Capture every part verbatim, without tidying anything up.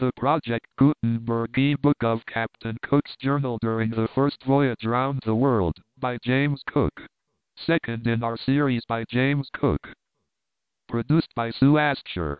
The Project Gutenberg e-book of Captain Cook's journal during the first voyage round the world, by James Cook. Second in our series by James Cook. Produced by Sue Ascher.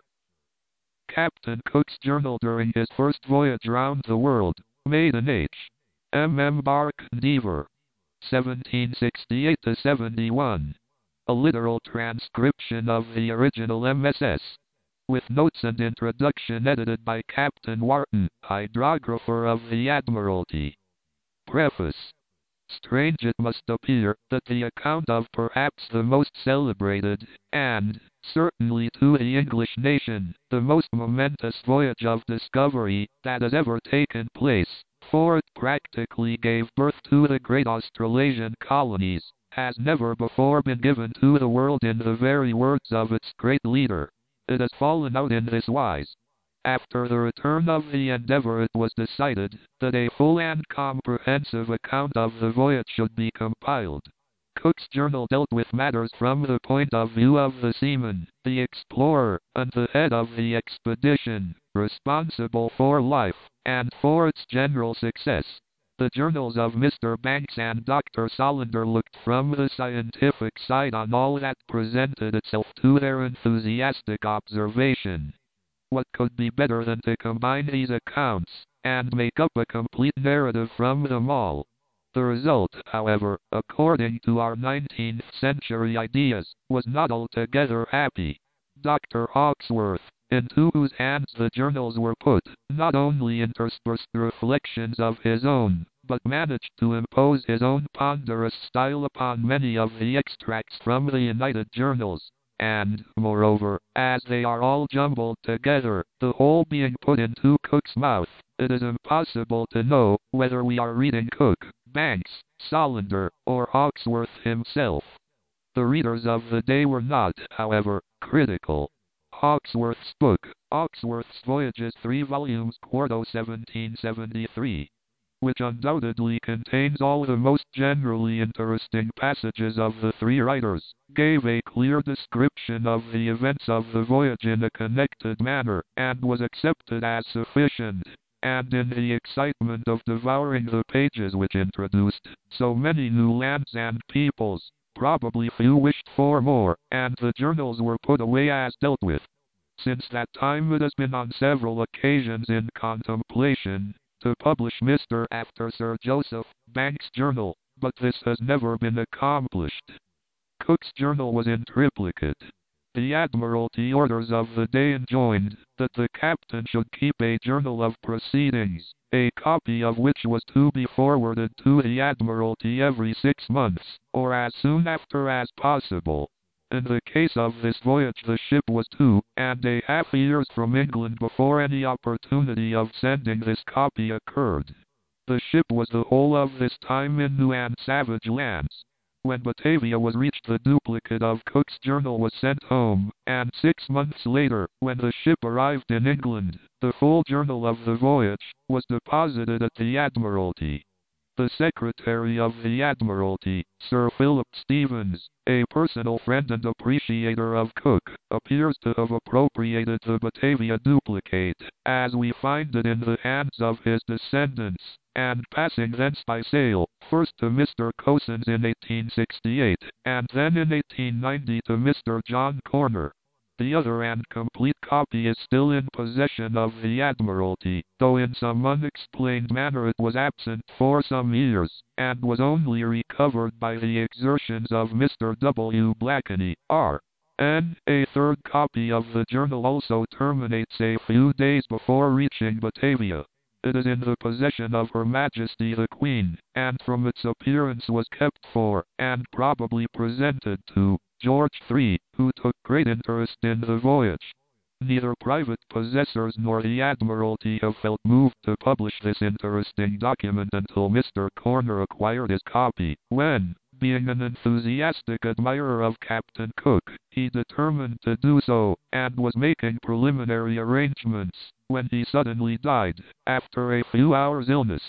Captain Cook's journal during his first voyage round the world, made in H. M. M. Bark Endeavour, seventeen sixty-eight to seventy-one. A literal transcription of the original M S S. With notes and introduction edited by Captain Wharton, hydrographer of the Admiralty. Preface. Strange it must appear that the account of perhaps the most celebrated, and, certainly to the English nation, the most momentous voyage of discovery that has ever taken place, for it practically gave birth to the great Australasian colonies, has never before been given to the world in the very words of its great leader. It has fallen out in this wise. After the return of the Endeavour, it was decided that a full and comprehensive account of the voyage should be compiled. Cook's journal dealt with matters from the point of view of the seaman, the explorer, and the head of the expedition, responsible for life, and for its general success. The journals of Mister Banks and Doctor Solander looked from the scientific side on all that presented itself to their enthusiastic observation. What could be better than to combine these accounts, and make up a complete narrative from them all? The result, however, according to our nineteenth century ideas, was not altogether happy. Doctor Hawkesworth, into whose hands the journals were put, not only interspersed reflections of his own, but managed to impose his own ponderous style upon many of the extracts from the United Journals. And, moreover, as they are all jumbled together, the whole being put into Cook's mouth, it is impossible to know whether we are reading Cook, Banks, Solander, or Hawkesworth himself. The readers of the day were not, however, critical. Hawkesworth's book, Hawkesworth's Voyages, three volumes, quarto seventeen seventy-three. Which undoubtedly contains all the most generally interesting passages of the three writers, gave a clear description of the events of the voyage in a connected manner, and was accepted as sufficient. And in the excitement of devouring the pages which introduced so many new lands and peoples, probably few wished for more, and the journals were put away as dealt with. Since that time it has been on several occasions in contemplation to publish Mister after Sir Joseph Banks' journal, but this has never been accomplished. Cook's journal was in triplicate. The Admiralty orders of the day enjoined that the captain should keep a journal of proceedings, a copy of which was to be forwarded to the Admiralty every six months, or as soon after as possible. In the case of this voyage the ship was two and a half years from England before any opportunity of sending this copy occurred. The ship was the whole of this time in new and savage lands. When Batavia was reached, the duplicate of Cook's journal was sent home, and six months later, when the ship arrived in England, the full journal of the voyage was deposited at the Admiralty. The Secretary of the Admiralty, Sir Philip Stevens, a personal friend and appreciator of Cook, appears to have appropriated the Batavia duplicate, as we find it in the hands of his descendants, and passing thence by sail, first to Mister Cosins in eighteen sixty-eight, and then in eighteen ninety to Mister John Corner. The other and complete copy is still in possession of the Admiralty, though in some unexplained manner it was absent for some years, and was only recovered by the exertions of Mister W. Blakeney, R. N. A third copy of the journal also terminates a few days before reaching Batavia. It is in the possession of Her Majesty the Queen, and from its appearance was kept for, and probably presented to, George the Third, who took great interest in the voyage. Neither private possessors nor the Admiralty have felt moved to publish this interesting document until Mister Corner acquired his copy, when, being an enthusiastic admirer of Captain Cook, he determined to do so, and was making preliminary arrangements, when he suddenly died, after a few hours' illness.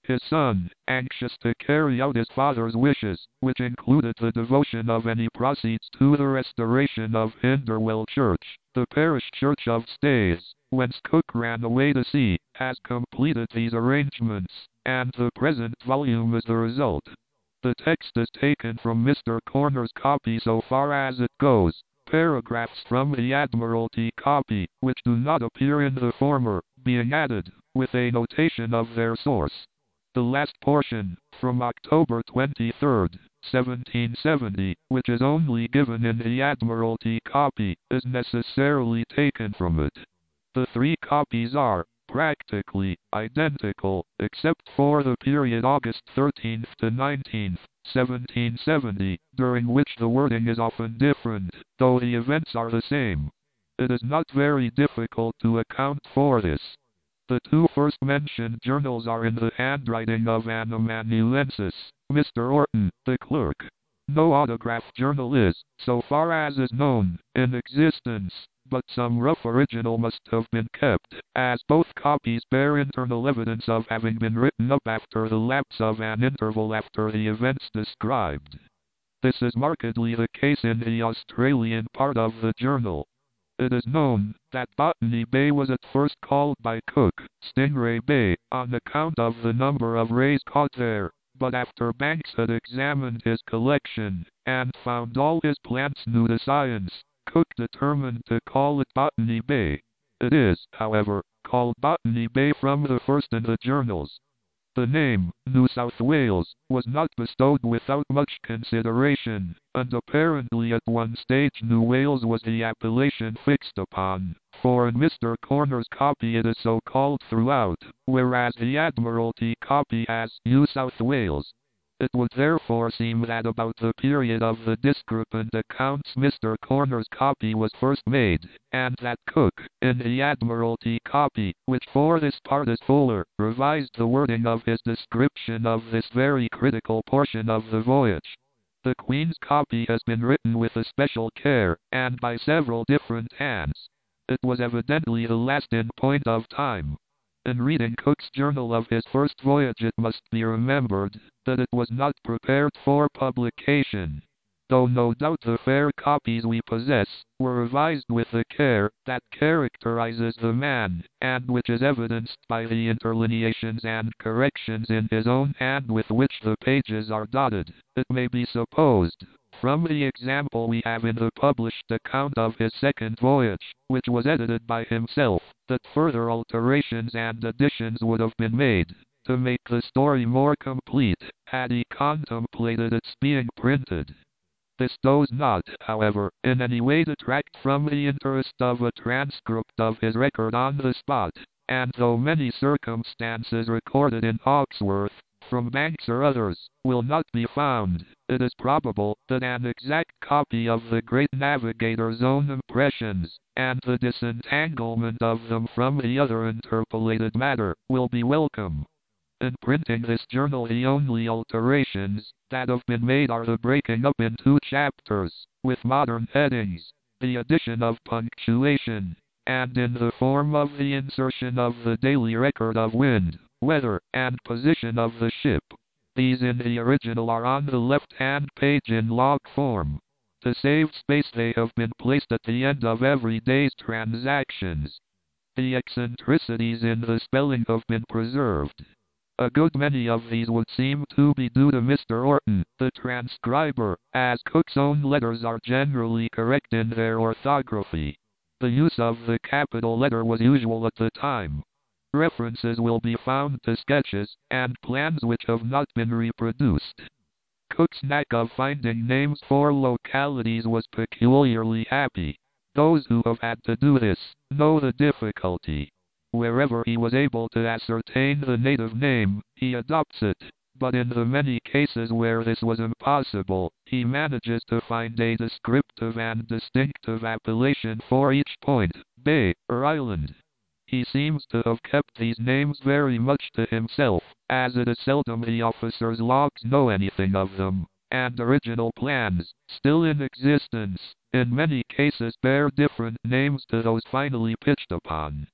His son, anxious to carry out his father's wishes, which included the devotion of any proceeds to the restoration of Hinderwell Church, the parish church of Staithes, whence Cook ran away to sea, has completed these arrangements, and the present volume is the result. The text is taken from Mister Corner's copy so far as it goes. Paragraphs from the Admiralty copy, which do not appear in the former, being added, with a notation of their source. The last portion, from October twenty-third, seventeen seventy, which is only given in the Admiralty copy, is necessarily taken from it. The three copies are practically identical, except for the period August thirteenth to nineteenth, seventeen seventy, during which the wording is often different, though the events are the same. It is not very difficult to account for this. The two first mentioned journals are in the handwriting of an amanuensis, Mister Orton, the clerk. No autograph journal is, so far as is known, in existence, but some rough original must have been kept, as both copies bear internal evidence of having been written up after the lapse of an interval after the events described. This is markedly the case in the Australian part of the journal. It is known that Botany Bay was at first called by Cook Stingray Bay, on account of the number of rays caught there, but after Banks had examined his collection, and found all his plants new to science, Cook determined to call it Botany Bay. It is, however, called Botany Bay from the first in the journals. The name, New South Wales, was not bestowed without much consideration, and apparently at one stage New Wales was the appellation fixed upon, for in Mister Corner's copy it is so called throughout, whereas the Admiralty copy has New South Wales. It would therefore seem that about the period of the discrepant accounts Mister Corner's copy was first made, and that Cook, in the Admiralty copy, which for this part is fuller, revised the wording of his description of this very critical portion of the voyage. The Queen's copy has been written with especial care, and by several different hands. It was evidently the last in point of time. In reading Cook's journal of his first voyage it must be remembered that it was not prepared for publication, though no doubt the fair copies we possess were revised with the care that characterizes the man, and which is evidenced by the interlineations and corrections in his own hand with which the pages are dotted. It may be supposed, from the example we have in the published account of his second voyage, which was edited by himself, that further alterations and additions would have been made, to make the story more complete, had he contemplated its being printed. This does not, however, in any way detract from the interest of a transcript of his record on the spot, and though many circumstances recorded in Hawkesworth, from Banks or others, will not be found, it is probable that an exact copy of the great navigator's own impressions, and the disentanglement of them from the other interpolated matter, will be welcome. In printing this journal the only alterations that have been made are the breaking up in two chapters, with modern headings, the addition of punctuation, and in the form of the insertion of the daily record of wind, weather, and position of the ship. These in the original are on the left-hand page in log form. To save space they have been placed at the end of every day's transactions. The eccentricities in the spelling have been preserved. A good many of these would seem to be due to Mister Orton, the transcriber, as Cook's own letters are generally correct in their orthography. The use of the capital letter was usual at the time. References will be found to sketches and plans which have not been reproduced. Cook's knack of finding names for localities was peculiarly happy. Those who have had to do this know the difficulty. Wherever he was able to ascertain the native name, he adopts it, but in the many cases where this was impossible, he manages to find a descriptive and distinctive appellation for each point, bay, or island. He seems to have kept these names very much to himself, as it is seldom the officers' logs know anything of them, and original plans, still in existence, in many cases bear different names to those finally pitched upon.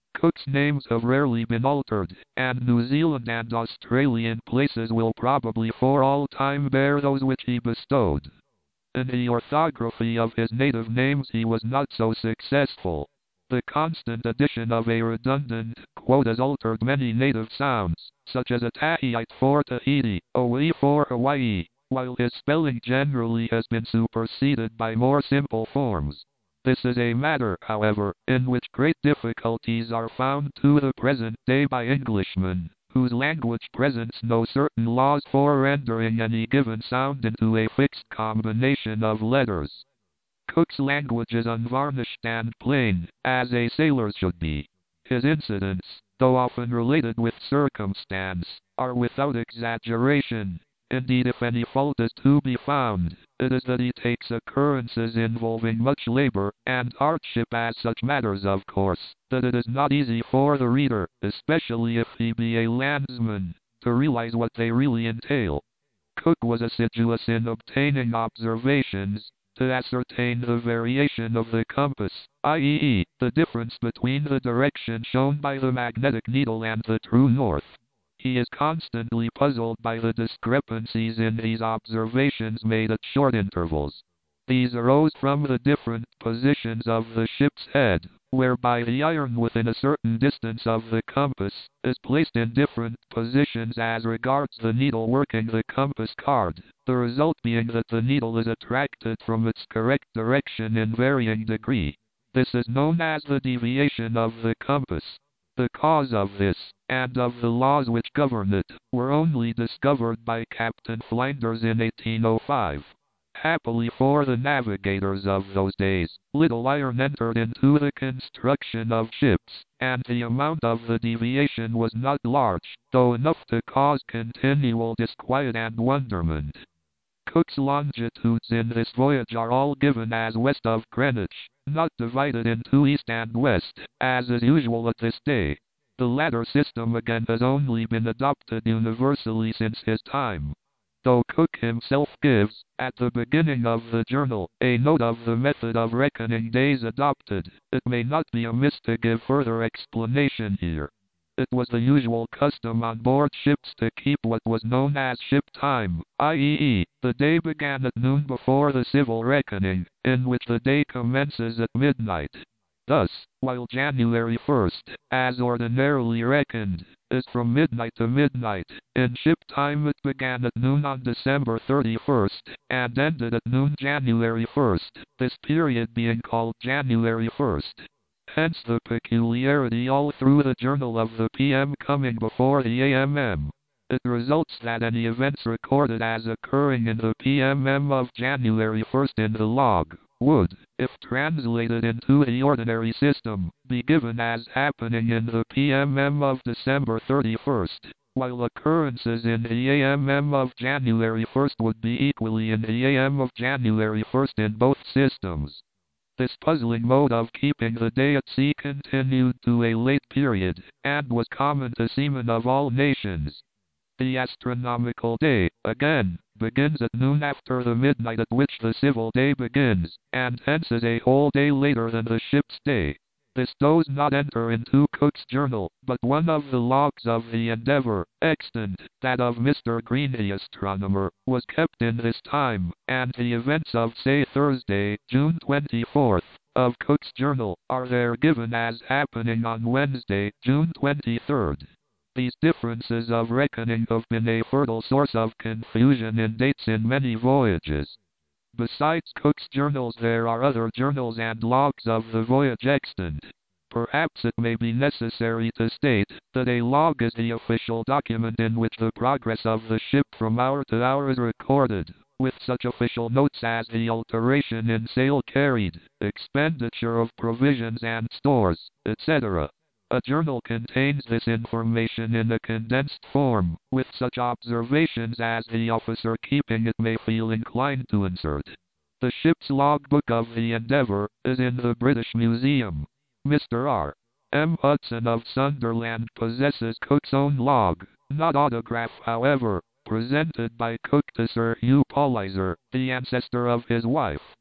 Cook's names have rarely been altered, and New Zealand and Australian places will probably for all time bear those which he bestowed. In the orthography of his native names he was not so successful. The constant addition of a redundant quote has altered many native sounds, such as Atahiite for Tahiti, Hawaii for Hawaii, while his spelling generally has been superseded by more simple forms. This is a matter, however, in which great difficulties are found to the present day by Englishmen, whose language presents no certain laws for rendering any given sound into a fixed combination of letters. Cook's language is unvarnished and plain, as a sailor's should be. His incidents, though often related with circumstance, are without exaggeration. Indeed, if any fault is to be found, it is that he takes occurrences involving much labor and hardship as such matters of course, that it is not easy for the reader, especially if he be a landsman, to realize what they really entail. Cook was assiduous in obtaining observations, to ascertain the variation of the compass, that is, the difference between the direction shown by the magnetic needle and the true north. He is constantly puzzled by the discrepancies in these observations made at short intervals. These arose from the different positions of the ship's head, whereby the iron within a certain distance of the compass is placed in different positions as regards the needle working the compass card, the result being that the needle is attracted from its correct direction in varying degree. This is known as the deviation of the compass. The cause of this, and of the laws which govern it, were only discovered by Captain Flinders in eighteen oh five. Happily for the navigators of those days, little iron entered into the construction of ships, and the amount of the deviation was not large, though enough to cause continual disquiet and wonderment. Cook's longitudes in this voyage are all given as west of Greenwich, not divided into east and west, as is usual at this day. The latter system again has only been adopted universally since his time. Though Cook himself gives, at the beginning of the journal, a note of the method of reckoning days adopted, it may not be amiss to give further explanation here. It was the usual custom on board ships to keep what was known as ship time, that is, the day began at noon before the civil reckoning, in which the day commences at midnight. Thus, while January first, as ordinarily reckoned, is from midnight to midnight, in ship time it began at noon on December thirty-first, and ended at noon January first, this period being called January first. Hence the peculiarity all through the journal of the P M coming before the A M. It results that any events recorded as occurring in the P M of January first in the log, would, if translated into the ordinary system, be given as happening in the P M of December thirty-first, while occurrences in the A M of January first would be equally in the A M of January first in both systems. This puzzling mode of keeping the day at sea continued to a late period, and was common to seamen of all nations. The astronomical day, again, begins at noon after the midnight at which the civil day begins, and hence is a whole day later than the ship's day. This does not enter into Cook's journal, but one of the logs of the Endeavour, extant, that of Mister Green the astronomer, was kept in this time, and the events of say Thursday, June twenty-fourth, of Cook's journal, are there given as happening on Wednesday, June twenty-third. These differences of reckoning have been a fertile source of confusion in dates in many voyages. Besides Cook's journals there are other journals and logs of the voyage extant. Perhaps it may be necessary to state that a log is the official document in which the progress of the ship from hour to hour is recorded, with such official notes as the alteration in sail carried, expenditure of provisions and stores, et cetera. A journal contains this information in a condensed form, with such observations as the officer keeping it may feel inclined to insert. The ship's logbook of the Endeavour is in the British Museum. Mister R. M. Hudson of Sunderland possesses Cook's own log, not autograph however, presented by Cook to Sir Hugh Polyzer, the ancestor of his wife.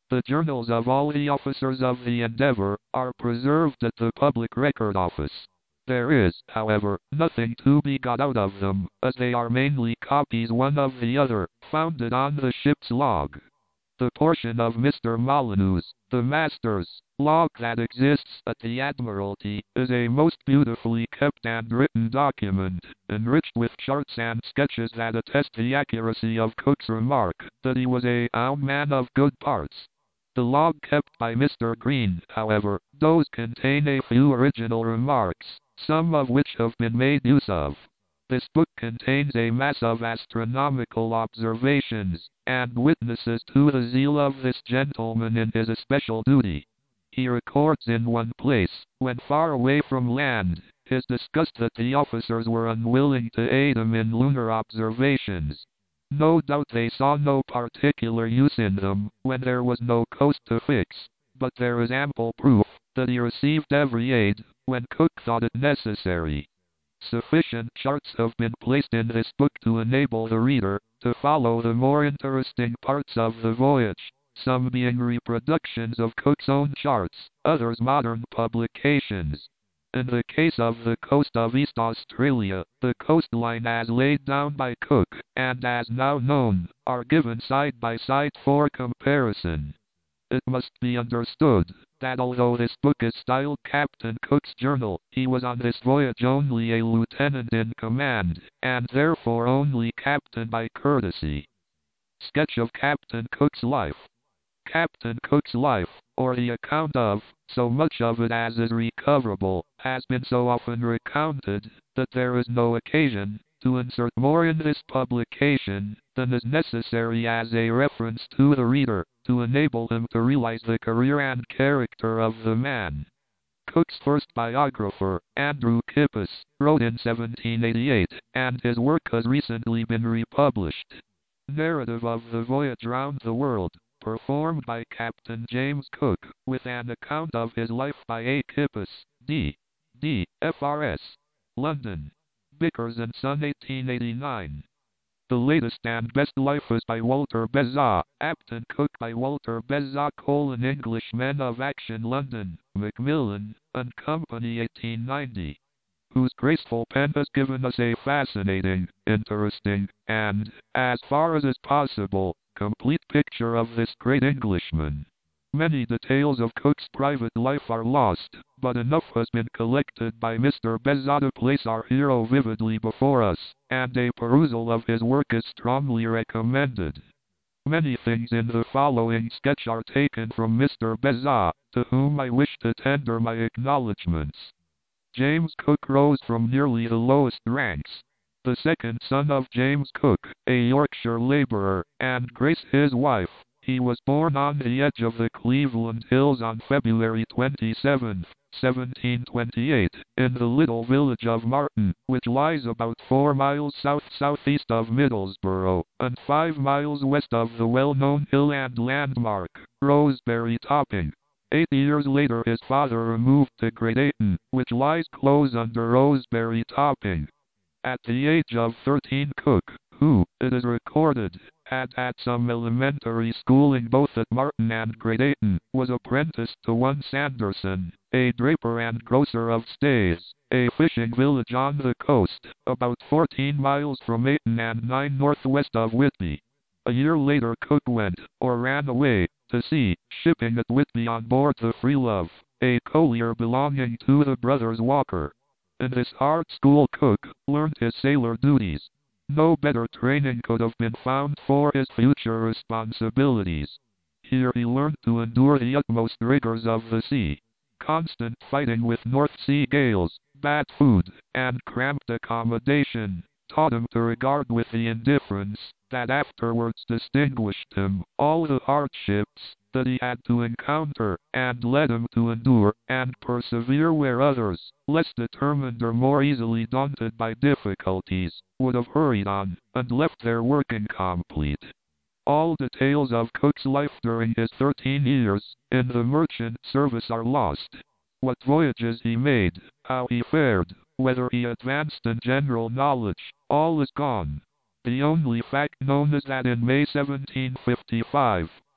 The journals of all the officers of the Endeavour are preserved at the Public Record Office. There is, however, nothing to be got out of them, as they are mainly copies one of the other, founded on the ship's log. The portion of Mister Molyneux's, the master's, log that exists at the Admiralty is a most beautifully kept and written document, enriched with charts and sketches that attest the accuracy of Cook's remark that he was a "ound man of good parts." The log kept by Mister Green, however, does contain a few original remarks, some of which have been made use of. This book contains a mass of astronomical observations, and witnesses to the zeal of this gentleman in his especial duty. He records in one place, when far away from land, his disgust that the officers were unwilling to aid him in lunar observations. No doubt they saw no particular use in them, when there was no coast to fix, but there is ample proof that he received every aid, when Cook thought it necessary. Sufficient charts have been placed in this book to enable the reader to follow the more interesting parts of the voyage, some being reproductions of Cook's own charts, others modern publications. In the case of the coast of East Australia, the coastline as laid down by Cook, and as now known, are given side by side for comparison. It must be understood that although this book is styled Captain Cook's Journal, he was on this voyage only a lieutenant in command, and therefore only captain by courtesy. Sketch of Captain Cook's life. Captain Cook's life, or the account of, so much of it as is recoverable, has been so often recounted, that there is no occasion to insert more in this publication than is necessary as a reference to the reader, to enable him to realize the career and character of the man. Cook's first biographer, Andrew Kippis, wrote in seventeen eighty-eight, and his work has recently been republished. Narrative of the Voyage Round the World, performed by Captain James Cook, with an account of his life by A. Kippis, D. D. F R S. London. Bickers and Son, eighteen eighty-nine. The latest and best life is by Walter Bezat, Captain Cook by Walter Bezat, colon English Men of Action, London, Macmillan and Company, eighteen ninety. Whose graceful pen has given us a fascinating, interesting, and, as far as is possible, complete picture of this great Englishman. Many details of Cook's private life are lost, but enough has been collected by Mister Bezat to place our hero vividly before us, and a perusal of his work is strongly recommended. Many things in the following sketch are taken from Mister Bezat, to whom I wish to tender my acknowledgments. James Cook rose from nearly the lowest ranks. The second son of James Cook, a Yorkshire labourer, and Grace his wife, he was born on the edge of the Cleveland Hills on February twenty-seventh, seventeen twenty-eight, in the little village of Marton, which lies about four miles south-southeast of Middlesbrough, and five miles west of the well-known hill and landmark, Roseberry Topping. Eight years later his father removed to Great Ayton, which lies close under Roseberry Topping. At the age of thirteen Cook, who, it is recorded, had had some elementary schooling both at Marton and Great Ayton, was apprenticed to one Sanderson, a draper and grocer of Stays, a fishing village on the coast, about fourteen miles from Ayton and nine northwest of Whitby. A year later Cook went, or ran away, to sea, shipping at Whitby on board the Freelove, a collier belonging to the brothers Walker. In this hard school Cook learned his sailor duties. No better training could have been found for his future responsibilities. Here he learned to endure the utmost rigors of the sea. Constant fighting with North Sea gales, bad food, and cramped accommodation taught him to regard with the indifference that afterwards distinguished him all the hardships that he had to encounter, and led him to endure and persevere where others, less determined or more easily daunted by difficulties, would have hurried on, and left their work incomplete. All details of Cook's life during his thirteen years in the merchant service are lost. What voyages he made, how he fared, whether he advanced in general knowledge, all is gone. The only fact known is that in May seventeen fifty-five,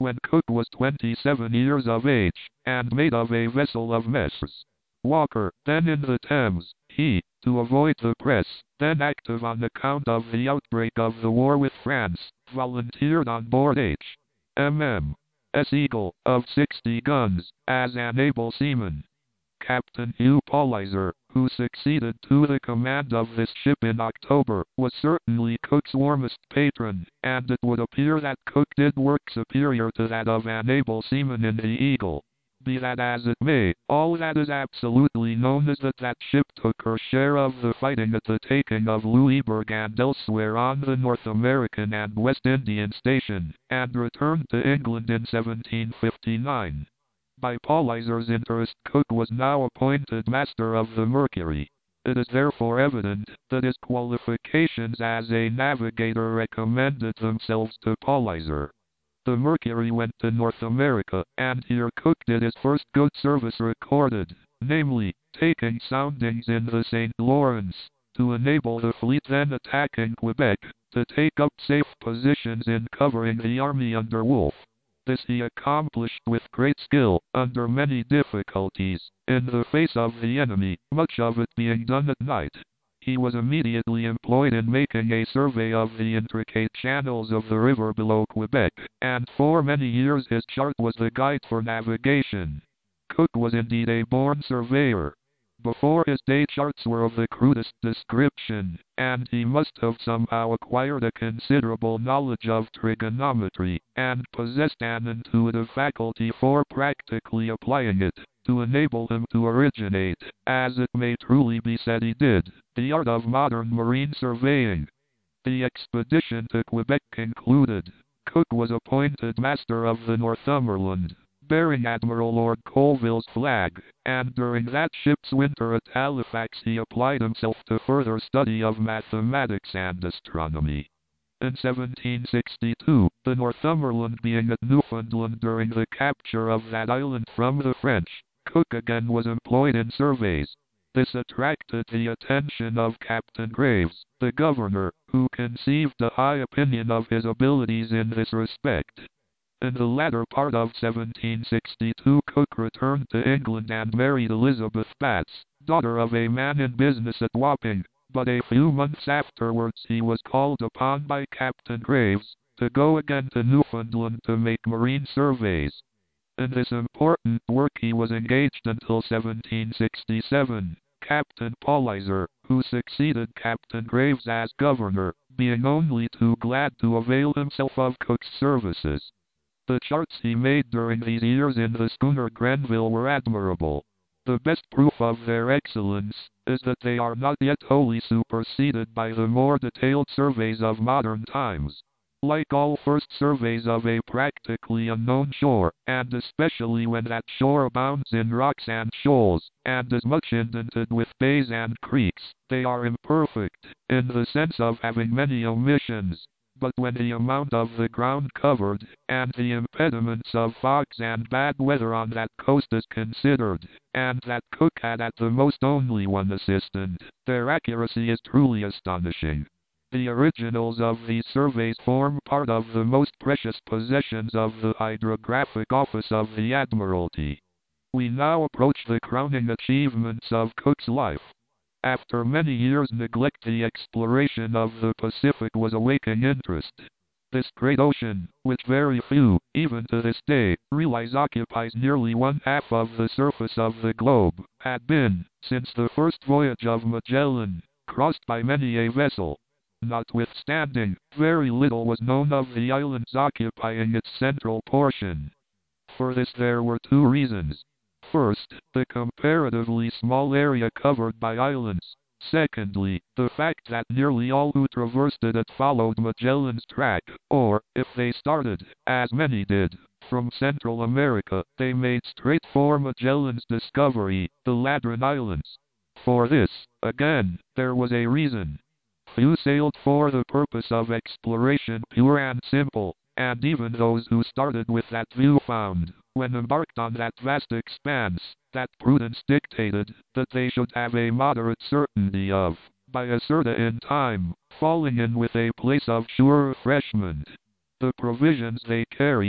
when Cook was twenty-seven years of age, and made of a vessel of Messrs. Walker, then in the Thames. He, to avoid the press, then active on account of the outbreak of the war with France, volunteered on board H. M M. S. Eagle, of sixty guns, as an able seaman. Captain Hugh Palliser, who succeeded to the command of this ship in October, was certainly Cook's warmest patron, and it would appear that Cook did work superior to that of an able seaman in the Eagle. Be that as it may, all that is absolutely known is that that ship took her share of the fighting at the taking of Louisbourg and elsewhere on the North American and West Indian station, and returned to England in seventeen fifty-nine. By Palliser's interest, Cook was now appointed master of the Mercury. It is therefore evident that his qualifications as a navigator recommended themselves to Palliser. The Mercury went to North America, and here Cook did his first good service recorded, namely, taking soundings in the Saint Lawrence, to enable the fleet then attacking Quebec, to take up safe positions in covering the army under Wolfe. This he accomplished with great skill, under many difficulties, in the face of the enemy, much of it being done at night. He was immediately employed in making a survey of the intricate channels of the river below Quebec, and for many years his chart was the guide for navigation. Cook was indeed a born surveyor. Before his day charts were of the crudest description, and he must have somehow acquired a considerable knowledge of trigonometry, and possessed an intuitive faculty for practically applying it, to enable him to originate, as it may truly be said he did, the art of modern marine surveying. The expedition to Quebec concluded, Cook was appointed master of the Northumberland, bearing Admiral Lord Colville's flag, and during that ship's winter at Halifax he applied himself to further study of mathematics and astronomy. In seventeen sixty-two, the Northumberland being at Newfoundland during the capture of that island from the French, Cook again was employed in surveys. This attracted the attention of Captain Graves, the governor, who conceived a high opinion of his abilities in this respect. In the latter part of seventeen sixty-two Cook returned to England and married Elizabeth Batts, daughter of a man in business at Wapping, but a few months afterwards he was called upon by Captain Graves to go again to Newfoundland to make marine surveys. In this important work he was engaged until seventeen sixty-seven, Captain Palliser, who succeeded Captain Graves as governor, being only too glad to avail himself of Cook's services. The charts he made during these years in the schooner Grenville were admirable. The best proof of their excellence is that they are not yet wholly superseded by the more detailed surveys of modern times. Like all first surveys of a practically unknown shore, and especially when that shore abounds in rocks and shoals, and is much indented with bays and creeks, they are imperfect, in the sense of having many omissions. But when the amount of the ground covered, and the impediments of fogs and bad weather on that coast is considered, and that Cook had at the most only one assistant, their accuracy is truly astonishing. The originals of these surveys form part of the most precious possessions of the Hydrographic Office of the Admiralty. We now approach the crowning achievements of Cook's life. After many years' neglect, the exploration of the Pacific was awakening interest. This great ocean, which very few, even to this day, realize occupies nearly one half of the surface of the globe, had been, since the first voyage of Magellan, crossed by many a vessel. Notwithstanding, very little was known of the islands occupying its central portion. For this there were two reasons. First, the comparatively small area covered by islands. Secondly, the fact that nearly all who traversed it had followed Magellan's track, or, if they started, as many did, from Central America, they made straight for Magellan's discovery, the Ladrone Islands. For this, again, there was a reason. Few sailed for the purpose of exploration pure and simple, and even those who started with that view found, when embarked on that vast expanse, that prudence dictated that they should have a moderate certainty of, by a certain time, falling in with a place of sure refreshment. The provisions they carried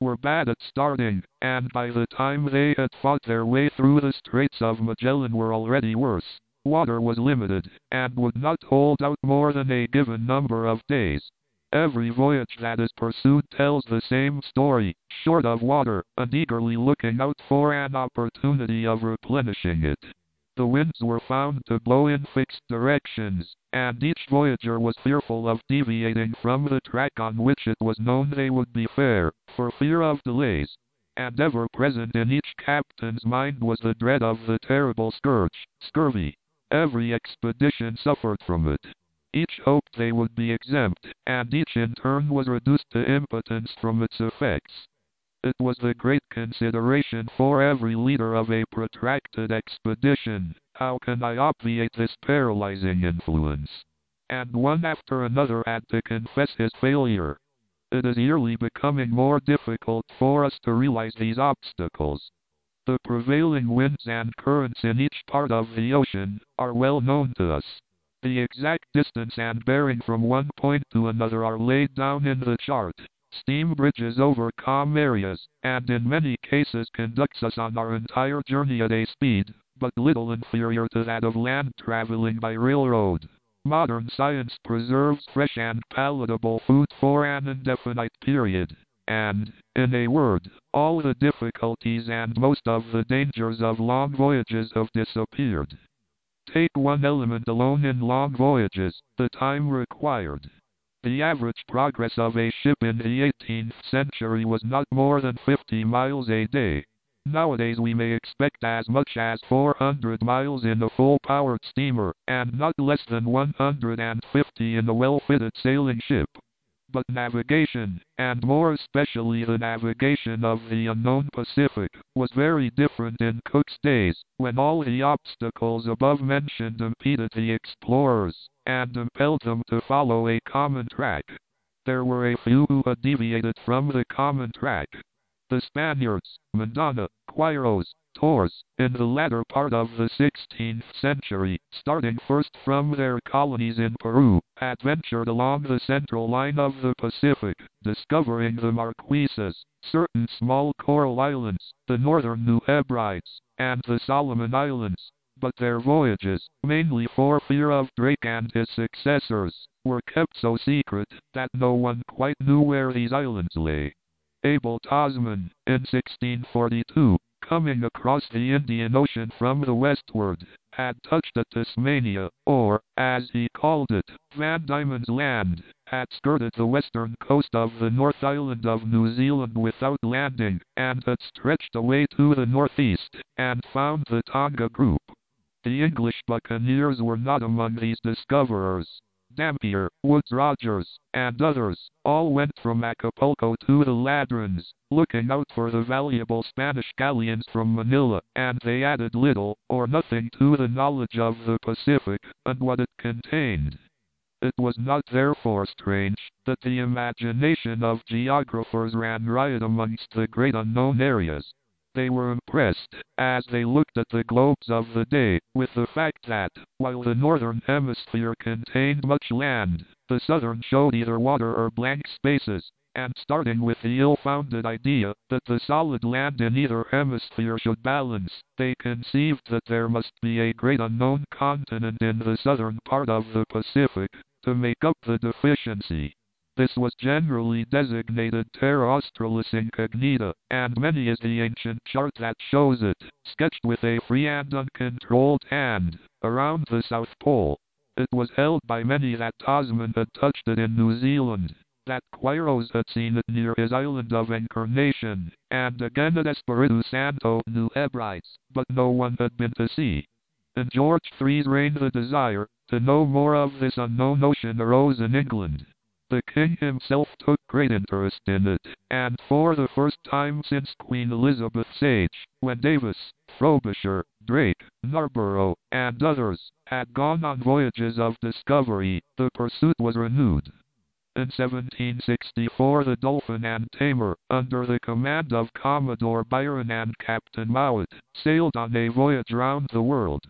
were bad at starting, and by the time they had fought their way through the Straits of Magellan were already worse. Water was limited, and would not hold out more than a given number of days. Every voyage that is pursued tells the same story, short of water, and eagerly looking out for an opportunity of replenishing it. The winds were found to blow in fixed directions, and each voyager was fearful of deviating from the track on which it was known they would be fair, for fear of delays. And ever present in each captain's mind was the dread of the terrible scourge, scurvy. Every expedition suffered from it. Each hoped they would be exempt, and each in turn was reduced to impotence from its effects. It was the great consideration for every leader of a protracted expedition: how can I obviate this paralyzing influence? And one after another had to confess his failure. It is yearly becoming more difficult for us to realize these obstacles. The prevailing winds and currents in each part of the ocean are well known to us. The exact distance and bearing from one point to another are laid down in the chart. Steam bridges over calm areas, and in many cases conducts us on our entire journey at a speed but little inferior to that of land traveling by railroad. Modern science preserves fresh and palatable food for an indefinite period, and, in a word, all the difficulties and most of the dangers of long voyages have disappeared. Take one element alone in long voyages: the time required. The average progress of a ship in the eighteenth century was not more than fifty miles a day. Nowadays we may expect as much as four hundred miles in a full-powered steamer, and not less than one hundred fifty in a well-fitted sailing ship. But navigation, and more especially the navigation of the unknown Pacific, was very different in Cook's days, when all the obstacles above mentioned impeded the explorers, and impelled them to follow a common track. There were a few who had deviated from the common track. The Spaniards, Mendana, Quiros, Torres, in the latter part of the sixteenth century, starting first from their colonies in Peru, had ventured along the central line of the Pacific, discovering the Marquesas, certain small coral islands, the northern New Hebrides, and the Solomon Islands. But their voyages, mainly for fear of Drake and his successors, were kept so secret that no one quite knew where these islands lay. Abel Tasman, in sixteen forty-two, coming across the Indian Ocean from the westward, had touched at Tasmania, or, as he called it, Van Diemen's Land, had skirted the western coast of the North Island of New Zealand without landing, and had stretched away to the northeast, and found the Tonga group. The English buccaneers were not among these discoverers. Dampier, Woodes Rogers, and others, all went from Acapulco to the Ladrones, looking out for the valuable Spanish galleons from Manila, and they added little or nothing to the knowledge of the Pacific and what it contained. It was not therefore strange that the imagination of geographers ran riot amongst the great unknown areas. They were impressed, as they looked at the globes of the day, with the fact that, while the northern hemisphere contained much land, the southern showed either water or blank spaces, and starting with the ill-founded idea that the solid land in either hemisphere should balance, they conceived that there must be a great unknown continent in the southern part of the Pacific, to make up the deficiency. This was generally designated Terra Australis Incognita, and many is the ancient chart that shows it, sketched with a free and uncontrolled hand, around the South Pole. It was held by many that Tasman had touched it in New Zealand, that Quiros had seen it near his island of Incarnation, and again at Espiritu Santo, New Hebrides, but no one had been to see. In George the Third's reign the desire to know more of this unknown ocean arose in England. The king himself took great interest in it, and for the first time since Queen Elizabeth's age, when Davis, Frobisher, Drake, Narborough, and others had gone on voyages of discovery, the pursuit was renewed. In seventeen sixty-four the Dolphin and Tamer, under the command of Commodore Byron and Captain Mowat, sailed on a voyage round the world.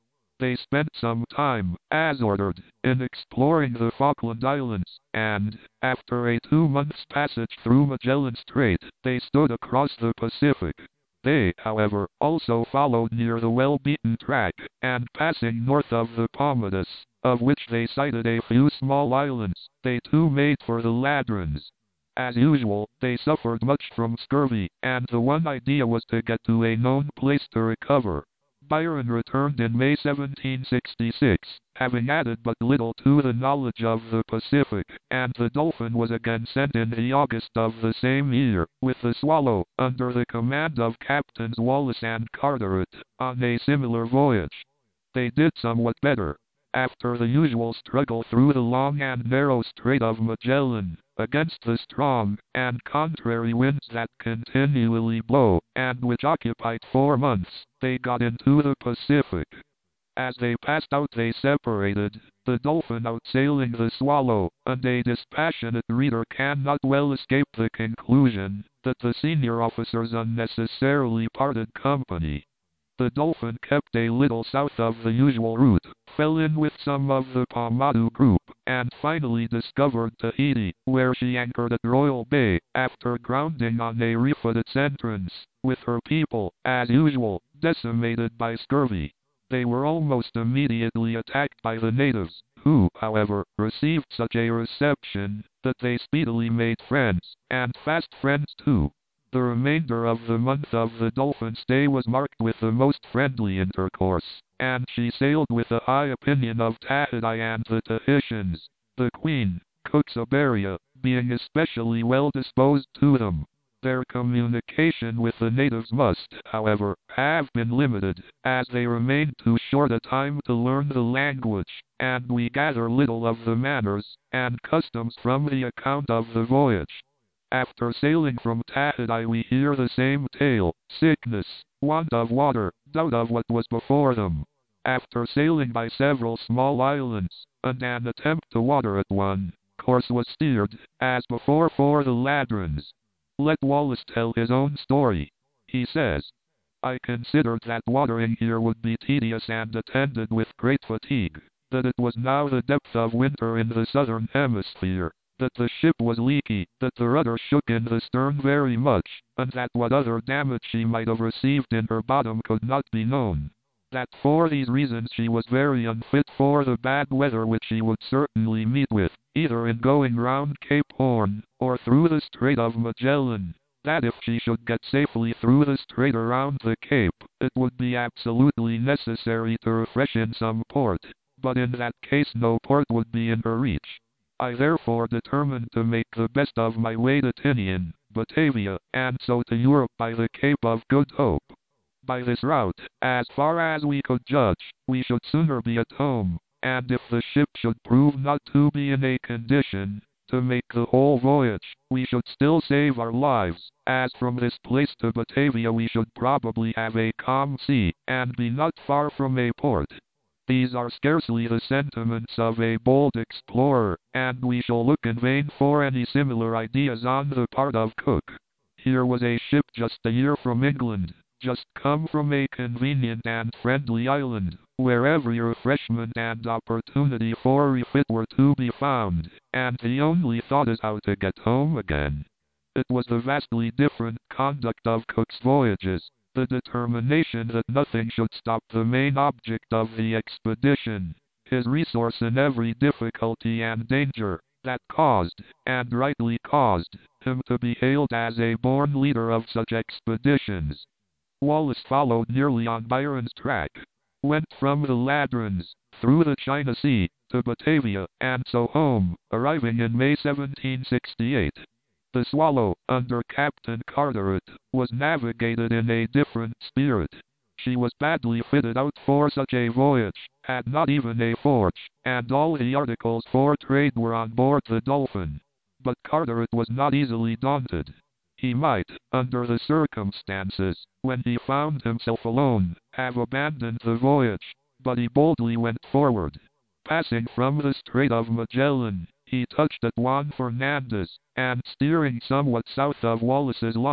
They spent some time, as ordered, in exploring the Falkland Islands, and, after a two months' passage through Magellan Strait, they stood across the Pacific. They, however, also followed near the well-beaten track, and passing north of the Palmadas, of which they sighted a few small islands, they too made for the Ladrones. As usual, they suffered much from scurvy, and the one idea was to get to a known place to recover. Byron returned in May seventeen sixty-six, having added but little to the knowledge of the Pacific, and the Dolphin was again sent in the August of the same year, with the Swallow, under the command of Captains Wallace and Carteret, on a similar voyage. They did somewhat better. After the usual struggle through the long and narrow Strait of Magellan, against the strong and contrary winds that continually blow, and which occupied four months, they got into the Pacific. As they passed out they separated, the Dolphin outsailing the Swallow, and a dispassionate reader cannot well escape the conclusion that the senior officers unnecessarily parted company. The Dolphin kept a little south of the usual route, fell in with some of the Paumotu group, and finally discovered Tahiti, where she anchored at Royal Bay, after grounding on a reef at its entrance, with her people, as usual, decimated by scurvy. They were almost immediately attacked by the natives, who, however, received such a reception that they speedily made friends, and fast friends too. The remainder of the month of the Dolphin's stay was marked with the most friendly intercourse, and she sailed with a high opinion of Tahiti and the Tahitians, the Queen, Cooksabarea, being especially well disposed to them. Their communication with the natives must, however, have been limited, as they remained too short a time to learn the language, and we gather little of the manners and customs from the account of the voyage. After sailing from Tahiti we hear the same tale: sickness, want of water, doubt of what was before them. After sailing by several small islands, and an attempt to water at one, course was steered, as before, for the Ladrones. Let Wallace tell his own story. He says, "I considered that watering here would be tedious and attended with great fatigue, that it was now the depth of winter in the southern hemisphere, that the ship was leaky, that the rudder shook in the stern very much, and that what other damage she might have received in her bottom could not be known. That for these reasons she was very unfit for the bad weather which she would certainly meet with, either in going round Cape Horn, or through the Strait of Magellan. That if she should get safely through the strait around the Cape, it would be absolutely necessary to refresh in some port, but in that case no port would be in her reach. I therefore determined to make the best of my way to Tinian, Batavia, and so to Europe by the Cape of Good Hope. By this route, as far as we could judge, we should sooner be at home, and if the ship should prove not to be in a condition to make the whole voyage, we should still save our lives, as from this place to Batavia we should probably have a calm sea, and be not far from a port. These are scarcely the sentiments of a bold explorer, and we shall look in vain for any similar ideas on the part of Cook. Here was a ship just a year from England, just come from a convenient and friendly island, where every refreshment and opportunity for refit were to be found, and the only thought is how to get home again. It was the vastly different conduct of Cook's voyages, the determination that nothing should stop the main object of the expedition, his resource in every difficulty and danger, that caused, and rightly caused, him to be hailed as a born leader of such expeditions. Wallace followed nearly on Byron's track, went from the Ladrones, through the China Sea, to Batavia, and so home, arriving in May seventeen sixty-eight. The Swallow, under Captain Carteret, was navigated in a different spirit. She was badly fitted out for such a voyage, had not even a forge, and all the articles for trade were on board the Dolphin. But Carteret was not easily daunted. He might, under the circumstances, when he found himself alone, have abandoned the voyage, but he boldly went forward. Passing from the Strait of Magellan, he touched at Juan Fernandez, and steering somewhat south of Wallace's line,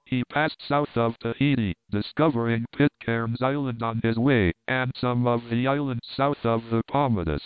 He passed south of Tahiti, discovering Pitcairn's Island on his way, and some of the islands south of the Paumotus.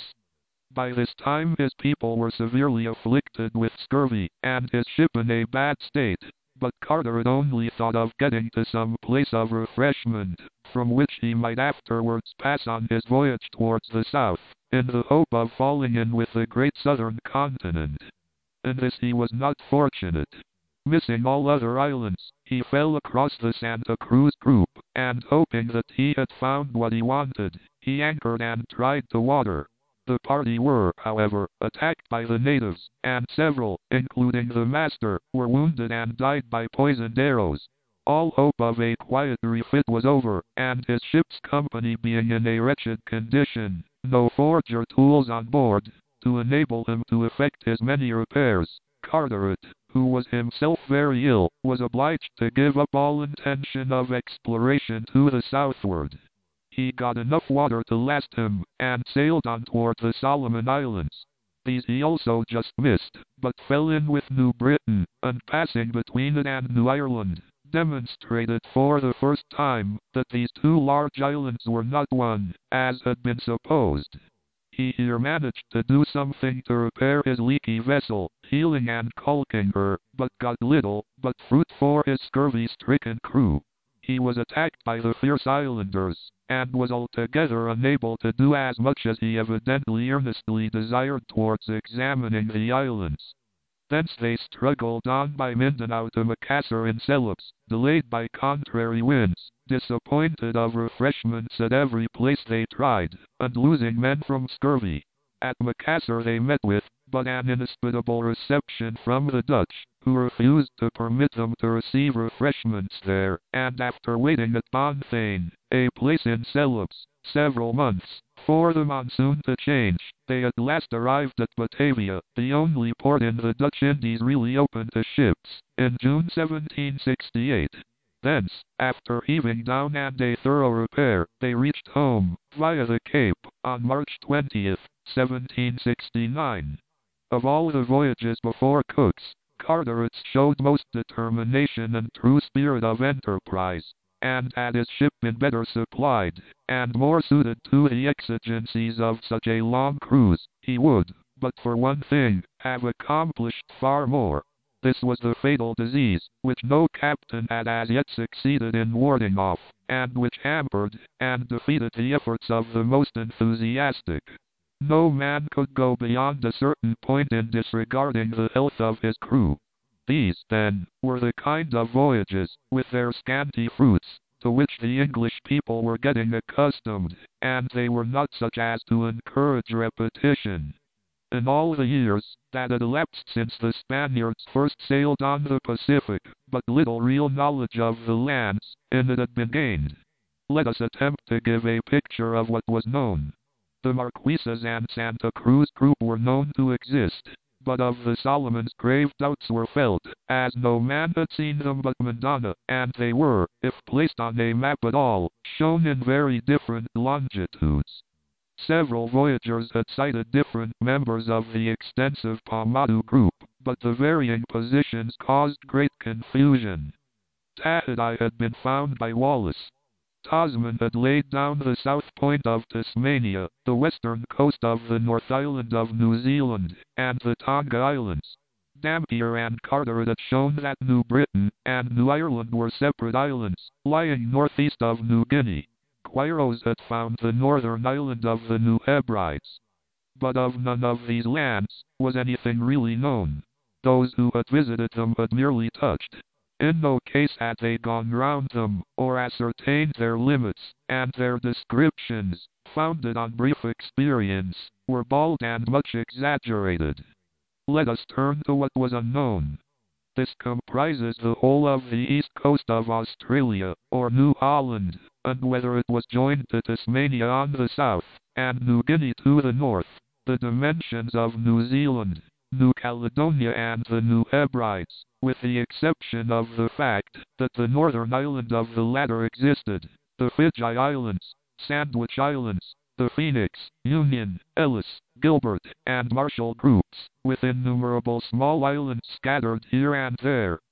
By this time his people were severely afflicted with scurvy, and his ship in a bad state, but Carteret only thought of getting to some place of refreshment, from which he might afterwards pass on his voyage towards the south, in the hope of falling in with the great southern continent. In this he was not fortunate. Missing all other islands, he fell across the Santa Cruz group, and hoping that he had found what he wanted, he anchored and tried to water. The party were, however, attacked by the natives, and several, including the master, were wounded and died by poisoned arrows. All hope of a quiet refit was over, and his ship's company being in a wretched condition, no forge or tools on board, to enable him to effect his many repairs, Carteret, who was himself very ill, was obliged to give up all intention of exploration to the southward. He got enough water to last him, and sailed on toward the Solomon Islands. These he also just missed, but fell in with New Britain, and passing between it and New Ireland, demonstrated for the first time that these two large islands were not one, as had been supposed. He here managed to do something to repair his leaky vessel, healing and caulking her, but got little but fruit for his scurvy-stricken crew. He was attacked by the fierce islanders, and was altogether unable to do as much as he evidently earnestly desired towards examining the islands. Thence they struggled on by Mindanao to Macassar in Celebes, delayed by contrary winds, disappointed of refreshments at every place they tried, and losing men from scurvy. At Macassar they met with but an inhospitable reception from the Dutch, who refused to permit them to receive refreshments there, and after waiting at Bonfane, a place in Celebes, several months, for the monsoon to change, they at last arrived at Batavia, the only port in the Dutch Indies really open to ships, in June seventeen sixty-eight. Thence, after heaving down and a thorough repair, they reached home, via the Cape, on March twentieth, seventeen sixty-nine. Of all the voyages before Cook's, Carteret showed most determination and true spirit of enterprise, and had his ship been better supplied, and more suited to the exigencies of such a long cruise, he would, but for one thing, have accomplished far more. This was the fatal disease, which no captain had as yet succeeded in warding off, and which hampered and defeated the efforts of the most enthusiastic. No man could go beyond a certain point in disregarding the health of his crew. These, then, were the kind of voyages, with their scanty fruits, to which the English people were getting accustomed, and they were not such as to encourage repetition. In all the years that had elapsed since the Spaniards first sailed on the Pacific, but little real knowledge of the lands in it had been gained. Let us attempt to give a picture of what was known. The Marquesas and Santa Cruz group were known to exist, but of the Solomons grave doubts were felt, as no man had seen them but Mendana, and they were, if placed on a map at all, shown in very different longitudes. Several voyagers had sighted different members of the extensive Paumotu group, but the varying positions caused great confusion. Tahiti had been found by Wallis. Tasman had laid down the south point of Tasmania, the western coast of the North Island of New Zealand, and the Tonga Islands. Dampier and Carteret had shown that New Britain and New Ireland were separate islands, lying northeast of New Guinea. Quiros had found the northern island of the New Hebrides. But of none of these lands was anything really known. Those who had visited them had merely touched. In no case had they gone round them, or ascertained their limits, and their descriptions, founded on brief experience, were bald and much exaggerated. Let us turn to what was unknown. This comprises the whole of the east coast of Australia, or New Holland, and whether it was joined to Tasmania on the south, and New Guinea to the north, the dimensions of New Zealand, New Caledonia and the New Hebrides, with the exception of the fact that the northern island of the latter existed, the Fiji Islands, Sandwich Islands, the Phoenix, Union, Ellis, Gilbert, and Marshall groups, with innumerable small islands scattered here and there,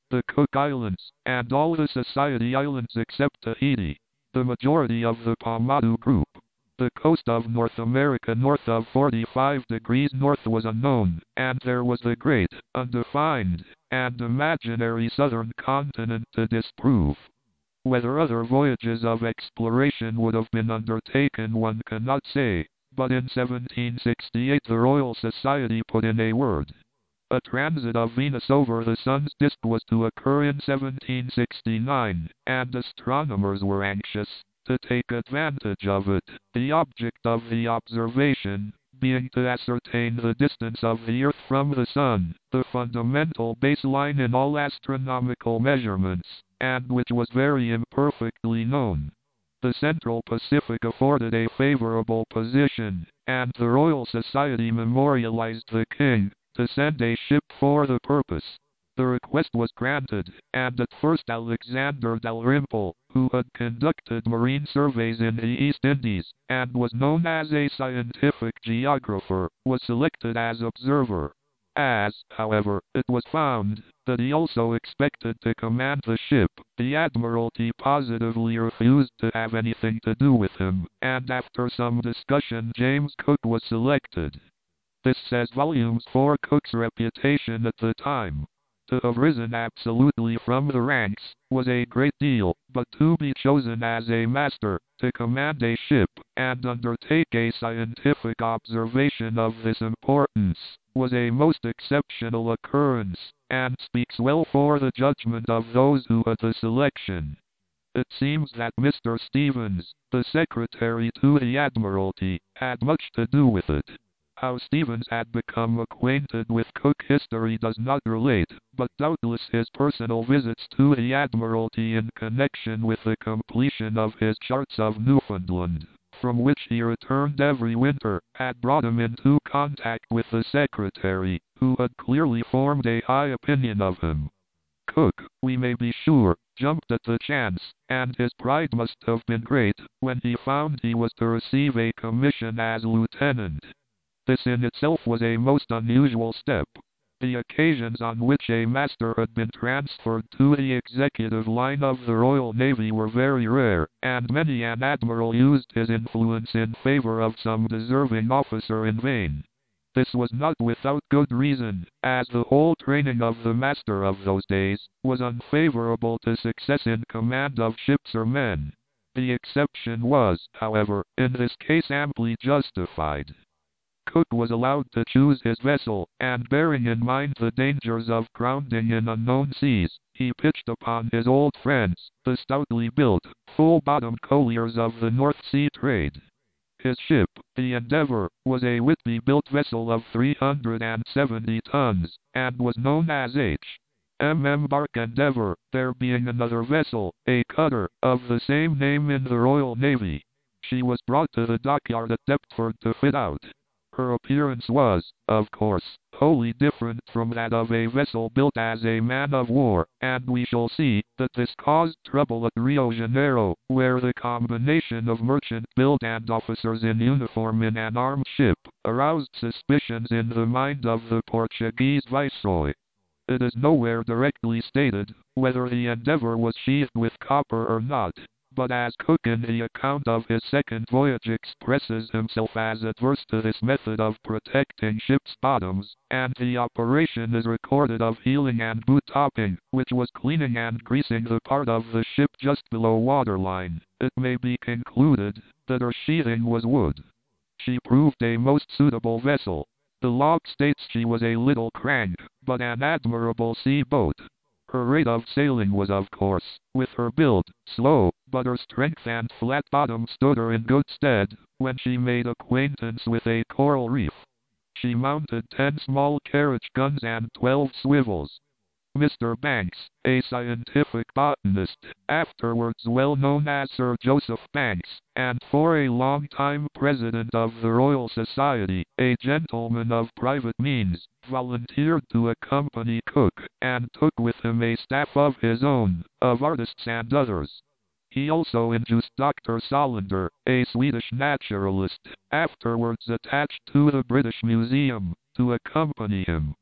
the Cook Islands, and all the Society Islands except Tahiti, the majority of the Paumotu group. The coast of North America north of forty-five degrees north was unknown, and there was the great, undefined, and imaginary southern continent to disprove. Whether other voyages of exploration would have been undertaken one cannot say, but in seventeen sixty-eight the Royal Society put in a word. A transit of Venus over the Sun's disk was to occur in seventeen sixty-nine, and astronomers were anxious to take advantage of it, the object of the observation being to ascertain the distance of the Earth from the Sun, the fundamental baseline in all astronomical measurements, and which was very imperfectly known. The Central Pacific afforded a favorable position, and the Royal Society memorialized the King to send a ship for the purpose. The request was granted, and at first Alexander Dalrymple, who had conducted marine surveys in the East Indies, and was known as a scientific geographer, was selected as observer. As, however, it was found that he also expected to command the ship, the Admiralty positively refused to have anything to do with him, and after some discussion James Cook was selected. This says volumes for Cook's reputation at the time. To have risen absolutely from the ranks was a great deal, but to be chosen as a master, to command a ship, and undertake a scientific observation of this importance, was a most exceptional occurrence, and speaks well for the judgment of those who had the selection. It seems that Mister Stevens, the secretary to the Admiralty, had much to do with it. How Stevens had become acquainted with Cook history does not relate, but doubtless his personal visits to the Admiralty in connection with the completion of his charts of Newfoundland, from which he returned every winter, had brought him into contact with the secretary, who had clearly formed a high opinion of him. Cook, we may be sure, jumped at the chance, and his pride must have been great when he found he was to receive a commission as lieutenant. This in itself was a most unusual step. The occasions on which a master had been transferred to the executive line of the Royal Navy were very rare, and many an admiral used his influence in favor of some deserving officer in vain. This was not without good reason, as the whole training of the master of those days was unfavorable to success in command of ships or men. The exception was, however, in this case amply justified. Cook was allowed to choose his vessel, and bearing in mind the dangers of grounding in unknown seas, he pitched upon his old friends, the stoutly built, full-bottomed colliers of the North Sea trade. His ship, the Endeavour, was a Whitby-built vessel of three hundred seventy tons, and was known as H. M. M. Bark Endeavour, there being another vessel, a cutter, of the same name in the Royal Navy. She was brought to the dockyard at Deptford to fit out. Her appearance was, of course, wholly different from that of a vessel built as a man-of-war, and we shall see that this caused trouble at Rio Janeiro, where the combination of merchant build and officers in uniform in an armed ship aroused suspicions in the mind of the Portuguese viceroy. It is nowhere directly stated whether the Endeavour was sheathed with copper or not, but as Cook in the account of his second voyage expresses himself as adverse to this method of protecting ships' bottoms, and the operation is recorded of heeling and boot-topping, which was cleaning and greasing the part of the ship just below waterline, it may be concluded that her sheathing was wood. She proved a most suitable vessel. The log states she was a little crank, but an admirable sea boat. Her rate of sailing was, of course, with her build, slow, but her strength and flat bottom stood her in good stead when she made acquaintance with a coral reef. She mounted ten small carriage guns and twelve swivels. Mister Banks, a scientific botanist, afterwards well known as Sir Joseph Banks, and for a long time president of the Royal Society, a gentleman of private means, volunteered to accompany Cook, and took with him a staff of his own, of artists and others. He also induced Doctor Solander, a Swedish naturalist, afterwards attached to the British Museum, to accompany him.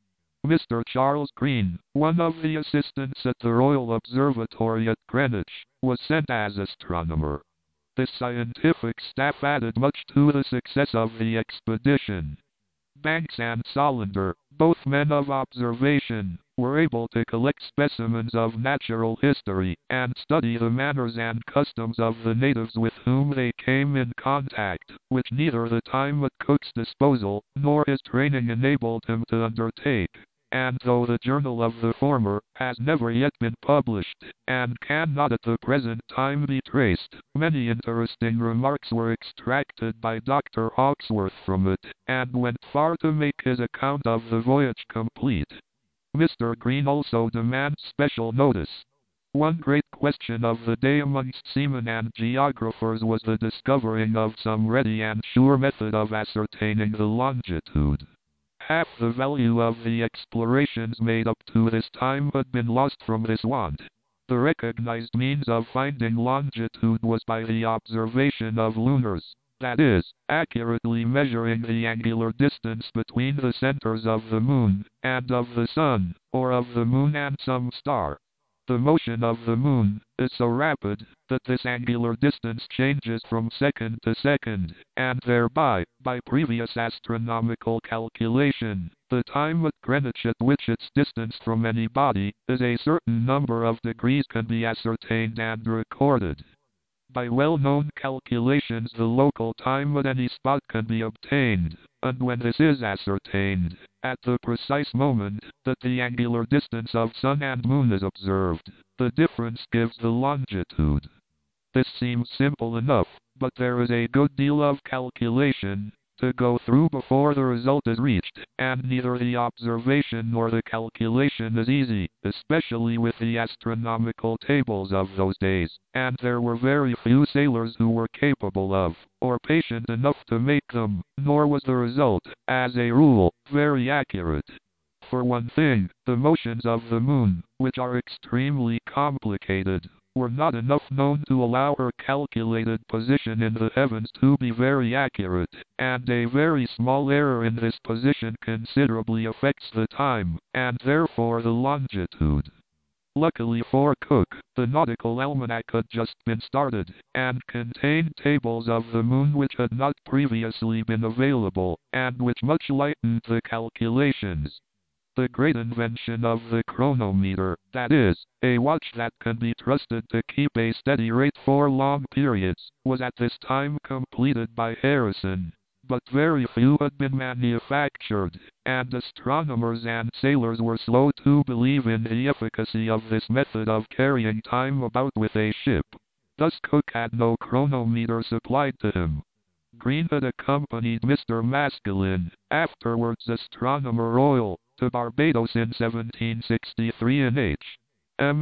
Mister Charles Green, one of the assistants at the Royal Observatory at Greenwich, was sent as astronomer. This scientific staff added much to the success of the expedition. Banks and Solander, both men of observation, were able to collect specimens of natural history and study the manners and customs of the natives with whom they came in contact, which neither the time at Cook's disposal nor his training enabled him to undertake. And though the journal of the former has never yet been published, and cannot at the present time be traced, many interesting remarks were extracted by Doctor Hawkesworth from it, and went far to make his account of the voyage complete. Mister Green also demands special notice. One great question of the day amongst seamen and geographers was the discovering of some ready and sure method of ascertaining the longitude. Half the value of the explorations made up to this time had been lost from this want. The recognized means of finding longitude was by the observation of lunars, that is, accurately measuring the angular distance between the centers of the moon and of the sun, or of the moon and some star. The motion of the moon is so rapid that this angular distance changes from second to second, and thereby, by previous astronomical calculation, the time at Greenwich at which its distance from any body is a certain number of degrees can be ascertained and recorded. By well-known calculations the local time at any spot can be obtained, and when this is ascertained, at the precise moment that the angular distance of sun and moon is observed, the difference gives the longitude. This seems simple enough, but there is a good deal of calculation to go through before the result is reached, and neither the observation nor the calculation is easy, especially with the astronomical tables of those days, and there were very few sailors who were capable of, or patient enough to make them, nor was the result, as a rule, very accurate. For one thing, the motions of the moon, which are extremely complicated, were not enough known to allow her calculated position in the heavens to be very accurate, and a very small error in this position considerably affects the time, and therefore the longitude. Luckily for Cook, the Nautical Almanac had just been started, and contained tables of the moon which had not previously been available, and which much lightened the calculations. The great invention of the chronometer, that is, a watch that can be trusted to keep a steady rate for long periods, was at this time completed by Harrison, but very few had been manufactured, and astronomers and sailors were slow to believe in the efficacy of this method of carrying time about with a ship. Thus Cook had no chronometer supplied to him. Green had accompanied Mister Maskelyne, afterwards Astronomer Royal, to Barbados in seventeen sixty-three in H M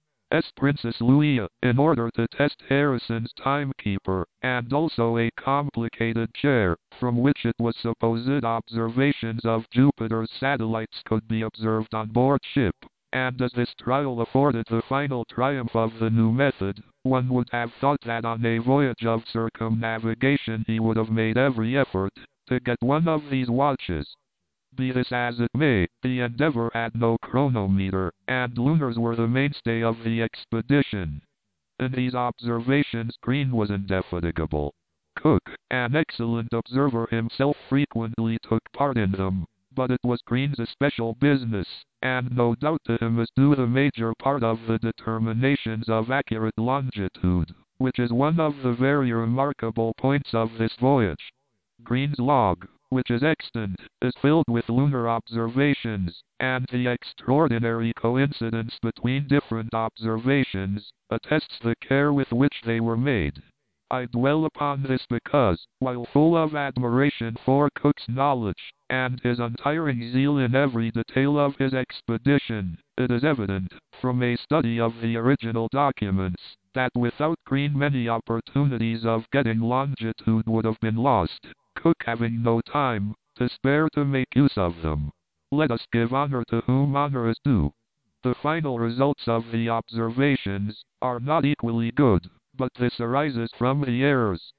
S Princess Louisa, in order to test Harrison's timekeeper, and also a complicated chair, from which it was supposed observations of Jupiter's satellites could be observed on board ship. And as this trial afforded the final triumph of the new method, one would have thought that on a voyage of circumnavigation he would have made every effort to get one of these watches. Be this as it may, the Endeavour had no chronometer, and lunars were the mainstay of the expedition. In these observations Green was indefatigable. Cook, an excellent observer himself, frequently took part in them, but it was Green's especial business, and no doubt to him is due the major part of the determinations of accurate longitude, which is one of the very remarkable points of this voyage. Green's log, which is extant, is filled with lunar observations, and the extraordinary coincidence between different observations attests the care with which they were made. I dwell upon this because, while full of admiration for Cook's knowledge, and his untiring zeal in every detail of his expedition, it is evident, from a study of the original documents, that without Green many opportunities of getting longitude would have been lost, Cook having no time to spare to make use of them. Let us give honor to whom honor is due. The final results of the observations are not equally good, but this arises from the errors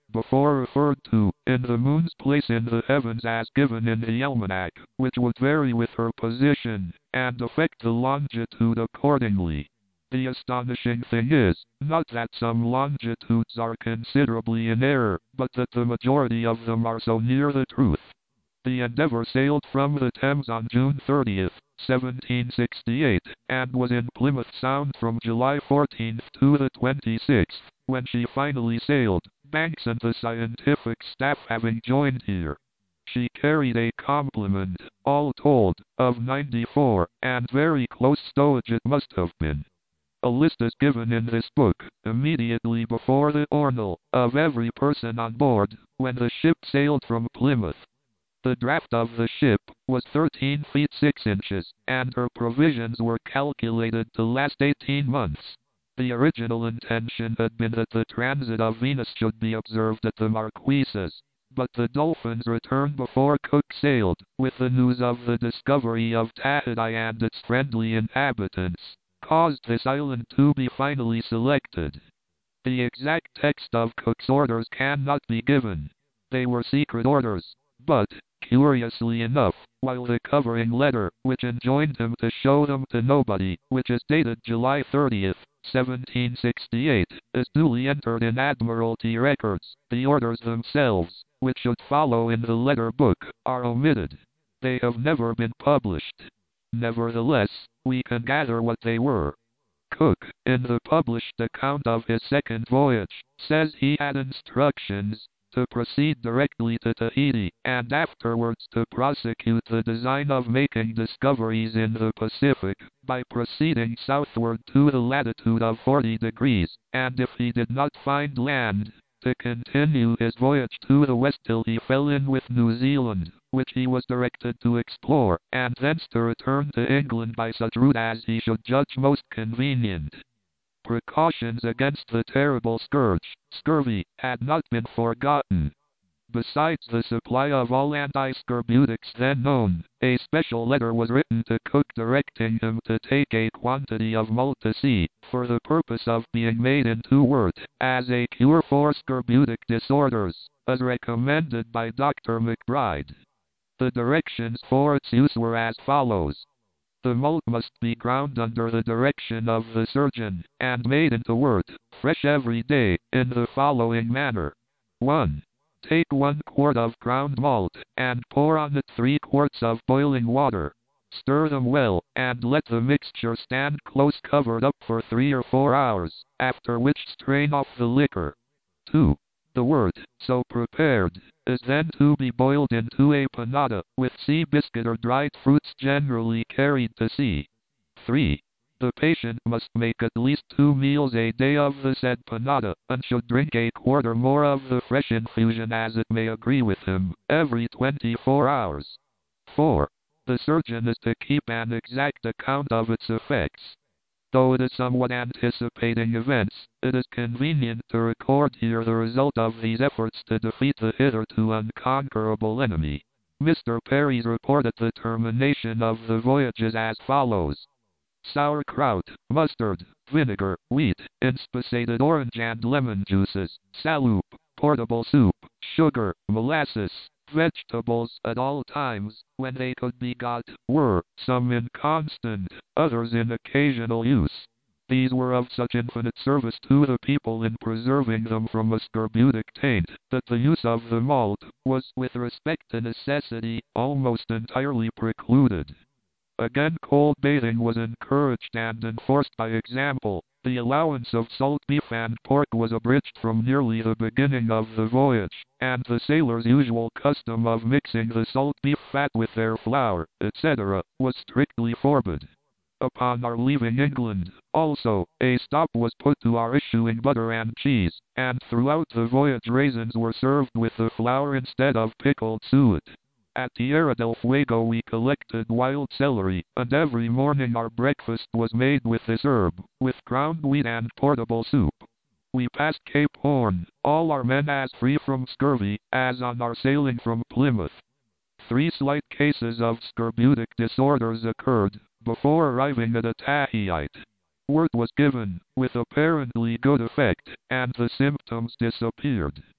before referred to, in the moon's place in the heavens as given in the almanac, which would vary with her position, and affect the longitude accordingly. The astonishing thing is, not that some longitudes are considerably in error, but that the majority of them are so near the truth. The Endeavour sailed from the Thames on June thirtieth, seventeen sixty-eight, and was in Plymouth Sound from July fourteenth to the twenty-sixth, when she finally sailed, Banks and the scientific staff having joined here. She carried a complement, all told, of ninety-four, and very close stowage it must have been. A list is given in this book, immediately before the Ornal, of every person on board, when the ship sailed from Plymouth. The draft of the ship was thirteen feet six inches, and her provisions were calculated to last eighteen months. The original intention had been that the transit of Venus should be observed at the Marquesas, but the Dolphins returned before Cook sailed, with the news of the discovery of Tahiti and its friendly inhabitants, caused this island to be finally selected. The exact text of Cook's orders cannot be given. They were secret orders, but, curiously enough, while the covering letter, which enjoined him to show them to nobody, which is dated July thirtieth, seventeen sixty-eight, is duly entered in Admiralty records, the orders themselves, which should follow in the letter book, are omitted. They have never been published. Nevertheless, we can gather what they were. Cook, in the published account of his second voyage, says he had instructions to proceed directly to Tahiti, and afterwards to prosecute the design of making discoveries in the Pacific, by proceeding southward to the latitude of forty degrees, and if he did not find land, to continue his voyage to the west till he fell in with New Zealand, which he was directed to explore, and thence to return to England by such route as he should judge most convenient. Precautions against the terrible scourge, scurvy, had not been forgotten. Besides the supply of all anti-scorbutics then known, a special letter was written to Cook directing him to take a quantity of Multacea, for the purpose of being made into wort, as a cure for scorbutic disorders, as recommended by Doctor McBride. The directions for its use were as follows. The malt must be ground under the direction of the surgeon, and made into wort, fresh every day, in the following manner. one. Take one quart of ground malt, and pour on it three quarts of boiling water. Stir them well, and let the mixture stand close covered up for three or four hours, after which strain off the liquor. two. The wort, so prepared, is then to be boiled into a panada, with sea biscuit or dried fruits generally carried to sea. three. The patient must make at least two meals a day of the said panada, and should drink a quart or more of the fresh infusion as it may agree with him, every twenty-four hours. four. The surgeon is to keep an exact account of its effects. Though it is somewhat anticipating events, it is convenient to record here the result of these efforts to defeat the hitherto unconquerable enemy. Mister Perry's report at the termination of the voyage is as follows. Sauerkraut, mustard, vinegar, wheat, inspissated orange and lemon juices, saloup, portable soup, sugar, molasses, vegetables at all times, when they could be got, were, some in constant, others in occasional use. These were of such infinite service to the people in preserving them from a scorbutic taint, that the use of the malt was, with respect to necessity, almost entirely precluded. Again, cold bathing was encouraged and enforced by example. The allowance of salt beef and pork was abridged from nearly the beginning of the voyage, and the sailors' usual custom of mixing the salt beef fat with their flour, et cetera, was strictly forbid. Upon our leaving England, also, a stop was put to our issuing butter and cheese, and throughout the voyage raisins were served with the flour instead of pickled suet. At Tierra del Fuego we collected wild celery, and every morning our breakfast was made with this herb, with ground wheat and portable soup. We passed Cape Horn, all our men as free from scurvy, as on our sailing from Plymouth. Three slight cases of scorbutic disorders occurred, before arriving at Otaheite. Wort was given, with apparently good effect, and the symptoms disappeared.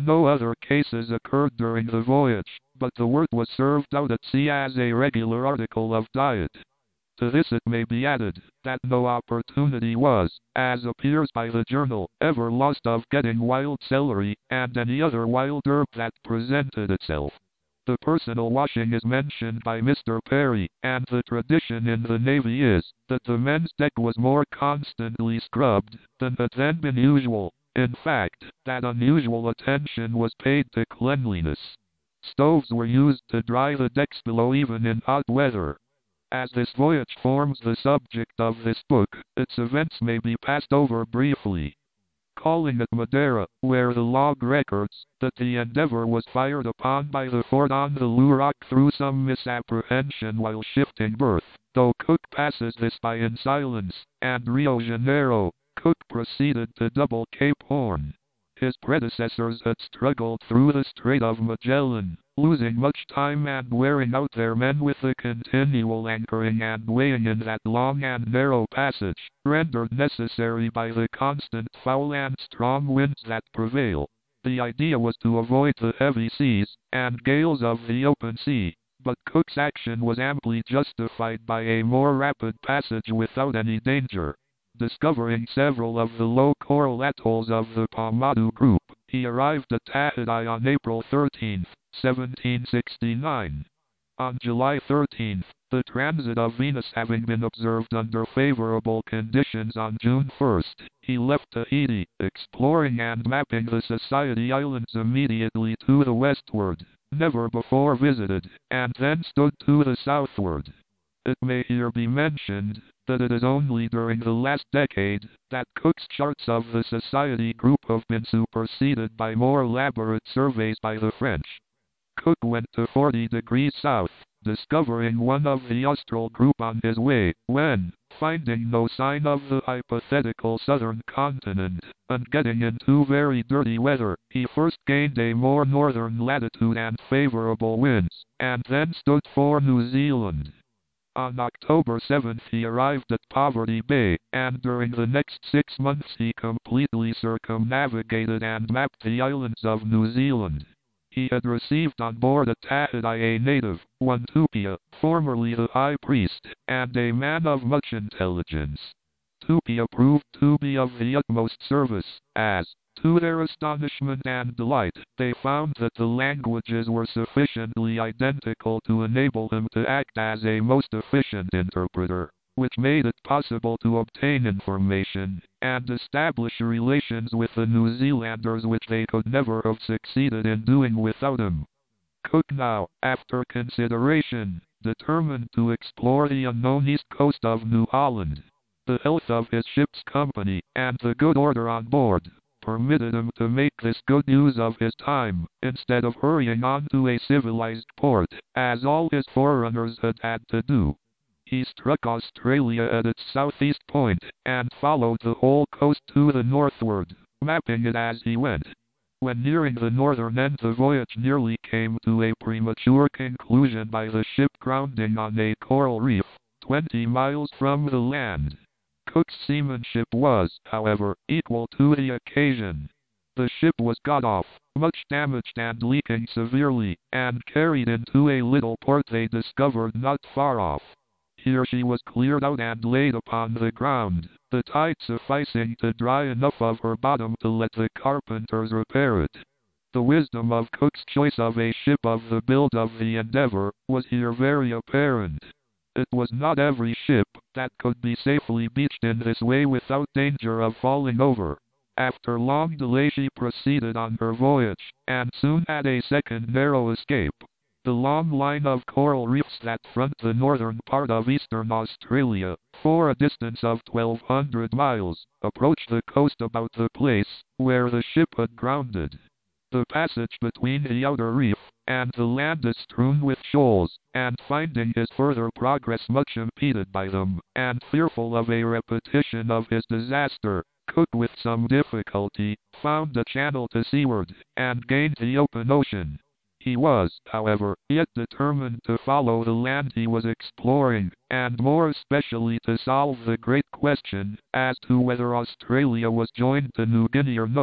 No other cases occurred during the voyage, but the wort was served out at sea as a regular article of diet. To this it may be added, that no opportunity was, as appears by the journal, ever lost of getting wild celery, and any other wild herb that presented itself. The personal washing is mentioned by Mister Perry, and the tradition in the Navy is, that the men's deck was more constantly scrubbed, than had then been usual. In fact, that unusual attention was paid to cleanliness. Stoves were used to dry the decks below even in hot weather. As this voyage forms the subject of this book, its events may be passed over briefly. Calling at Madeira, where the log records that the Endeavour was fired upon by the fort on the Luroc through some misapprehension while shifting berth, though Cook passes this by in silence, and Rio Janeiro, Cook proceeded to double Cape Horn. His predecessors had struggled through the Strait of Magellan, losing much time and wearing out their men with the continual anchoring and weighing in that long and narrow passage, rendered necessary by the constant foul and strong winds that prevail. The idea was to avoid the heavy seas and gales of the open sea, but Cook's action was amply justified by a more rapid passage without any danger. Discovering several of the low coral atolls of the Pomadu group, he arrived at Tahiti on April thirteenth, seventeen sixty-nine. On July thirteenth, the transit of Venus having been observed under favorable conditions on June first, he left Tahiti, exploring and mapping the Society Islands immediately to the westward, never before visited, and then stood to the southward. It may here be mentioned that it is only during the last decade that Cook's charts of the Society group have been superseded by more elaborate surveys by the French. Cook went to forty degrees south, discovering one of the Austral group on his way, when, finding no sign of the hypothetical southern continent, and getting into very dirty weather, he first gained a more northern latitude and favorable winds, and then stood for New Zealand. On October seventh he arrived at Poverty Bay, and during the next six months he completely circumnavigated and mapped the islands of New Zealand. He had received on board at Tahiti a native, one Tupia, formerly the high priest, and a man of much intelligence. Tupia proved to be of the utmost service, as, to their astonishment and delight, they found that the languages were sufficiently identical to enable him to act as a most efficient interpreter, which made it possible to obtain information and establish relations with the New Zealanders which they could never have succeeded in doing without him. Cook now, after consideration, determined to explore the unknown east coast of New Holland. The health of his ship's company, and the good order on board, permitted him to make this good use of his time, instead of hurrying on to a civilized port, as all his forerunners had had to do. He struck Australia at its southeast point, and followed the whole coast to the northward, mapping it as he went. When nearing the northern end, the voyage nearly came to a premature conclusion by the ship grounding on a coral reef, twenty miles from the land. Cook's seamanship was, however, equal to the occasion. The ship was got off, much damaged and leaking severely, and carried into a little port they discovered not far off. Here she was cleared out and laid upon the ground, the tide sufficing to dry enough of her bottom to let the carpenters repair it. The wisdom of Cook's choice of a ship of the build of the Endeavour was here very apparent. It was not every ship that could be safely beached in this way without danger of falling over. After long delay she proceeded on her voyage, and soon had a second narrow escape. The long line of coral reefs that front the northern part of eastern Australia, for a distance of twelve hundred miles, approach the coast about the place where the ship had grounded. The passage between the outer reef and the land is strewn with shoals, and finding his further progress much impeded by them, and fearful of a repetition of his disaster, Cook with some difficulty found a channel to seaward, and gained the open ocean. He was, however, yet determined to follow the land he was exploring, and more especially to solve the great question as to whether Australia was joined to New Guinea or no,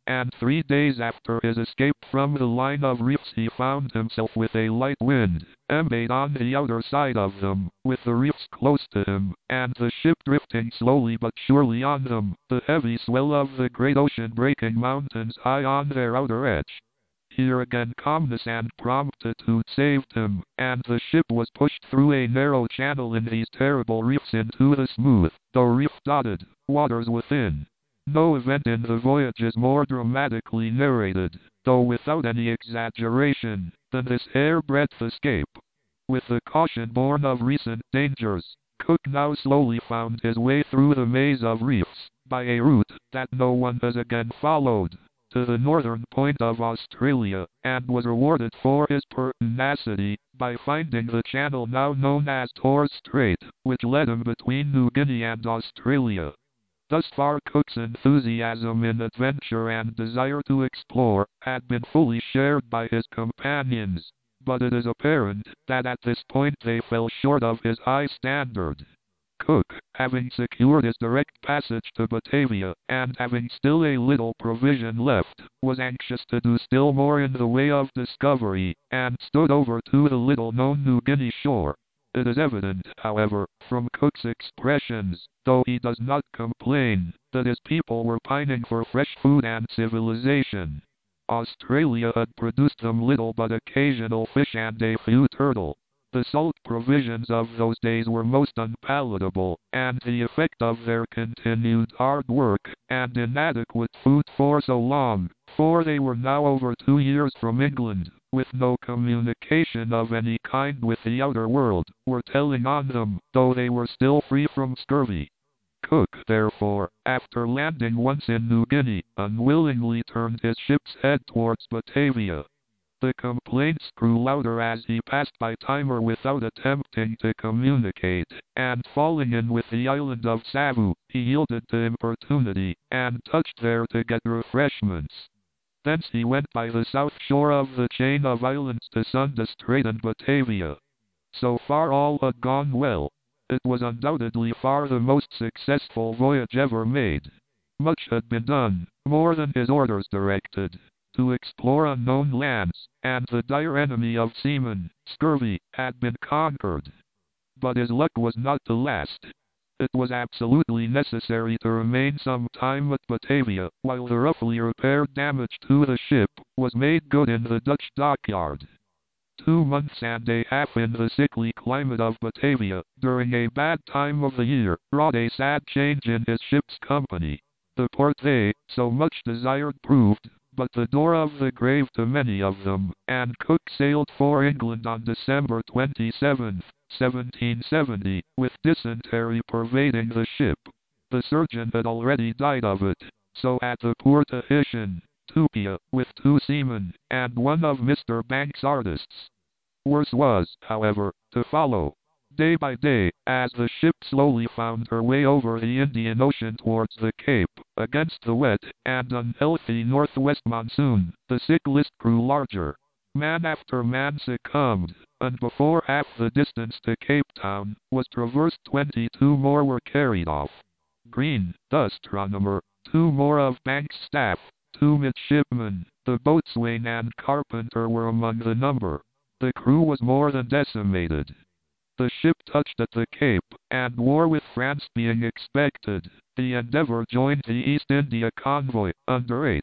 and three days after his escape from the line of reefs he found himself with a light wind, embayed on the outer side of them, with the reefs close to him, and the ship drifting slowly but surely on them, the heavy swell of the great ocean breaking mountains high on their outer edge. Here again calmness and promptitude saved him, and the ship was pushed through a narrow channel in these terrible reefs into the smooth, though reef-dotted, waters within. No event in the voyage is more dramatically narrated, though without any exaggeration, than this hair-breadth escape. With the caution born of recent dangers, Cook now slowly found his way through the maze of reefs, by a route that no one has again followed, to the northern point of Australia, and was rewarded for his pertinacity by finding the channel now known as Torres Strait, which led him between New Guinea and Australia. Thus far Cook's enthusiasm in adventure and desire to explore had been fully shared by his companions, but it is apparent that at this point they fell short of his high standard. Cook, having secured his direct passage to Batavia, and having still a little provision left, was anxious to do still more in the way of discovery, and stood over to the little-known New Guinea shore. It is evident, however, from Cook's expressions, though he does not complain, that his people were pining for fresh food and civilization. Australia had produced them little but occasional fish and a few turtle. The salt provisions of those days were most unpalatable, and the effect of their continued hard work, and inadequate food for so long, for they were now over two years from England, with no communication of any kind with the outer world, were telling on them, though they were still free from scurvy. Cook, therefore, after landing once in New Guinea, unwillingly turned his ship's head towards Batavia. The complaints grew louder as he passed by Timor without attempting to communicate, and falling in with the island of Savu, he yielded to importunity, and touched there to get refreshments. Thence he went by the south shore of the chain of islands to Sunda Strait and Batavia. So far all had gone well. It was undoubtedly far the most successful voyage ever made. Much had been done, more than his orders directed, to explore unknown lands, and the dire enemy of seamen, scurvy, had been conquered. But his luck was not to last. It was absolutely necessary to remain some time at Batavia, while the roughly repaired damage to the ship was made good in the Dutch dockyard. Two months and a half in the sickly climate of Batavia, during a bad time of the year, wrought a sad change in his ship's company. The port they so much desired proved but the door of the grave to many of them, and Cook sailed for England on December twenty-seventh, seventeen seventy, with dysentery pervading the ship. The surgeon had already died of it, so had the poor Tahitian, Tupia, with two seamen, and one of Mister Banks' artists. Worse was, however, to follow. Day by day, as the ship slowly found her way over the Indian Ocean towards the Cape, against the wet and unhealthy northwest monsoon, the sick list grew larger. Man after man succumbed, and before half the distance to Cape Town was traversed twenty-two more were carried off. Green, the astronomer, two more of Banks' staff, two midshipmen, the boatswain and carpenter were among the number. The crew was more than decimated. The ship touched at the Cape, and war with France being expected, the Endeavour joined the East India convoy, under H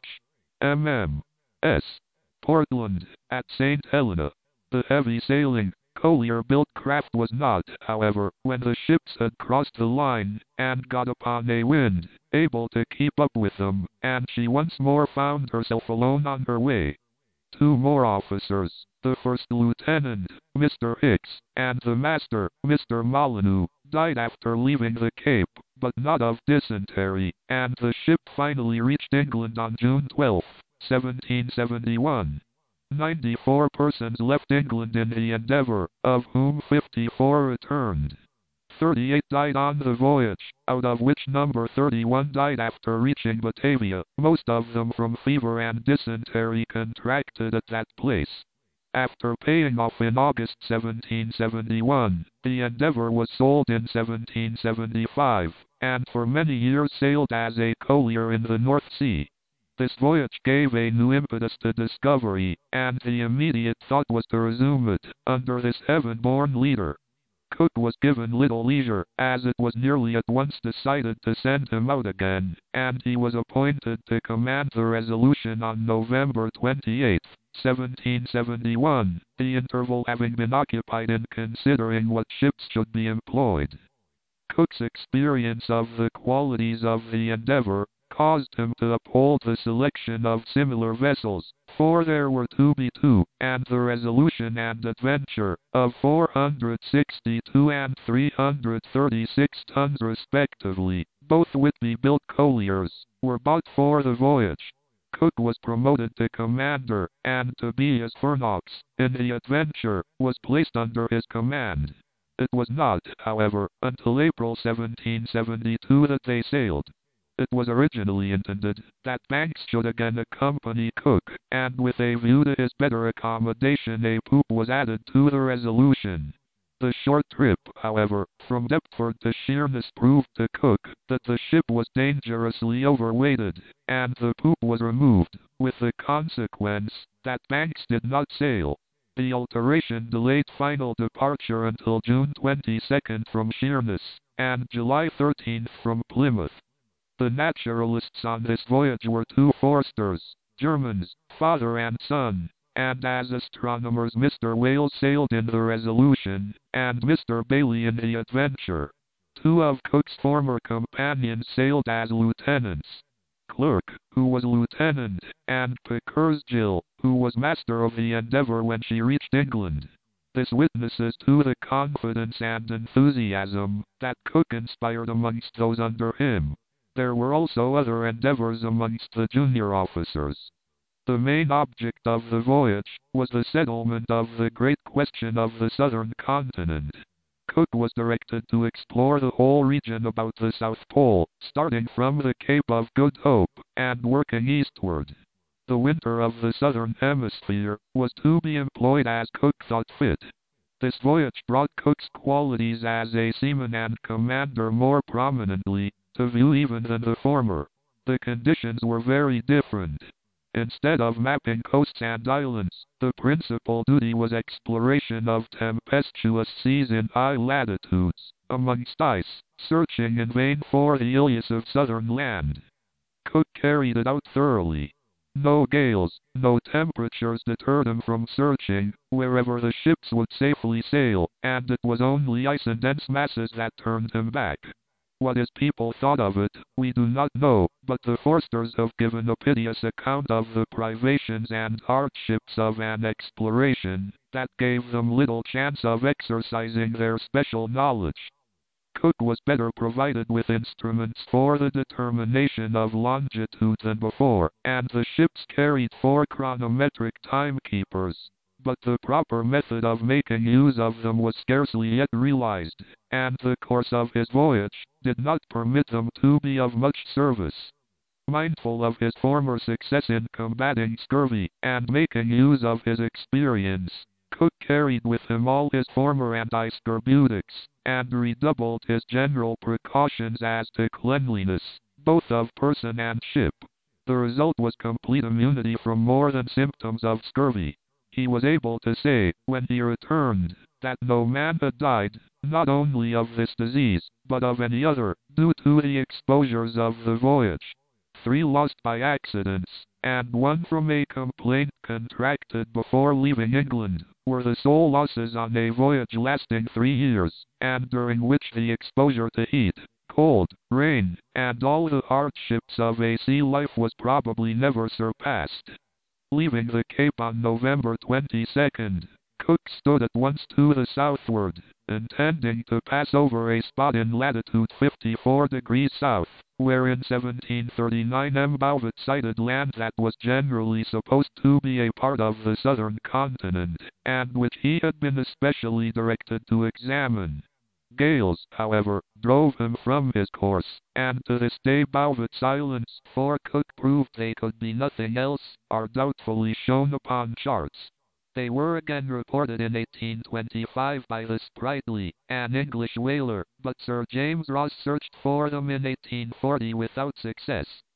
M M S Portland, at Saint Helena. The heavy sailing, collier-built craft was not, however, when the ships had crossed the line, and got upon a wind, able to keep up with them, and she once more found herself alone on her way. Two more officers, the first lieutenant, Mister Hicks, and the master, Mister Molyneux, died after leaving the Cape, but not of dysentery, and the ship finally reached England on June twelfth, seventeen seventy-one. Ninety-four persons left England in the Endeavour, of whom fifty-four returned. Thirty-eight died on the voyage, out of which number thirty-one died after reaching Batavia, most of them from fever and dysentery contracted at that place. After paying off in August seventeen seventy-one, the Endeavour was sold in seventeen seventy-five, and for many years sailed as a collier in the North Sea. This voyage gave a new impetus to discovery, and the immediate thought was to resume it, under this heaven-born leader. Cook was given little leisure, as it was nearly at once decided to send him out again, and he was appointed to command the Resolution on November twenty-eighth, seventeen seventy-one, the interval having been occupied in considering what ships should be employed. Cook's experience of the qualities of the Endeavour caused him to uphold the selection of similar vessels, for there were to be two, and the Resolution and Adventure, of four hundred sixty-two and three hundred thirty-six tons respectively, both Whitby-built colliers, were bought for the voyage. Cook was promoted to commander, and Tobias Furnox, in the Adventure, was placed under his command. It was not, however, until April seventeen seventy-two that they sailed. It was originally intended that Banks should again accompany Cook, and with a view to his better accommodation a poop was added to the Resolution. The short trip, however, from Deptford to Sheerness proved to Cook that the ship was dangerously overweighted, and the poop was removed, with the consequence that Banks did not sail. The alteration delayed final departure until June twenty-second from Sheerness, and July thirteenth from Plymouth. The naturalists on this voyage were two Forsters, Germans, father and son, and as astronomers Mister Wales sailed in the Resolution, and Mister Bailey in the Adventure. Two of Cook's former companions sailed as lieutenants. Clerk, who was lieutenant, and Pickersgill, who was master of the Endeavour when she reached England. This witnesses to the confidence and enthusiasm that Cook inspired amongst those under him. There were also other endeavours amongst the junior officers. The main object of the voyage was the settlement of the great question of the southern continent. Cook was directed to explore the whole region about the South Pole, starting from the Cape of Good Hope, and working eastward. The winter of the southern hemisphere was to be employed as Cook thought fit. This voyage brought Cook's qualities as a seaman and commander more prominently to view even than the former. The conditions were very different. Instead of mapping coasts and islands, the principal duty was exploration of tempestuous seas in high latitudes, amongst ice, searching in vain for the elusive southern land. Cook carried it out thoroughly. No gales, no temperatures deterred him from searching wherever the ships would safely sail, and it was only ice and dense masses that turned him back. What his people thought of it, we do not know, but the Forsters have given a piteous account of the privations and hardships of an exploration that gave them little chance of exercising their special knowledge. Cook was better provided with instruments for the determination of longitude than before, and the ships carried four chronometric timekeepers. But the proper method of making use of them was scarcely yet realized, and the course of his voyage did not permit them to be of much service. Mindful of his former success in combating scurvy, and making use of his experience, Cook carried with him all his former anti-scorbutics, and redoubled his general precautions as to cleanliness, both of person and ship. The result was complete immunity from more than symptoms of scurvy. He was able to say, when he returned, that no man had died, not only of this disease, but of any other, due to the exposures of the voyage. Three lost by accidents, and one from a complaint contracted before leaving England, were the sole losses on a voyage lasting three years, and during which the exposure to heat, cold, rain, and all the hardships of a sea life was probably never surpassed. Leaving the Cape on November twenty-second, Cook stood at once to the southward, intending to pass over a spot in latitude fifty-four degrees south, where in seventeen thirty-nine M. Bouvet sighted land that was generally supposed to be a part of the southern continent, and which he had been especially directed to examine. Gales, however, drove him from his course, and to this day Bouvet's islands, for Cook proved they could be nothing else, are doubtfully shown upon charts. They were again reported in eighteen twenty-five by the Sprightly, an English whaler, but Sir James Ross searched for them in eighteen forty without success.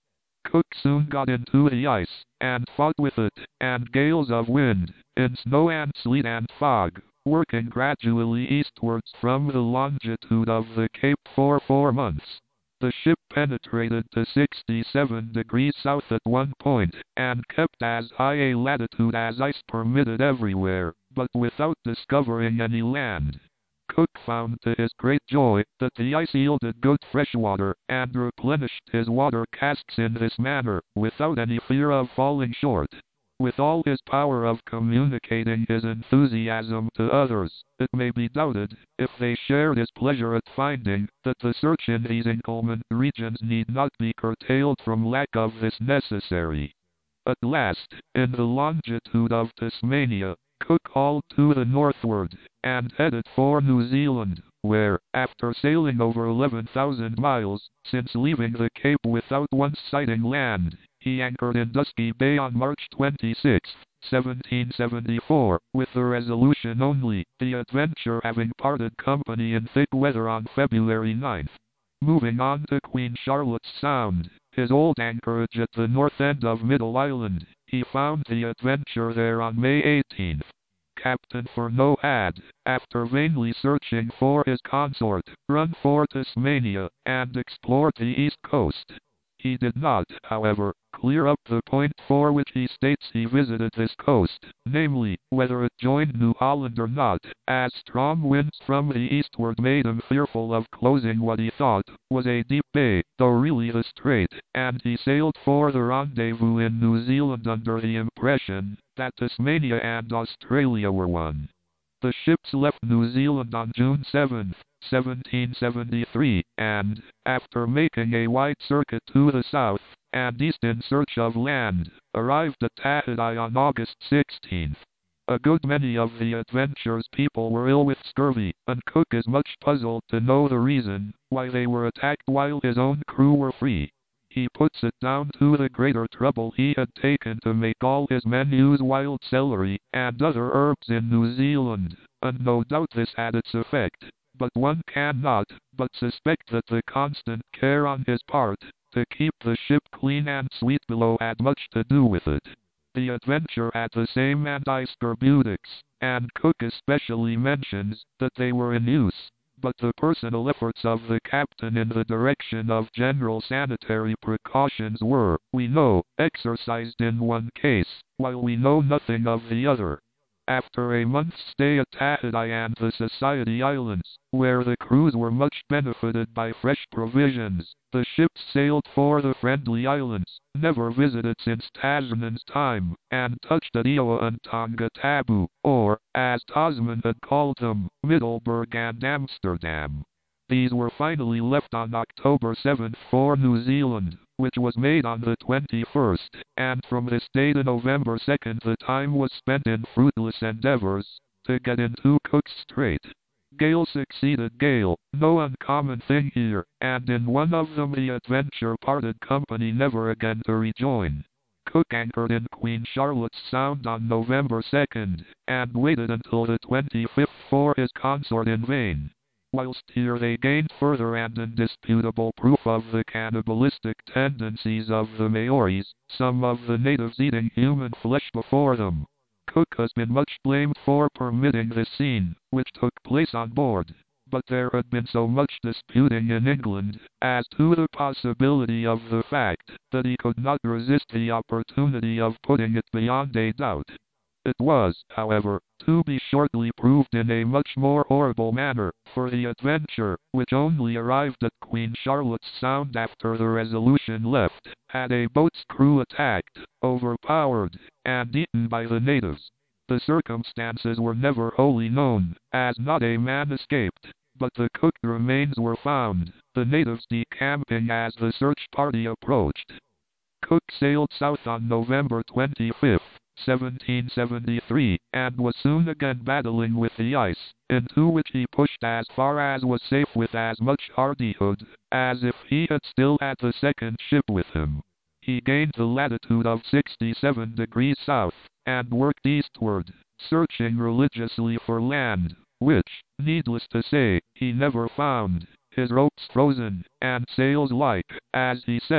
Cook soon got into the ice, and fought with it, and gales of wind, in snow and sleet and fog, working gradually eastwards from the longitude of the Cape for four months. The ship penetrated to sixty-seven degrees south at one point, and kept as high a latitude as ice permitted everywhere, but without discovering any land. Cook found to his great joy that the ice yielded good fresh water, and replenished his water casks in this manner, without any fear of falling short. With all his power of communicating his enthusiasm to others, it may be doubted if they shared his pleasure at finding that the search in these inclement regions need not be curtailed from lack of this necessary. At last, in the longitude of Tasmania, Cook hauled to the northward, and headed for New Zealand, where, after sailing over eleven thousand miles, since leaving the Cape without once sighting land, he anchored in Dusky Bay on March twenty-sixth, seventeen seventy-four, with the Resolution only, the Adventure having parted company in thick weather on February ninth. Moving on to Queen Charlotte's Sound, his old anchorage at the north end of Middle Island, he found the Adventure there on May eighteenth. Captain Furneaux had, after vainly searching for his consort, run for Tasmania, and explored the east coast. He did not, however, clear up the point for which he states he visited this coast, namely, whether it joined New Holland or not, as strong winds from the eastward made him fearful of closing what he thought was a deep bay, though really the strait, and he sailed for the rendezvous in New Zealand under the impression that Tasmania and Australia were one. The ships left New Zealand on June seventh, seventeen seventy-three, and, after making a wide circuit to the south and east in search of land, arrived at Tahiti on August sixteenth. A good many of the Adventure's people were ill with scurvy, and Cook is much puzzled to know the reason why they were attacked while his own crew were free. He puts it down to the greater trouble he had taken to make all his men use wild celery and other herbs in New Zealand, and no doubt this had its effect, but one cannot but suspect that the constant care on his part to keep the ship clean and sweet below had much to do with it. The Adventure had the same anti-scorbutics, and Cook especially mentions that they were in use, but the personal efforts of the captain in the direction of general sanitary precautions were, we know, exercised in one case, while we know nothing of the other. After a month's stay at Tahiti and the Society Islands, where the crews were much benefited by fresh provisions, the ships sailed for the Friendly Islands, never visited since Tasman's time, and touched at Eoa and Tonga-Tabou, or, as Tasman had called them, Middelburg and Amsterdam. These were finally left on October seventh for New Zealand, which was made on the twenty-first, and from this day to November second the time was spent in fruitless endeavors to get into Cook's Strait. Gale succeeded gale, no uncommon thing here, and in one of them the Adventure parted company never again to rejoin. Cook anchored in Queen Charlotte's Sound on November second, and waited until the twenty-fifth for his consort in vain. Whilst here they gained further and indisputable proof of the cannibalistic tendencies of the Maoris, some of the natives eating human flesh before them. Cook has been much blamed for permitting this scene, which took place on board, but there had been so much disputing in England as to the possibility of the fact that he could not resist the opportunity of putting it beyond a doubt. It was, however, to be shortly proved in a much more horrible manner, for the Adventure, which only arrived at Queen Charlotte's Sound after the Resolution left, had a boat's crew attacked, overpowered, and eaten by the natives. The circumstances were never wholly known, as not a man escaped, but the cooked remains were found, the natives decamping as the search party approached. Cook sailed south on November twenty-fifth. seventeen seventy-three, and was soon again battling with the ice, into which he pushed as far as was safe with as much hardihood as if he had still had the second ship with him. He gained the latitude of sixty-seven degrees south, and worked eastward, searching religiously for land, which, needless to say, he never found, his ropes frozen, and sails like, as he says,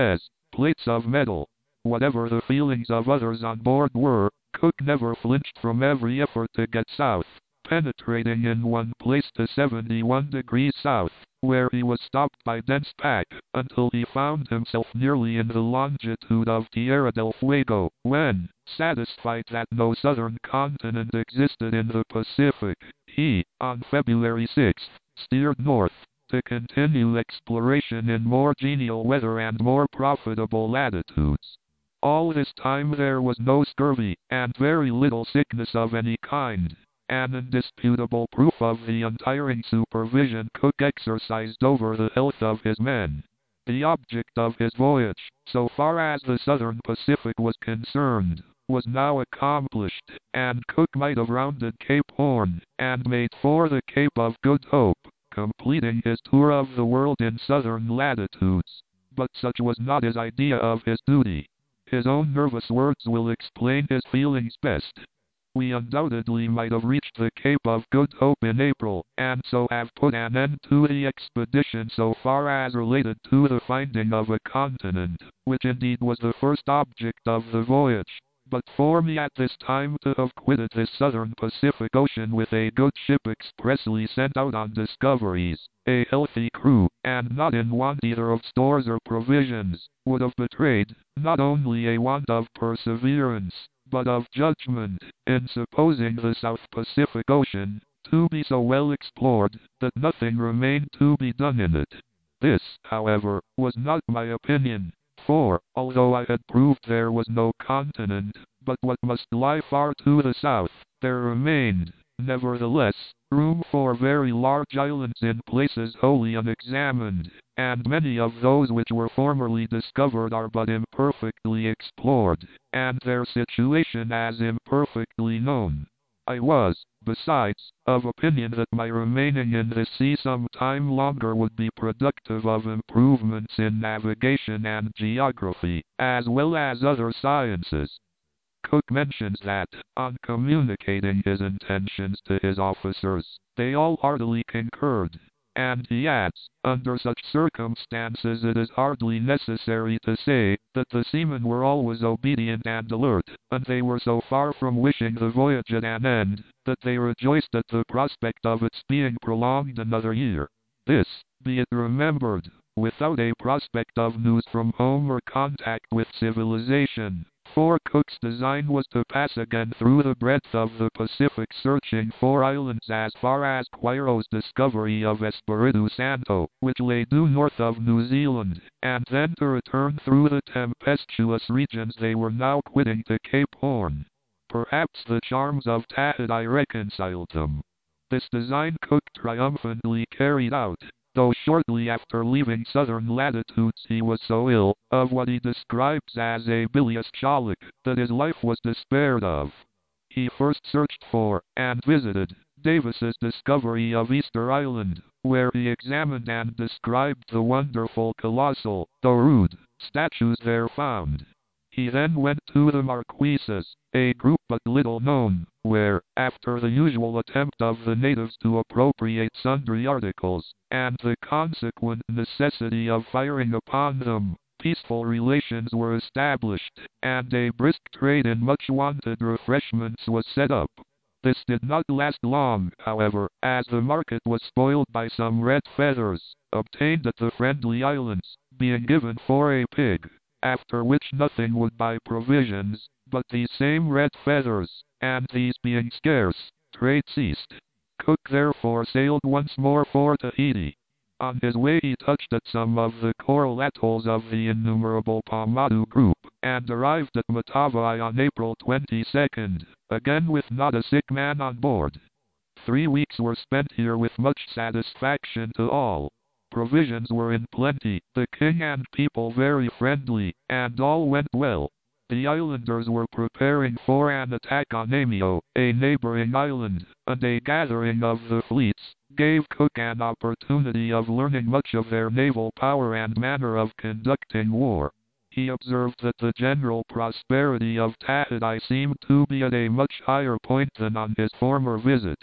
plates of metal. Whatever the feelings of others on board were, Cook never flinched from every effort to get south, penetrating in one place to seventy-one degrees south, where he was stopped by dense pack, until he found himself nearly in the longitude of Tierra del Fuego, when, satisfied that no southern continent existed in the Pacific, he, on February sixth, steered north, to continue exploration in more genial weather and more profitable latitudes. All this time there was no scurvy, and very little sickness of any kind, an indisputable proof of the untiring supervision Cook exercised over the health of his men. The object of his voyage, so far as the southern Pacific was concerned, was now accomplished, and Cook might have rounded Cape Horn, and made for the Cape of Good Hope, completing his tour of the world in southern latitudes. But such was not his idea of his duty. His own nervous words will explain his feelings best. We undoubtedly might have reached the Cape of Good Hope in April, and so have put an end to the expedition so far as related to the finding of a continent, which indeed was the first object of the voyage. But for me at this time to have quitted this southern Pacific Ocean with a good ship expressly sent out on discoveries, a healthy crew, and not in want either of stores or provisions, would have betrayed, not only a want of perseverance, but of judgment, in supposing the South Pacific Ocean to be so well explored, that nothing remained to be done in it. This, however, was not my opinion. For, although I had proved there was no continent, but what must lie far to the south, there remained, nevertheless, room for very large islands in places wholly unexamined, and many of those which were formerly discovered are but imperfectly explored, and their situation as imperfectly known. I was, besides, of opinion that my remaining in this sea some time longer would be productive of improvements in navigation and geography, as well as other sciences. Cook mentions that, on communicating his intentions to his officers, they all heartily concurred. And he adds, under such circumstances it is hardly necessary to say that the seamen were always obedient and alert, and they were so far from wishing the voyage at an end, that they rejoiced at the prospect of its being prolonged another year. This, be it remembered, without a prospect of news from home or contact with civilization. For Cook's design was to pass again through the breadth of the Pacific searching for islands as far as Quiro's discovery of Espiritu Santo, which lay due north of New Zealand, and then to return through the tempestuous regions they were now quitting to Cape Horn. Perhaps the charms of Tahiti reconciled them. This design Cook triumphantly carried out, though shortly after leaving southern latitudes he was so ill, of what he describes as a bilious colic, that his life was despaired of. He first searched for, and visited, Davis's discovery of Easter Island, where he examined and described the wonderful colossal, though rude, statues there found. He then went to the Marquesas, a group but little known, where, after the usual attempt of the natives to appropriate sundry articles, and the consequent necessity of firing upon them, peaceful relations were established, and a brisk trade in much-wanted refreshments was set up. This did not last long, however, as the market was spoiled by some red feathers, obtained at the Friendly Islands, being given for a pig, after which nothing would buy provisions, but these same red feathers, and these being scarce, trade ceased. Cook therefore sailed once more for Tahiti. On his way he touched at some of the coral atolls of the innumerable Pomadu group, and arrived at Matavai on April twenty-second, again with not a sick man on board. Three weeks were spent here with much satisfaction to all. Provisions were in plenty, the king and people very friendly, and all went well. The islanders were preparing for an attack on Amio, a neighboring island, and a gathering of the fleets gave Cook an opportunity of learning much of their naval power and manner of conducting war. He observed that the general prosperity of Tahiti seemed to be at a much higher point than on his former visit.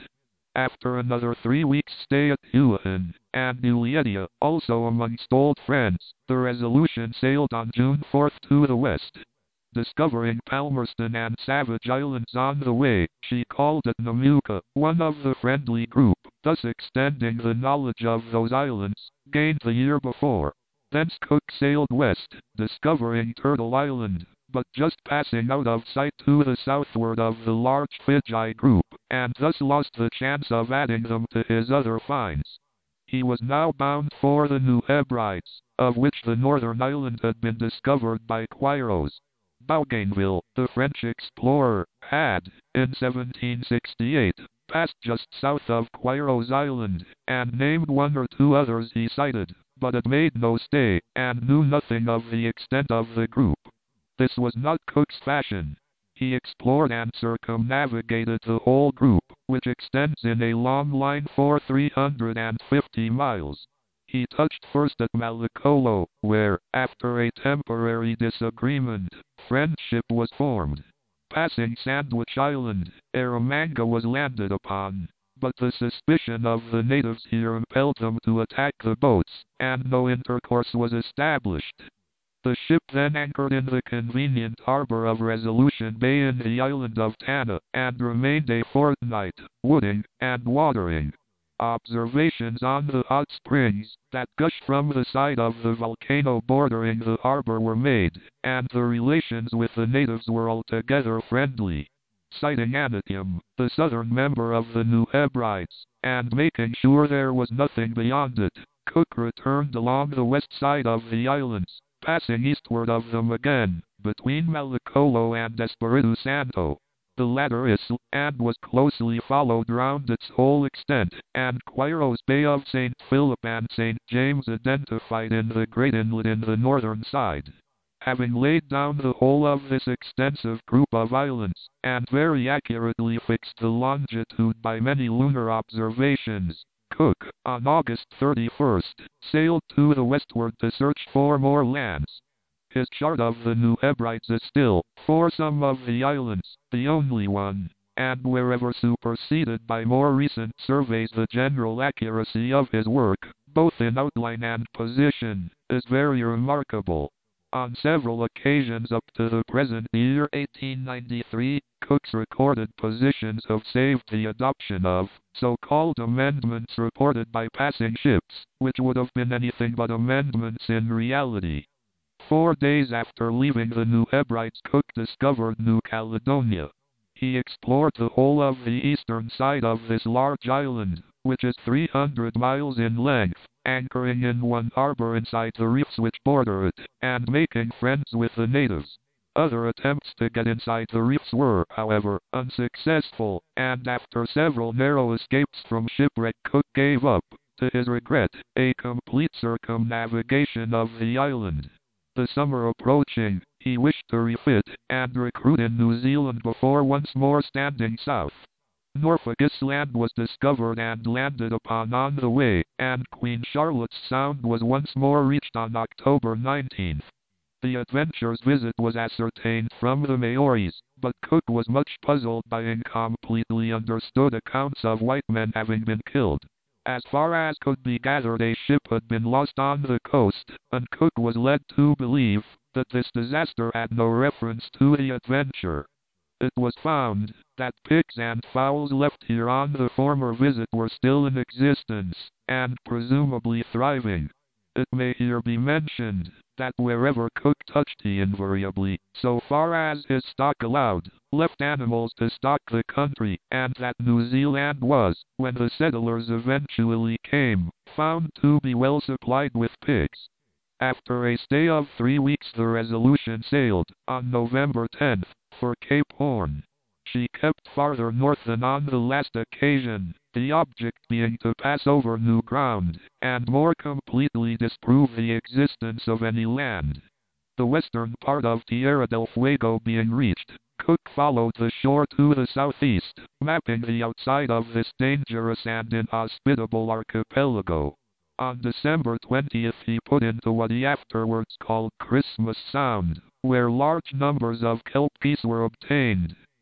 After another three weeks' stay at Houghton and Ulieta, also amongst old friends, the Resolution sailed on June fourth to the west. Discovering Palmerston and Savage Islands on the way, she called at Namuka, one of the friendly group, thus extending the knowledge of those islands, gained the year before. Thence Cook sailed west, discovering Turtle Island, but just passing out of sight to the southward of the large Fiji group, and thus lost the chance of adding them to his other finds. He was now bound for the New Hebrides, of which the northern island had been discovered by Quiros. Bougainville, the French explorer, had, in seventeen sixty-eight, passed just south of Quiros Island, and named one or two others he sighted, but had made no stay, and knew nothing of the extent of the group. This was not Cook's fashion. He explored and circumnavigated the whole group, which extends in a long line for three hundred fifty miles. He touched first at Mallicolo, where, after a temporary disagreement, friendship was formed. Passing Sandwich Island, Eromanga was landed upon, but the suspicion of the natives here impelled them to attack the boats, and no intercourse was established. The ship then anchored in the convenient harbor of Resolution Bay in the island of Tanna, and remained a fortnight, wooding and watering. Observations on the hot springs that gush from the side of the volcano bordering the harbor were made, and the relations with the natives were altogether friendly. Sighting Anakim, the southern member of the New Hebrides, and making sure there was nothing beyond it, Cook returned along the west side of the islands, passing eastward of them again, between Mallicolo and Espiritu Santo. The latter is, and was closely followed round its whole extent, and Quiros Bay of Saint Philip and Saint James identified in the great inlet in the northern side. Having laid down the whole of this extensive group of islands, and very accurately fixed the longitude by many lunar observations, Cook, on August thirty-first, sailed to the westward to search for more lands. His chart of the New Hebrides is still, for some of the islands, the only one, and wherever superseded by more recent surveys, the general accuracy of his work, both in outline and position, is very remarkable. On several occasions up to the present year eighteen ninety-three, Cook's recorded positions have saved the adoption of so-called amendments reported by passing ships, which would have been anything but amendments in reality. Four days after leaving the New Hebrides, Cook discovered New Caledonia. He explored the whole of the eastern side of this large island, which is three hundred miles in length, anchoring in one harbor inside the reefs which border it, and making friends with the natives. Other attempts to get inside the reefs were, however, unsuccessful, and after several narrow escapes from shipwreck, Cook gave up, to his regret, a complete circumnavigation of the island. The summer approaching, he wished to refit and recruit in New Zealand before once more standing south. Norfolk Island was discovered and landed upon on the way, and Queen Charlotte's Sound was once more reached on October nineteenth. The Adventure's visit was ascertained from the Maoris, but Cook was much puzzled by incompletely understood accounts of white men having been killed. As far as could be gathered, a ship had been lost on the coast, and Cook was led to believe that this disaster had no reference to the Adventure. It was found that pigs and fowls left here on the former visit were still in existence, and presumably thriving. It may here be mentioned that wherever Cook touched he invariably, so far as his stock allowed, left animals to stock the country, and that New Zealand was, when the settlers eventually came, found to be well supplied with pigs. After a stay of three weeks, the Resolution sailed, on November tenth, for Cape Horn. She kept farther north than on the last occasion, the object being to pass over new ground, and more completely disprove the existence of any land. The western part of Tierra del Fuego being reached, Cook followed the shore to the southeast, mapping the outside of this dangerous and inhospitable archipelago. On December twentieth he put into what he afterwards called Christmas Sound, where large numbers of kelp geese were obtained.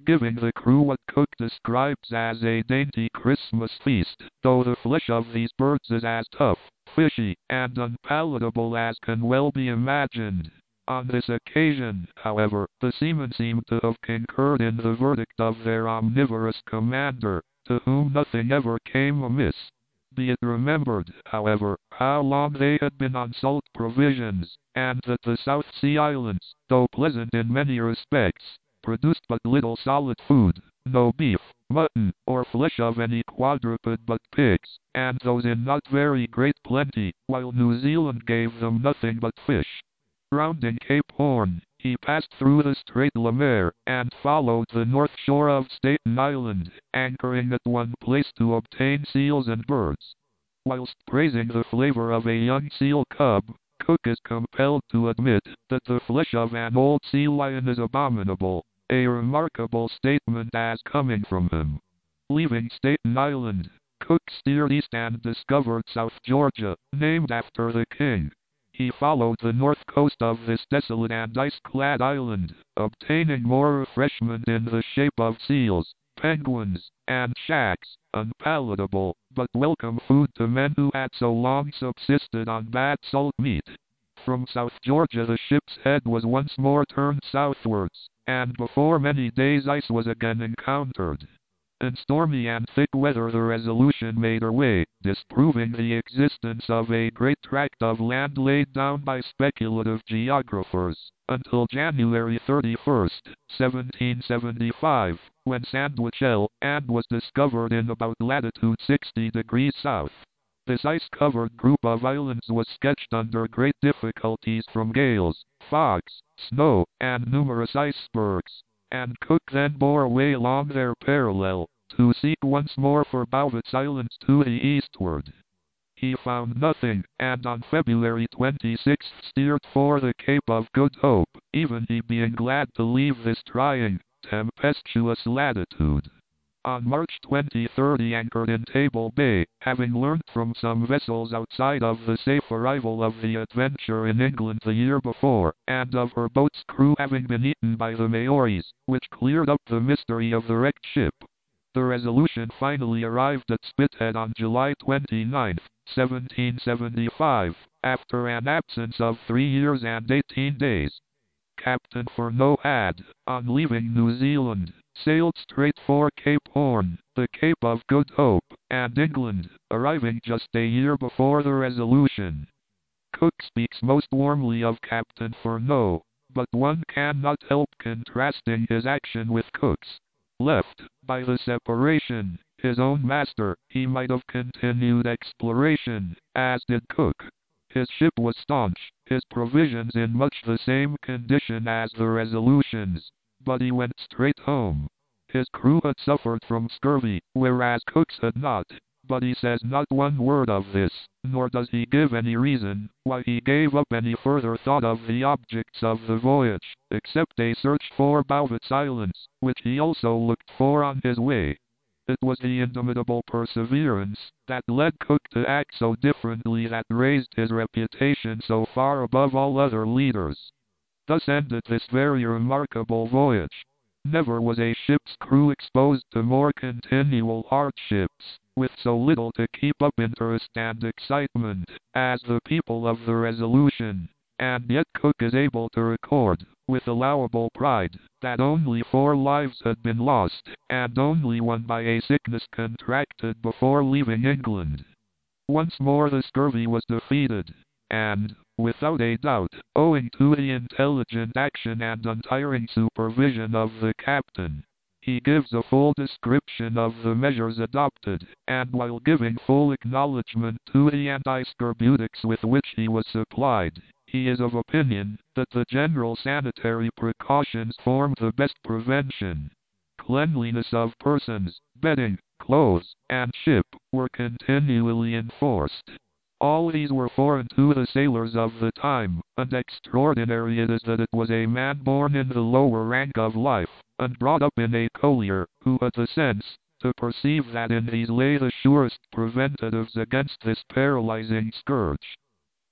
giving the crew what Cook describes as a dainty Christmas feast, though the flesh of these birds is as tough, fishy, and unpalatable as can well be imagined. On this occasion, however, the seamen seem to have concurred in the verdict of their omnivorous commander, to whom nothing ever came amiss. Be it remembered, however, how long they had been on salt provisions, and that the South Sea Islands, though pleasant in many respects, produced but little solid food, no beef, mutton, or flesh of any quadruped but pigs, and those in not very great plenty, while New Zealand gave them nothing but fish. Rounding Cape Horn, he passed through the Strait Le Maire, and followed the north shore of Staten Island, anchoring at one place to obtain seals and birds. Whilst praising the flavor of a young seal cub, Cook is compelled to admit that the flesh of an old sea lion is abominable, a remarkable statement as coming from him. Leaving Staten Island, Cook steered east and discovered South Georgia, named after the king. He followed the north coast of this desolate and ice-clad island, obtaining more refreshment in the shape of seals, penguins, and shacks, unpalatable, but welcome food to men who had so long subsisted on bad salt meat. From South Georgia the ship's head was once more turned southwards, and before many days ice was again encountered. In stormy and thick weather the Resolution made her way, disproving the existence of a great tract of land laid down by speculative geographers, until January thirty-first, seventeen seventy-five, when Sandwich Land was discovered in about latitude sixty degrees south. This ice-covered group of islands was sketched under great difficulties from gales, fogs, snow, and numerous icebergs, and Cook then bore away along their parallel, to seek once more for Bowit's Islands to the eastward. He found nothing, and on February twenty-sixth steered for the Cape of Good Hope, even he being glad to leave this trying, tempestuous latitude. On March twenty-third he anchored in Table Bay, having learnt from some vessels outside of the safe arrival of the Adventure in England the year before, and of her boat's crew having been eaten by the Maoris, which cleared up the mystery of the wrecked ship. The Resolution finally arrived at Spithead on July twenty-ninth, seventeen seventy-five, after an absence of three years and eighteen days. Captain Furneaux had, on leaving New Zealand, sailed straight for Cape Horn, the Cape of Good Hope, and England, arriving just a year before the Resolution. Cook speaks most warmly of Captain Furneaux, but one cannot help contrasting his action with Cook's. Left, by the separation, his own master, he might have continued exploration, as did Cook. His ship was staunch, his provisions in much the same condition as the Resolution's, but he went straight home. His crew had suffered from scurvy, whereas Cook's had not, but he says not one word of this, nor does he give any reason why he gave up any further thought of the objects of the voyage, except a search for Bowit's Islands, which he also looked for on his way. It was the indomitable perseverance that led Cook to act so differently that raised his reputation so far above all other leaders. Thus ended this very remarkable voyage. Never was a ship's crew exposed to more continual hardships, with so little to keep up interest and excitement, as the people of the Resolution, and yet Cook is able to record, with allowable pride, that only four lives had been lost, and only one by a sickness contracted before leaving England. Once more the scurvy was defeated, and, without a doubt, owing to the intelligent action and untiring supervision of the captain. He gives a full description of the measures adopted, and while giving full acknowledgment to the anti-scorbutics with which he was supplied, he is of opinion that the general sanitary precautions formed the best prevention. Cleanliness of persons, bedding, clothes, and ship were continually enforced. All these were foreign to the sailors of the time, and extraordinary it is that it was a man born in the lower rank of life, and brought up in a collier, who had the sense to perceive that in these lay the surest preventatives against this paralyzing scourge.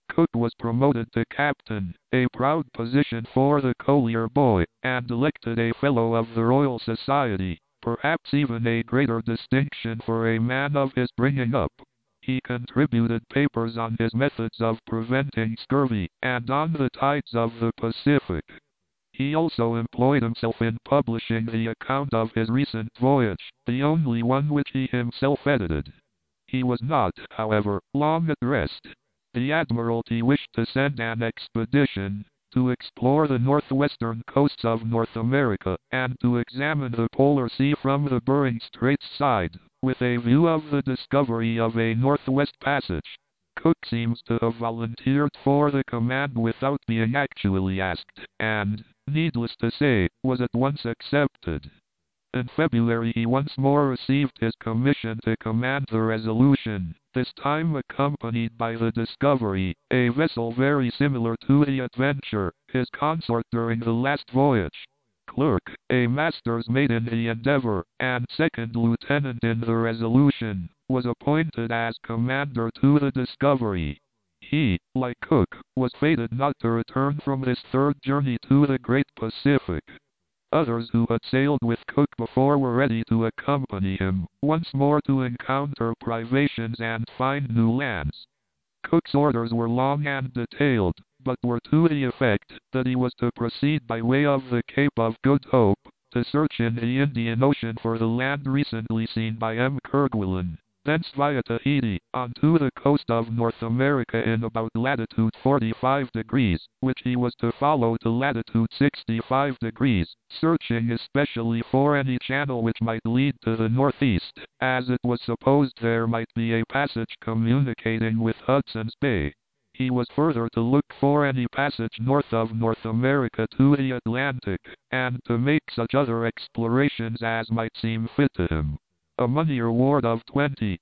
Cook was promoted to captain, a proud position for the collier boy, and elected a Fellow of the Royal Society, perhaps even a greater distinction for a man of his bringing up. He contributed papers on his methods of preventing scurvy, and on the tides of the Pacific. He also employed himself in publishing the account of his recent voyage, the only one which he himself edited. He was not, however, long at rest. The Admiralty wished to send an expedition to explore the northwestern coasts of North America, and to examine the Polar Sea from the Bering Straits side, with a view of the discovery of a northwest passage. Cook seems to have volunteered for the command without being actually asked, and, needless to say, was at once accepted. In February he once more received his commission to command the Resolution, this time accompanied by the Discovery, a vessel very similar to the Adventure, his consort during the last voyage. Clerk, a master's mate in the Endeavour, and second lieutenant in the Resolution, was appointed as commander to the Discovery. He, like Cook, was fated not to return from this third journey to the Great Pacific. Others who had sailed with Cook before were ready to accompany him, once more to encounter privations and find new lands. Cook's orders were long and detailed, but were to the effect that he was to proceed by way of the Cape of Good Hope, to search in the Indian Ocean for the land recently seen by M. Kerguelen, thence via Tahiti, onto the coast of North America in about latitude forty-five degrees, which he was to follow to latitude sixty-five degrees, searching especially for any channel which might lead to the northeast, as it was supposed there might be a passage communicating with Hudson's Bay. He was further to look for any passage north of North America to the Atlantic, and to make such other explorations as might seem fit to him. A money reward of twenty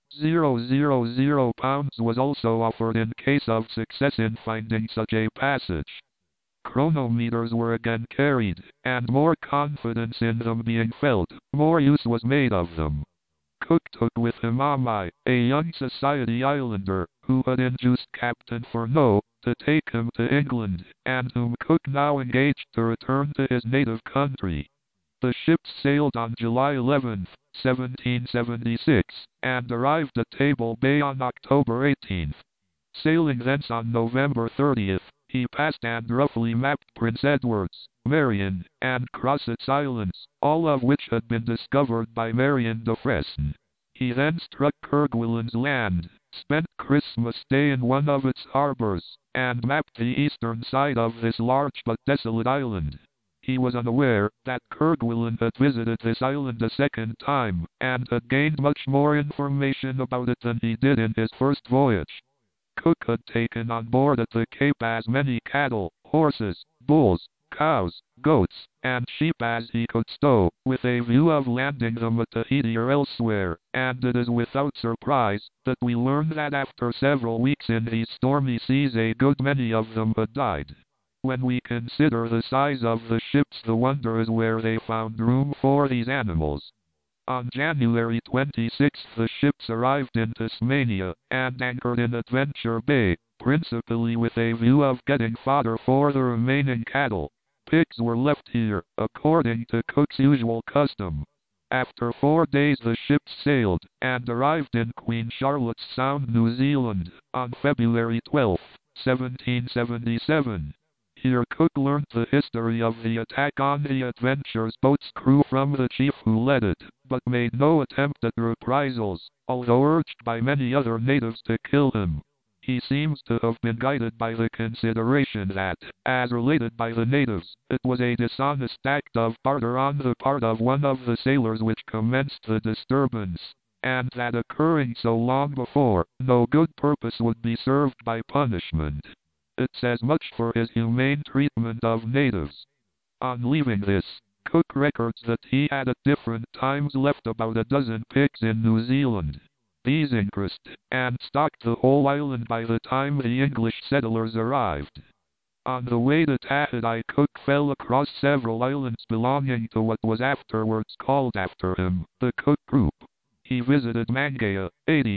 thousand pounds was also offered in case of success in finding such a passage. Chronometers were again carried, and more confidence in them being felt, more use was made of them. Cook took with him Amai, a young Society Islander, who had induced Captain Furneaux to take him to England, and whom Cook now engaged to return to his native country. The ships sailed on July eleventh, seventeen seventy-six, and arrived at Table Bay on October eighteenth. Sailing thence on November thirtieth, he passed and roughly mapped Prince Edward's, Marion, and Crosset's Islands, all of which had been discovered by Marion de Fresne. He then struck Kerguelen's Land, spent Christmas Day in one of its harbors, and mapped the eastern side of this large but desolate island. He was unaware that Kerguelen had visited this island a second time, and had gained much more information about it than he did in his first voyage. Cook had taken on board at the Cape as many cattle, horses, bulls, cows, goats, and sheep as he could stow, with a view of landing them at Tahiti or elsewhere, and it is without surprise that we learn that after several weeks in these stormy seas a good many of them had died. When we consider the size of the ships, the wonder is where they found room for these animals. On January twenty-sixth the ships arrived in Tasmania, and anchored in Adventure Bay, principally with a view of getting fodder for the remaining cattle. Pigs were left here, according to Cook's usual custom. After four days the ships sailed, and arrived in Queen Charlotte's Sound, New Zealand, on February twelfth, seventeen seventy-seven. Here Cook learnt the history of the attack on the Adventure's boat's crew from the chief who led it, but made no attempt at reprisals, although urged by many other natives to kill him. He seems to have been guided by the consideration that, as related by the natives, it was a dishonest act of barter on the part of one of the sailors which commenced the disturbance, and that occurring so long before, no good purpose would be served by punishment. It says much for his humane treatment of natives. On leaving this, Cook records that he had at different times left about a dozen pigs in New Zealand. These increased, and stocked the whole island by the time the English settlers arrived. On the way to Tahiti, Cook fell across several islands belonging to what was afterwards called after him, the Cook Group. He visited Mangaia, Adiu,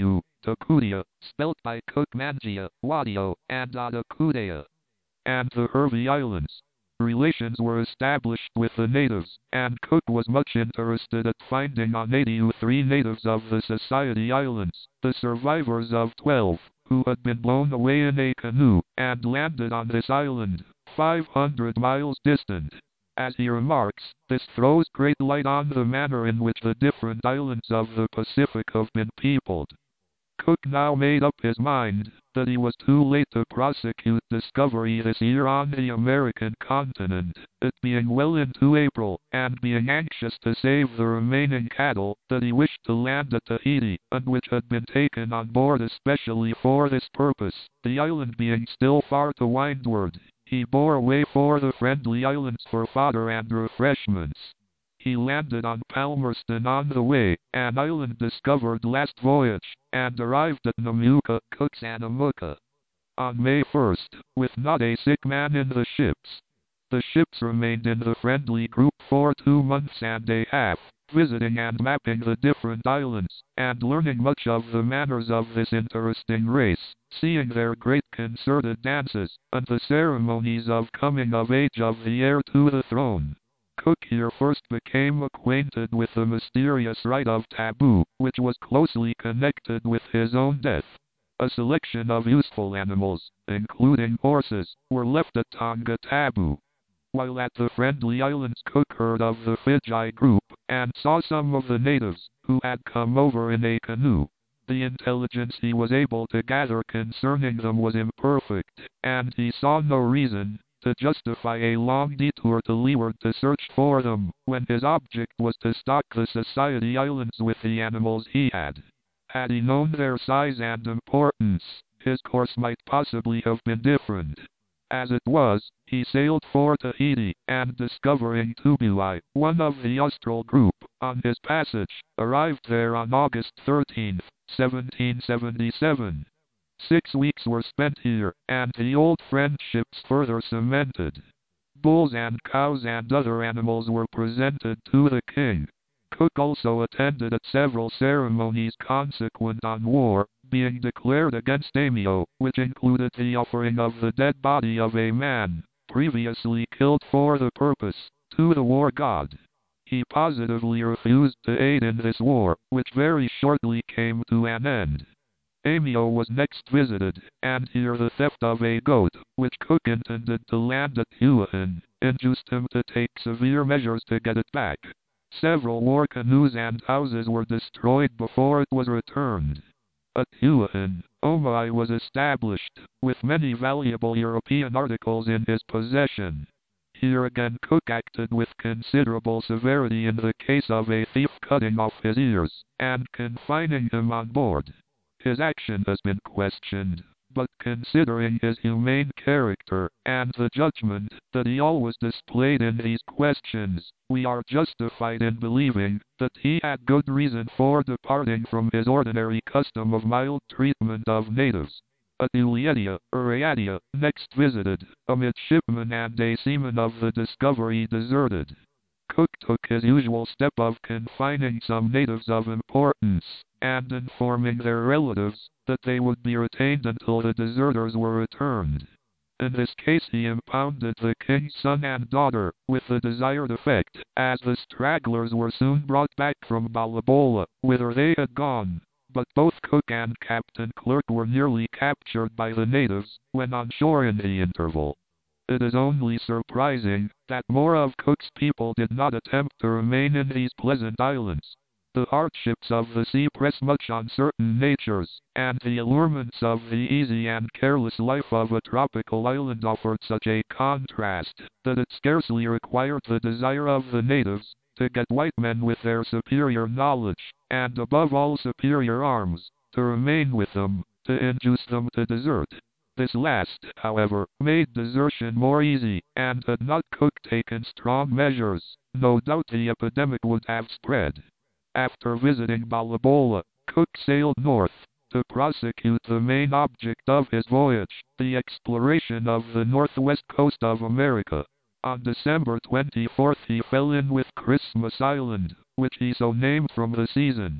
Takutia, spelt by Cookmangia, Wadio, and Adakudea, and the Hervey Islands. Relations were established with the natives, and Cook was much interested at finding on eighty-three natives of the Society Islands, the survivors of twelve, who had been blown away in a canoe, and landed on this island, five hundred miles distant. As he remarks, this throws great light on the manner in which the different islands of the Pacific have been peopled. Cook now made up his mind that he was too late to prosecute discovery this year on the American continent, it being well into April, and being anxious to save the remaining cattle that he wished to land at Tahiti, and which had been taken on board especially for this purpose, the island being still far to windward. He bore away for the Friendly Islands for fodder and refreshments. He landed on Palmerston on the way, an island discovered last voyage, and arrived at Namuka, Cook's Anamuka, on May first, with not a sick man in the ships. The ships remained in the Friendly group for two months and a half, visiting and mapping the different islands, and learning much of the manners of this interesting race, seeing their great concerted dances, and the ceremonies of coming of age of the heir to the throne. Cook here first became acquainted with the mysterious rite of taboo, which was closely connected with his own death. A selection of useful animals, including horses, were left at Tonga Taboo. While at the Friendly Islands, Cook heard of the Fiji group, and saw some of the natives, who had come over in a canoe. The intelligence he was able to gather concerning them was imperfect, and he saw no reason to justify a long detour to leeward to search for them, when his object was to stock the Society Islands with the animals he had. Had he known their size and importance, his course might possibly have been different. As it was, he sailed for Tahiti, and discovering Tubuli, one of the Austral group, on his passage, arrived there on August thirteenth, seventeen seventy-seven. Six weeks were spent here, and the old friendships further cemented. Bulls and cows and other animals were presented to the king. Cook also attended at several ceremonies consequent on war, being declared against Amio, which included the offering of the dead body of a man, previously killed for the purpose, to the war god. He positively refused to aid in this war, which very shortly came to an end. Amio was next visited, and here the theft of a goat, which Cook intended to land at Huahin, induced him to take severe measures to get it back. Several war canoes and houses were destroyed before it was returned. At Huahin, Omai was established, with many valuable European articles in his possession. Here again Cook acted with considerable severity in the case of a thief cutting off his ears, and confining him on board. His action has been questioned, but considering his humane character, and the judgment that he always displayed in these questions, we are justified in believing that he had good reason for departing from his ordinary custom of mild treatment of natives. At Ulietia, Uriatia, next visited, a midshipman and a seaman of the Discovery deserted. Cook took his usual step of confining some natives of importance, and informing their relatives that they would be retained until the deserters were returned. In this case he impounded the king's son and daughter, with the desired effect, as the stragglers were soon brought back from Balabola, whither they had gone. But both Cook and Captain Clerk were nearly captured by the natives, when on shore in the interval. It is only surprising that more of Cook's people did not attempt to remain in these pleasant islands. The hardships of the sea press much on certain natures, and the allurements of the easy and careless life of a tropical island offered such a contrast, that it scarcely required the desire of the natives to get white men with their superior knowledge, and above all superior arms, to remain with them, to induce them to desert. This last, however, made desertion more easy, and had not Cook taken strong measures, no doubt the epidemic would have spread. After visiting Balabola, Cook sailed north, to prosecute the main object of his voyage, the exploration of the northwest coast of America. On December twenty-fourth he fell in with Christmas Island, which he so named from the season.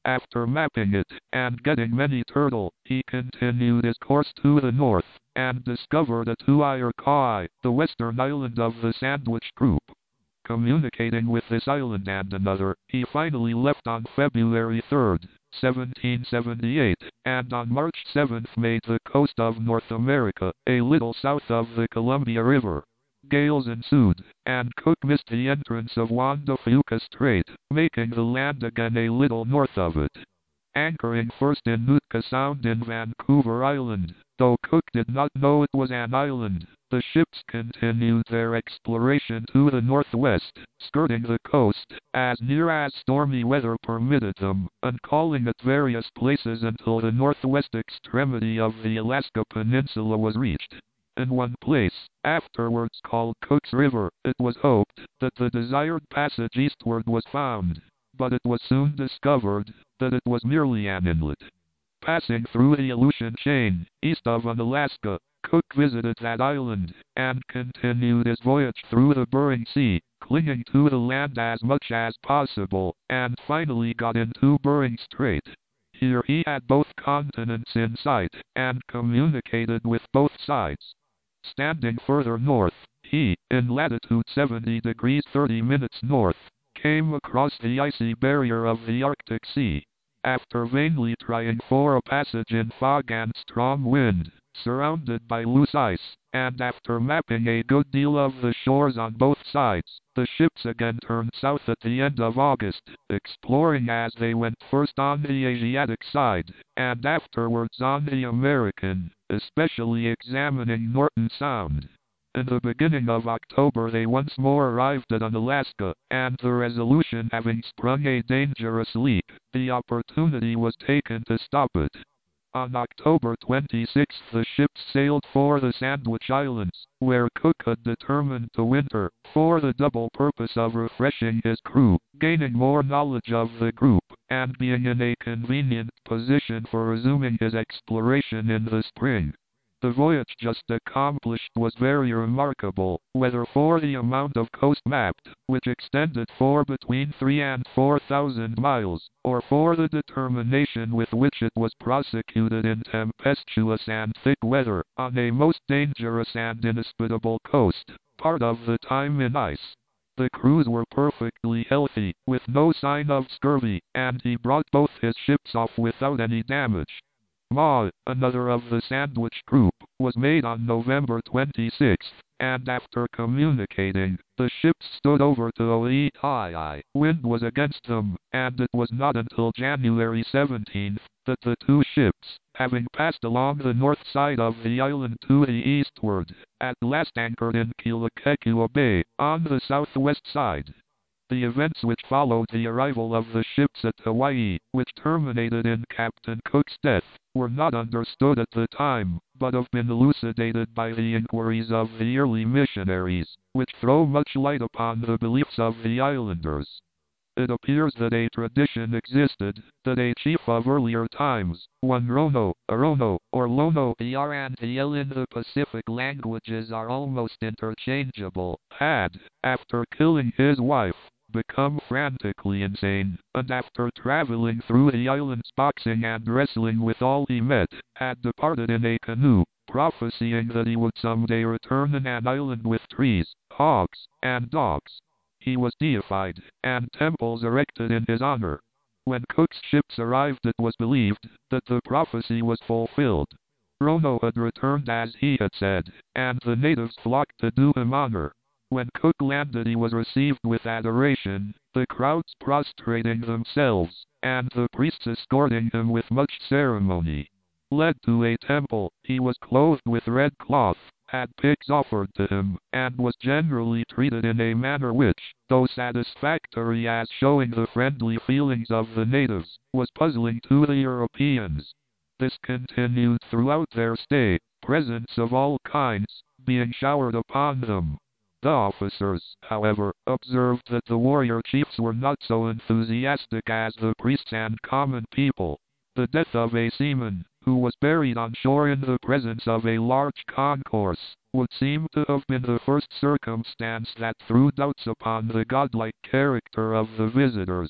After mapping it, and getting many turtle, he continued his course to the north, and discovered Atuai, the western island of the Sandwich Group. Communicating with this island and another, he finally left on February third, seventeen seventy-eight, and on March seventh made the coast of North America, a little south of the Columbia River. Gales ensued, and Cook missed the entrance of Juan de Fuca Strait, making the land again a little north of it. Anchoring first in Nootka Sound in Vancouver Island, though Cook did not know it was an island, the ships continued their exploration to the northwest, skirting the coast, as near as stormy weather permitted them, and calling at various places until the northwest extremity of the Alaska Peninsula was reached. In one place, afterwards called Cook's River, it was hoped that the desired passage eastward was found, but it was soon discovered that it was merely an inlet. Passing through the Aleutian Chain, east of Unalaska, Cook visited that island, and continued his voyage through the Bering Sea, clinging to the land as much as possible, and finally got into Bering Strait. Here he had both continents in sight, and communicated with both sides. Standing further north, he, in latitude seventy degrees thirty minutes north, came across the icy barrier of the Arctic Sea. After vainly trying for a passage in fog and strong wind, surrounded by loose ice, and after mapping a good deal of the shores on both sides, the ships again turned south at the end of August, exploring as they went first on the Asiatic side, and afterwards on the American, especially examining Norton Sound. In the beginning of October they once more arrived at Unalaska, and the Resolution having sprung a dangerous leak, the opportunity was taken to stop it. On October twenty-sixth the ships sailed for the Sandwich Islands, where Cook had determined to winter, for the double purpose of refreshing his crew, gaining more knowledge of the group, and being in a convenient position for resuming his exploration in the spring. The voyage just accomplished was very remarkable, whether for the amount of coast mapped, which extended for between three and four thousand miles, or for the determination with which it was prosecuted in tempestuous and thick weather, on a most dangerous and inhospitable coast, part of the time in ice. The crews were perfectly healthy, with no sign of scurvy, and he brought both his ships off without any damage. Ma, another of the Sandwich Group, was made on November twenty-sixth, and after communicating, the ships stood over to Oitai. Wind was against them, and it was not until January seventeenth that the two ships, having passed along the north side of the island to the eastward, at last anchored in Kealakekua Bay, on the southwest side. The events which followed the arrival of the ships at Hawaii, which terminated in Captain Cook's death, were not understood at the time, but have been elucidated by the inquiries of the early missionaries, which throw much light upon the beliefs of the islanders. It appears that a tradition existed, that a chief of earlier times, one Rono, Arono, or Lono, the R and the L in the Pacific languages are almost interchangeable, had, after killing his wife, become frantically insane, and after traveling through the islands boxing and wrestling with all he met, had departed in a canoe, prophesying that he would someday return in an island with trees, hogs, and dogs. He was deified, and temples erected in his honor. When Cook's ships arrived it was believed that the prophecy was fulfilled. Rono had returned as he had said, and the natives flocked to do him honor. When Cook landed he was received with adoration, the crowds prostrating themselves, and the priests escorting him with much ceremony. Led to a temple, he was clothed with red cloth, had pigs offered to him, and was generally treated in a manner which, though satisfactory as showing the friendly feelings of the natives, was puzzling to the Europeans. This continued throughout their stay, presents of all kinds being showered upon them. The officers, however, observed that the warrior chiefs were not so enthusiastic as the priests and common people. The death of a seaman, who was buried on shore in the presence of a large concourse, would seem to have been the first circumstance that threw doubts upon the godlike character of the visitors.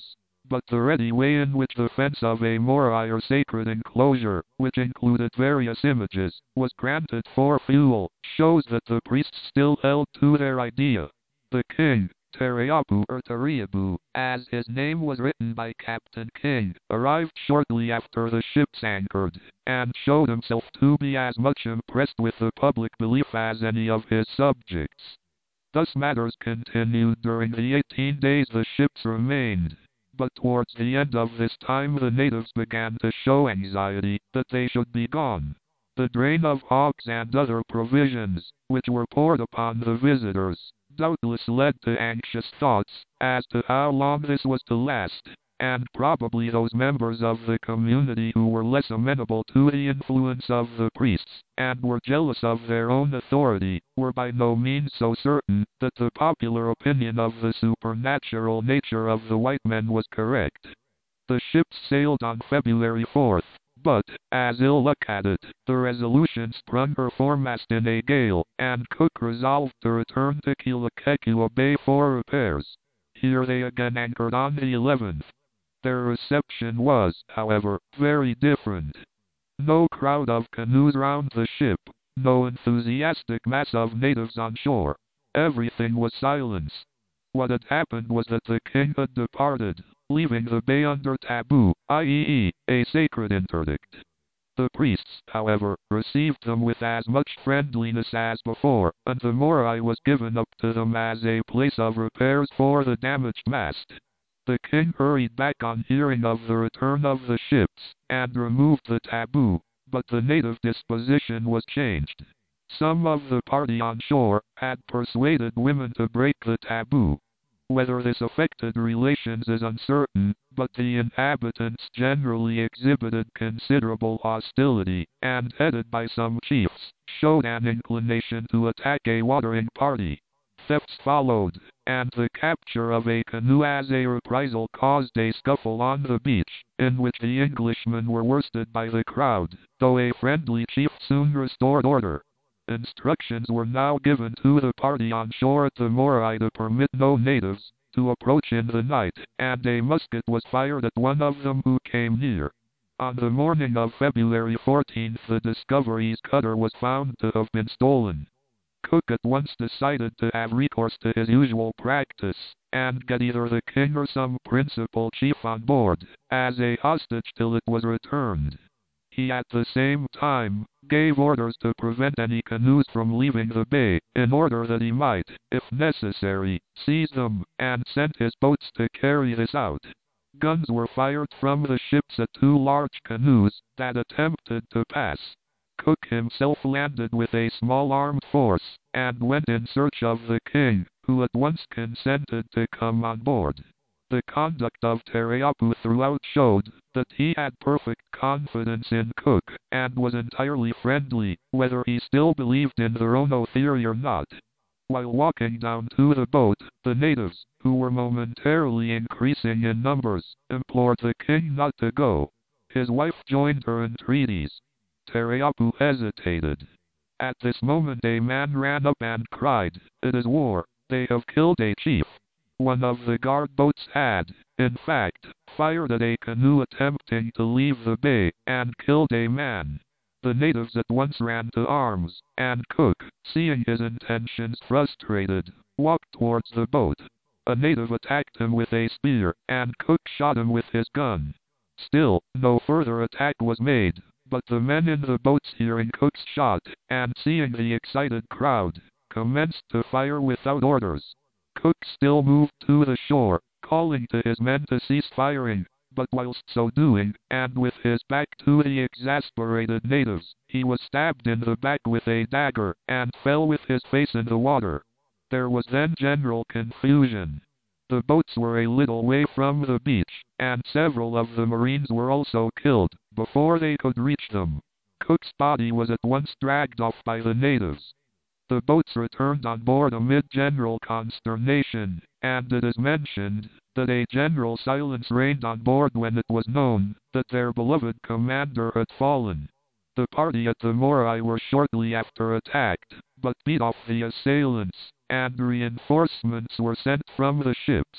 but the ready way in which the fence of a morai or sacred enclosure, which included various images, was granted for fuel, shows that the priests still held to their idea. The king, Tereapu or Teriabu, as his name was written by Captain King, arrived shortly after the ships anchored, and showed himself to be as much impressed with the public belief as any of his subjects. Thus matters continued during the eighteen days the ships remained, but towards the end of this time the natives began to show anxiety that they should be gone. The drain of hogs and other provisions, which were poured upon the visitors, doubtless led to anxious thoughts as to how long this was to last, and probably those members of the community who were less amenable to the influence of the priests, and were jealous of their own authority, were by no means so certain that the popular opinion of the supernatural nature of the white men was correct. The ships sailed on February fourth, but, as ill luck had it, the Resolution sprung her foremast in a gale, and Cook resolved to return to Kealakekua Bay for repairs. Here they again anchored on the eleventh. Their reception was, however, very different. No crowd of canoes round the ship, no enthusiastic mass of natives on shore. Everything was silence. What had happened was that the king had departed, leaving the bay under taboo, that is, a sacred interdict. The priests, however, received them with as much friendliness as before, and the morai was given up to them as a place of repairs for the damaged mast. The king hurried back on hearing of the return of the ships, and removed the taboo, but the native disposition was changed. Some of the party on shore had persuaded women to break the taboo. Whether this affected relations is uncertain, but the inhabitants generally exhibited considerable hostility, and headed by some chiefs, showed an inclination to attack a watering party. Thefts followed, and the capture of a canoe as a reprisal caused a scuffle on the beach, in which the Englishmen were worsted by the crowd, though a friendly chief soon restored order. Instructions were now given to the party on shore at the morai to permit no natives to approach in the night, and a musket was fired at one of them who came near. On the morning of February fourteenth the Discovery's cutter was found to have been stolen. Cook at once decided to have recourse to his usual practice, and get either the king or some principal chief on board, as a hostage till it was returned. He at the same time gave orders to prevent any canoes from leaving the bay, in order that he might, if necessary, seize them, and send his boats to carry this out. Guns were fired from the ships at two large canoes that attempted to pass. Cook himself landed with a small armed force, and went in search of the king, who at once consented to come on board. The conduct of Tereapu throughout showed that he had perfect confidence in Cook, and was entirely friendly, whether he still believed in the Rono theory or not. While walking down to the boat, the natives, who were momentarily increasing in numbers, implored the king not to go. His wife joined her entreaties. Tereapu hesitated. At this moment a man ran up and cried, "It is war, they have killed a chief." One of the guard boats had, in fact, fired at a canoe attempting to leave the bay, and killed a man. The natives at once ran to arms, and Cook, seeing his intentions frustrated, walked towards the boat. A native attacked him with a spear, and Cook shot him with his gun. Still, no further attack was made, but the men in the boats hearing Cook's shot, and seeing the excited crowd, commenced to fire without orders. Cook still moved to the shore, calling to his men to cease firing, but whilst so doing, and with his back to the exasperated natives, he was stabbed in the back with a dagger, and fell with his face in the water. There was then general confusion. The boats were a little way from the beach, and several of the Marines were also killed, before they could reach them. Cook's body was at once dragged off by the natives. The boats returned on board amid general consternation, and it is mentioned that a general silence reigned on board when it was known that their beloved commander had fallen. The party at the morai were shortly after attacked, but beat off the assailants, and reinforcements were sent from the ships.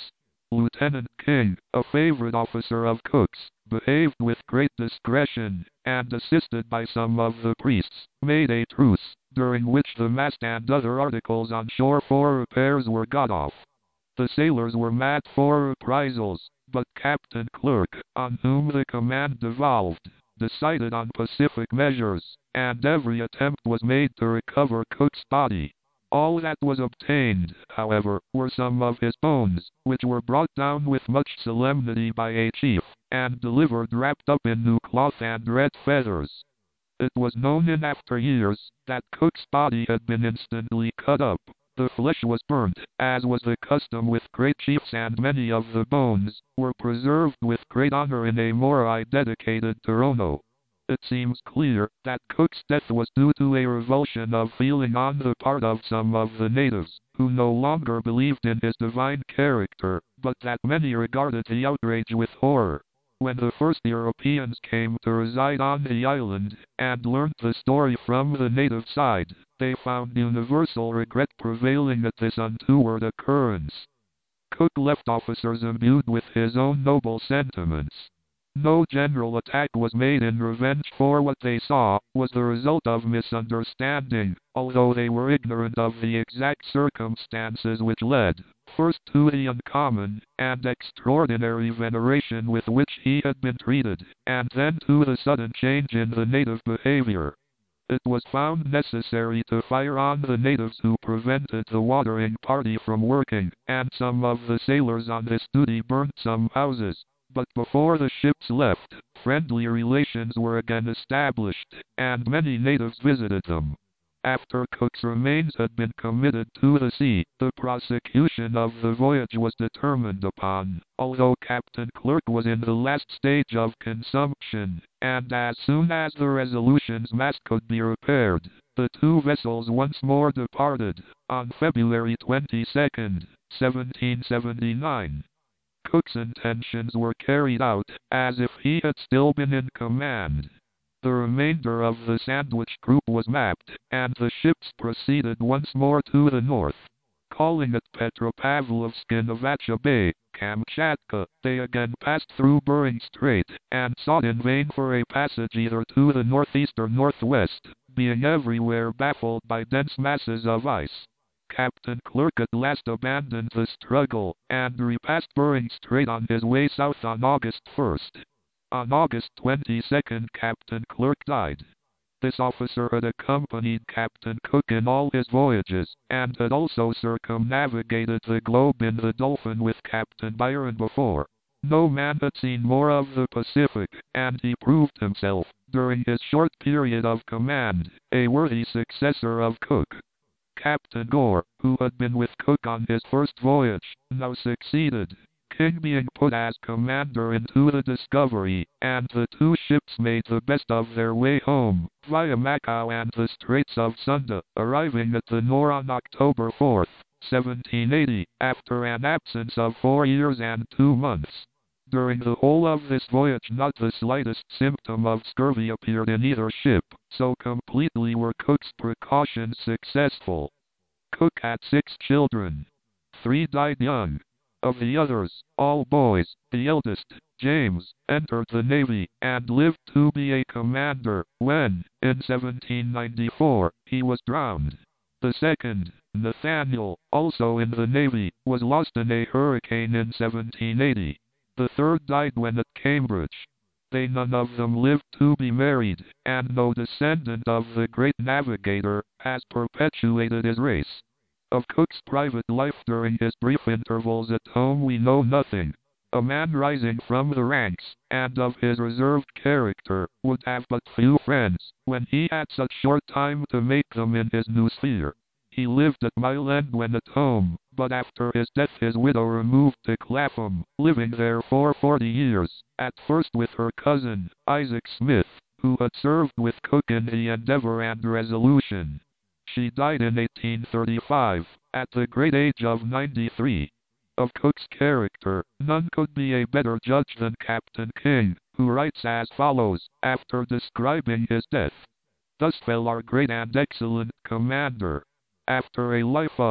Lieutenant King, a favorite officer of Cook's, behaved with great discretion, and assisted by some of the priests, made a truce, during which the mast and other articles on shore for repairs were got off. The sailors were mad for reprisals, but Captain Clerk, on whom the command devolved, decided on pacific measures, and every attempt was made to recover Cook's body. All that was obtained, however, were some of his bones, which were brought down with much solemnity by a chief, and delivered wrapped up in new cloth and red feathers. It was known in after years, that Cook's body had been instantly cut up. The flesh was burnt, as was the custom with great chiefs, and many of the bones were preserved with great honor in a morai dedicated to Rono. It seems clear that Cook's death was due to a revulsion of feeling on the part of some of the natives, who no longer believed in his divine character, but that many regarded the outrage with horror. When the first Europeans came to reside on the island, and learnt the story from the native side, they found universal regret prevailing at this untoward occurrence. Cook left officers imbued with his own noble sentiments. No general attack was made in revenge, for what they saw was the result of misunderstanding, although they were ignorant of the exact circumstances which led, first to the uncommon and extraordinary veneration with which he had been treated, and then to the sudden change in the native behavior. It was found necessary to fire on the natives, who prevented the watering party from working, and some of the sailors on this duty burnt some houses. But before the ships left, friendly relations were again established, and many natives visited them. After Cook's remains had been committed to the sea, the prosecution of the voyage was determined upon, although Captain Clerk was in the last stage of consumption, and as soon as the Resolution's mast could be repaired, the two vessels once more departed, on February twenty-second, seventeen seventy-nine. Cook's intentions were carried out, as if he had still been in command. The remainder of the Sandwich group was mapped, and the ships proceeded once more to the north. Calling at Petropavlovsk in Avacha Bay, Kamchatka, they again passed through Bering Strait, and sought in vain for a passage either to the northeast or northwest, being everywhere baffled by dense masses of ice. Captain Clerk at last abandoned the struggle, and repassed Bering Strait on his way south on August first. On August twenty-second, Captain Clerk died. This officer had accompanied Captain Cook in all his voyages, and had also circumnavigated the globe in the Dolphin with Captain Byron before. No man had seen more of the Pacific, and he proved himself, during his short period of command, a worthy successor of Cook. Captain Gore, who had been with Cook on his first voyage, now succeeded, King being put as commander into the Discovery, and the two ships made the best of their way home, via Macau and the Straits of Sunda, arriving at the Nore on October fourth, seventeen eighty, after an absence of four years and two months. During the whole of this voyage not the slightest symptom of scurvy appeared in either ship, so completely were Cook's precautions successful. Cook had six children. Three died young. Of the others, all boys, the eldest, James, entered the Navy, and lived to be a commander, when, in seventeen ninety-four, he was drowned. The second, Nathaniel, also in the Navy, was lost in a hurricane in seventeen eighty. The third died when at Cambridge. They none of them lived to be married, and no descendant of the great navigator has perpetuated his race. Of Cook's private life during his brief intervals at home we know nothing. A man rising from the ranks, and of his reserved character, would have but few friends, when he had such short time to make them in his new sphere. He lived at Mile End when at home, but after his death his widow removed to Clapham, living there for forty years, at first with her cousin, Isaac Smith, who had served with Cook in the Endeavour and Resolution. She died in eighteen thirty-five, at the great age of ninety-three. Of Cook's character, none could be a better judge than Captain King, who writes as follows, after describing his death. Thus fell our great and excellent commander. After a life of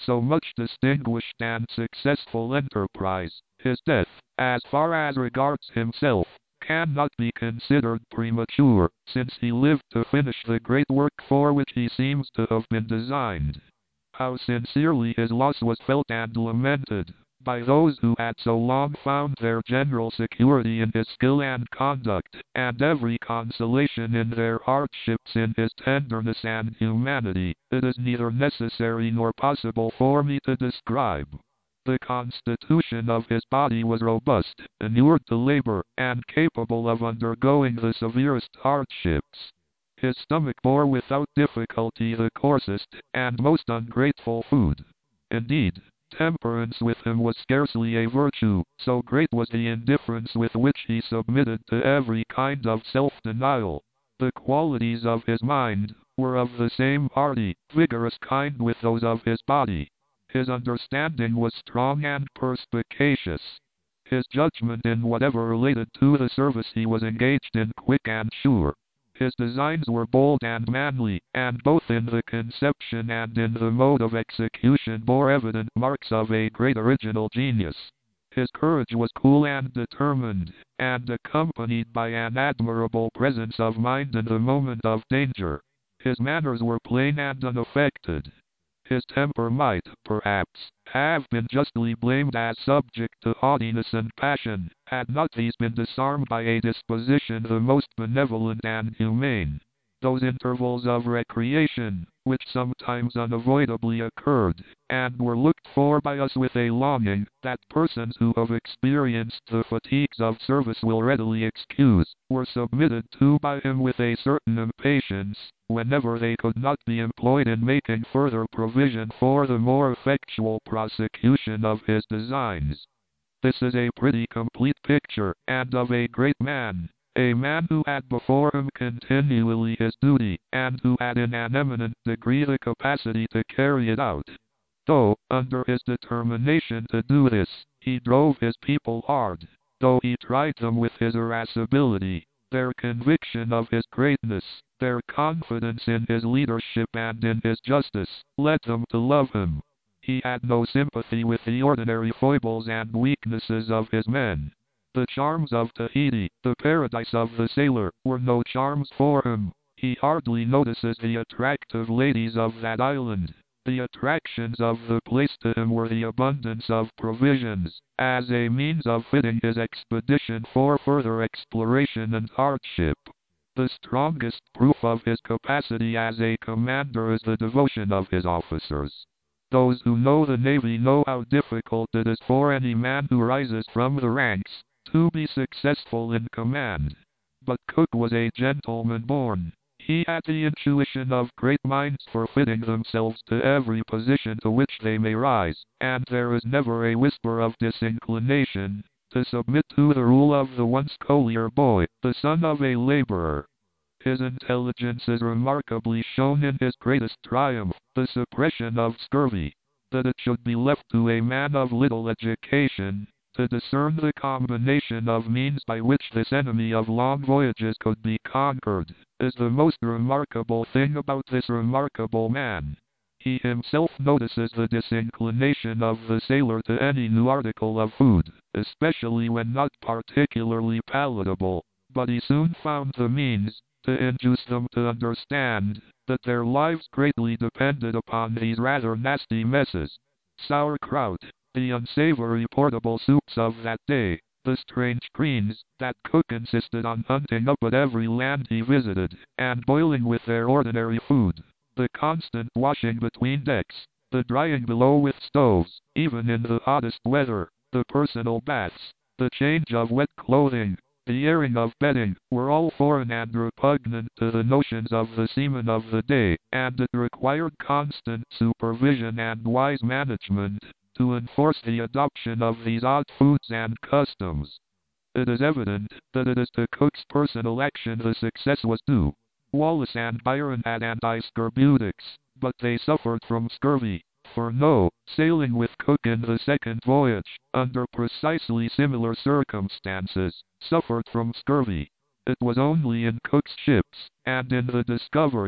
so much distinguished and successful enterprise, his death, as far as regards himself, cannot be considered premature, since he lived to finish the great work for which he seems to have been designed. How sincerely his loss was felt and lamented by those who had so long found their general security in his skill and conduct, and every consolation in their hardships in his tenderness and humanity, it is neither necessary nor possible for me to describe. The constitution of his body was robust, inured to labor, and capable of undergoing the severest hardships. His stomach bore without difficulty the coarsest and most ungrateful food. Indeed, temperance with him was scarcely a virtue, so great was the indifference with which he submitted to every kind of self-denial. The qualities of his mind were of the same hearty, vigorous kind with those of his body. His understanding was strong and perspicacious. His judgment in whatever related to the service he was engaged in quick and sure. His designs were bold and manly, and both in the conception and in the mode of execution bore evident marks of a great original genius. His courage was cool and determined, and accompanied by an admirable presence of mind in the moment of danger. His manners were plain and unaffected. His temper might, perhaps, have been justly blamed as subject to haughtiness and passion, had not these been disarmed by a disposition the most benevolent and humane. Those intervals of recreation, which sometimes unavoidably occurred, and were looked for by us with a longing that persons who have experienced the fatigues of service will readily excuse, were submitted to by him with a certain impatience, whenever they could not be employed in making further provision for the more effectual prosecution of his designs. This is a pretty complete picture, and of a great man, a man who had before him continually his duty, and who had in an eminent degree the capacity to carry it out. Though, under his determination to do this, he drove his people hard, though he tried them with his irascibility, their conviction of his greatness, their confidence in his leadership and in his justice, led them to love him. He had no sympathy with the ordinary foibles and weaknesses of his men. The charms of Tahiti, the paradise of the sailor, were no charms for him. He hardly notices the attractive ladies of that island. The attractions of the place to him were the abundance of provisions, as a means of fitting his expedition for further exploration and hardship. The strongest proof of his capacity as a commander is the devotion of his officers. Those who know the Navy know how difficult it is for any man who rises from the ranks to be successful in command. But Cook was a gentleman born. He had the intuition of great minds for fitting themselves to every position to which they may rise, and there is never a whisper of disinclination to submit to the rule of the once collier boy, the son of a laborer. His intelligence is remarkably shown in his greatest triumph, the suppression of scurvy. That it should be left to a man of little education to discern the combination of means by which this enemy of long voyages could be conquered, is the most remarkable thing about this remarkable man. He himself notices the disinclination of the sailor to any new article of food, especially when not particularly palatable, but he soon found the means to induce them to understand that their lives greatly depended upon these rather nasty messes. Sauerkraut, the unsavory portable soups of that day, the strange greens that Cook insisted on hunting up at every land he visited, and boiling with their ordinary food, the constant washing between decks, the drying below with stoves, even in the hottest weather, the personal baths, the change of wet clothing, the airing of bedding, were all foreign and repugnant to the notions of the seamen of the day, and it required constant supervision and wise management to enforce the adoption of these odd foods and customs. It is evident that it is to Cook's personal action the success was due. Wallace and Byron had anti-scorbutics, but they suffered from scurvy. Furneaux, sailing with Cook in the second voyage, under precisely similar circumstances, suffered from scurvy. It was only in Cook's ships, and in the Discovery,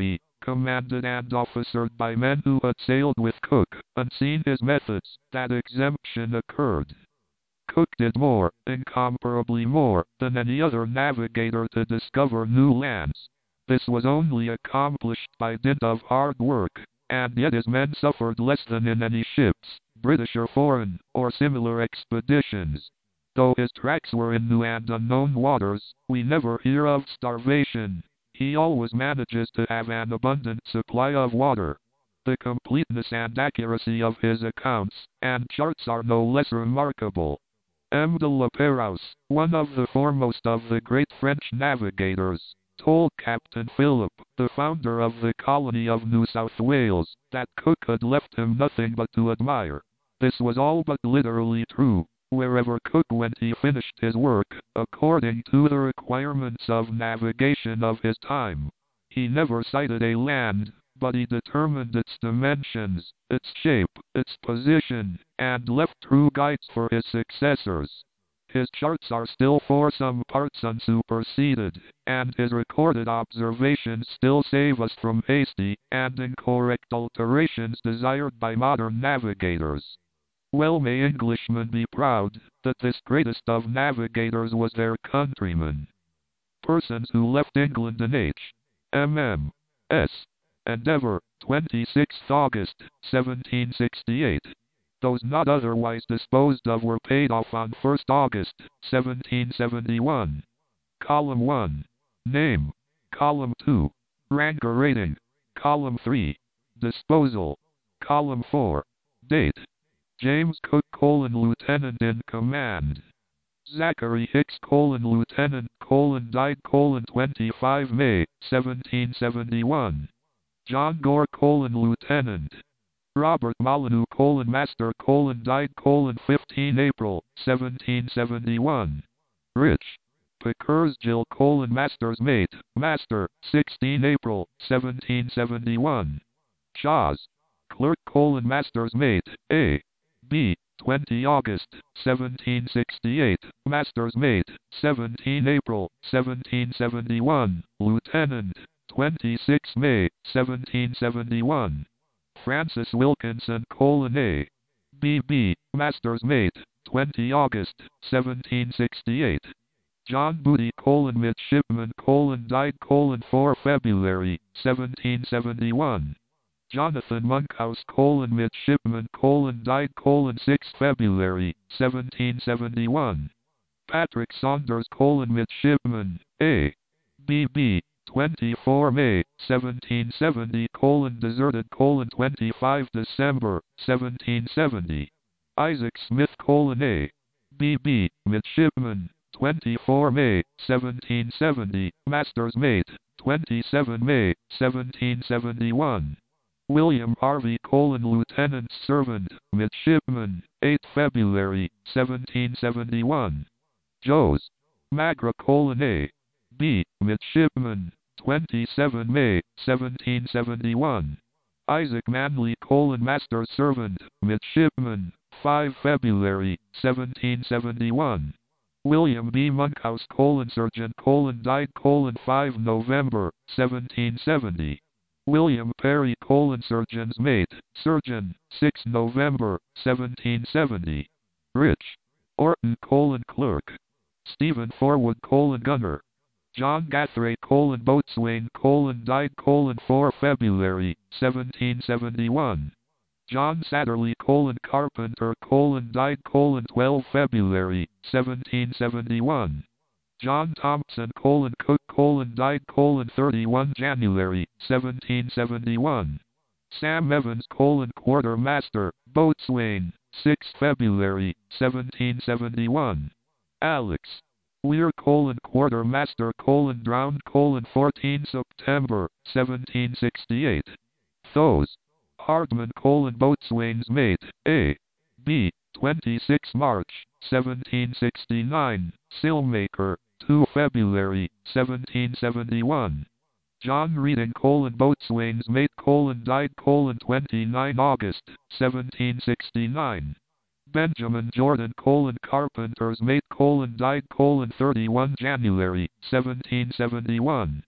commanded and officered by men who had sailed with Cook, and seen his methods, that exemption occurred. Cook did more, incomparably more, than any other navigator to discover new lands. This was only accomplished by dint of hard work, and yet his men suffered less than in any ships, British or foreign, or similar expeditions. Though his tracks were in new and unknown waters, we never hear of starvation. He always manages to have an abundant supply of water. The completeness and accuracy of his accounts and charts are no less remarkable. M. de la Pérouse, one of the foremost of the great French navigators, told Captain Phillip, the founder of the colony of New South Wales, that Cook had left him nothing but to admire. This was all but literally true. Wherever Cook went he finished his work, according to the requirements of navigation of his time. He never sighted a land, but he determined its dimensions, its shape, its position, and left true guides for his successors. His charts are still for some parts unsuperseded, and his recorded observations still save us from hasty and incorrect alterations desired by modern navigators. Well may Englishmen be proud that this greatest of navigators was their countryman. Persons who left England in H. M M S Endeavour, twenty-sixth August, seventeen sixty-eight. Those not otherwise disposed of were paid off on first August, seventeen seventy-one. Column one. Name. Column two. Rank or rating. Column three. Disposal. Column four. Date. James Cook colon Lieutenant in Command. Zachary Hicks colon Lieutenant colon died colon twenty-five May, seventeen seventy-one. John Gore colon Lieutenant. Robert Molyneux colon Master colon died colon fifteen April, seventeen seventy-one. Rich. Pickersgill colon Master's Mate, Master, sixteen April, seventeen seventy-one. Shaws. Clerk colon Master's Mate, A. B. twenty August, seventeen sixty-eight, Master's Mate, seventeen April, seventeen seventy-one, Lieutenant, twenty-six May, seventeen seventy-one. Francis Wilkinson colon A. B B, Master's Mate, twenty August, seventeen sixty-eight. John Booty colon Midshipman colon died colon four February, seventeen seventy-one. Jonathan Monkhouse colon Midshipman colon died colon six February, seventeen seventy-one. Patrick Saunders colon Midshipman, A. B B, twenty-four May, seventeen seventy colon deserted colon twenty-five December, seventeen seventy. Isaac Smith colon A. B B, Midshipman, twenty-four May, seventeen seventy, Master's Mate, twenty-seven May, seventeen seventy-one. William Harvey colon Lieutenant's Servant, Midshipman, eighth February, seventeen seventy-one. Joes. Magra colon A. B. Midshipman, twenty-seven May, seventeen seventy-one. Isaac Manley colon Master's Servant, Midshipman, five February, seventeen seventy-one. William B. Monkhouse colon Surgeon colon died colon five November, seventeen seventy. William Perry colon Surgeon's Mate, Surgeon, six November, seventeen seventy. Rich. Orton colon Clerk. Stephen Forwood colon Gunner. John Gathray colon Boatswain colon died colon four February, seventeen seventy-one. John Satterley colon Carpenter colon died colon twelve February, seventeen seventy-one. John Thompson colon Cook colon died colon thirty-first January, seventeen seventy-one. Sam Evans colon Quartermaster, Boatswain, sixth February, seventeen seventy-one. Alex. Weir colon Quartermaster colon drowned colon fourteenth September, seventeen sixty-eight. Thos. Hardman colon Boatswain's Mate, A. B. twenty-sixth March, seventeen sixty-nine, Sailmaker, second February, seventeen seventy-one. John Reading colon Boatswain's Mate colon died colon twenty-ninth August, seventeen sixty-nine. Benjamin Jordan colon Carpenter's Mate colon died colon thirty-first January, seventeen seventy-one.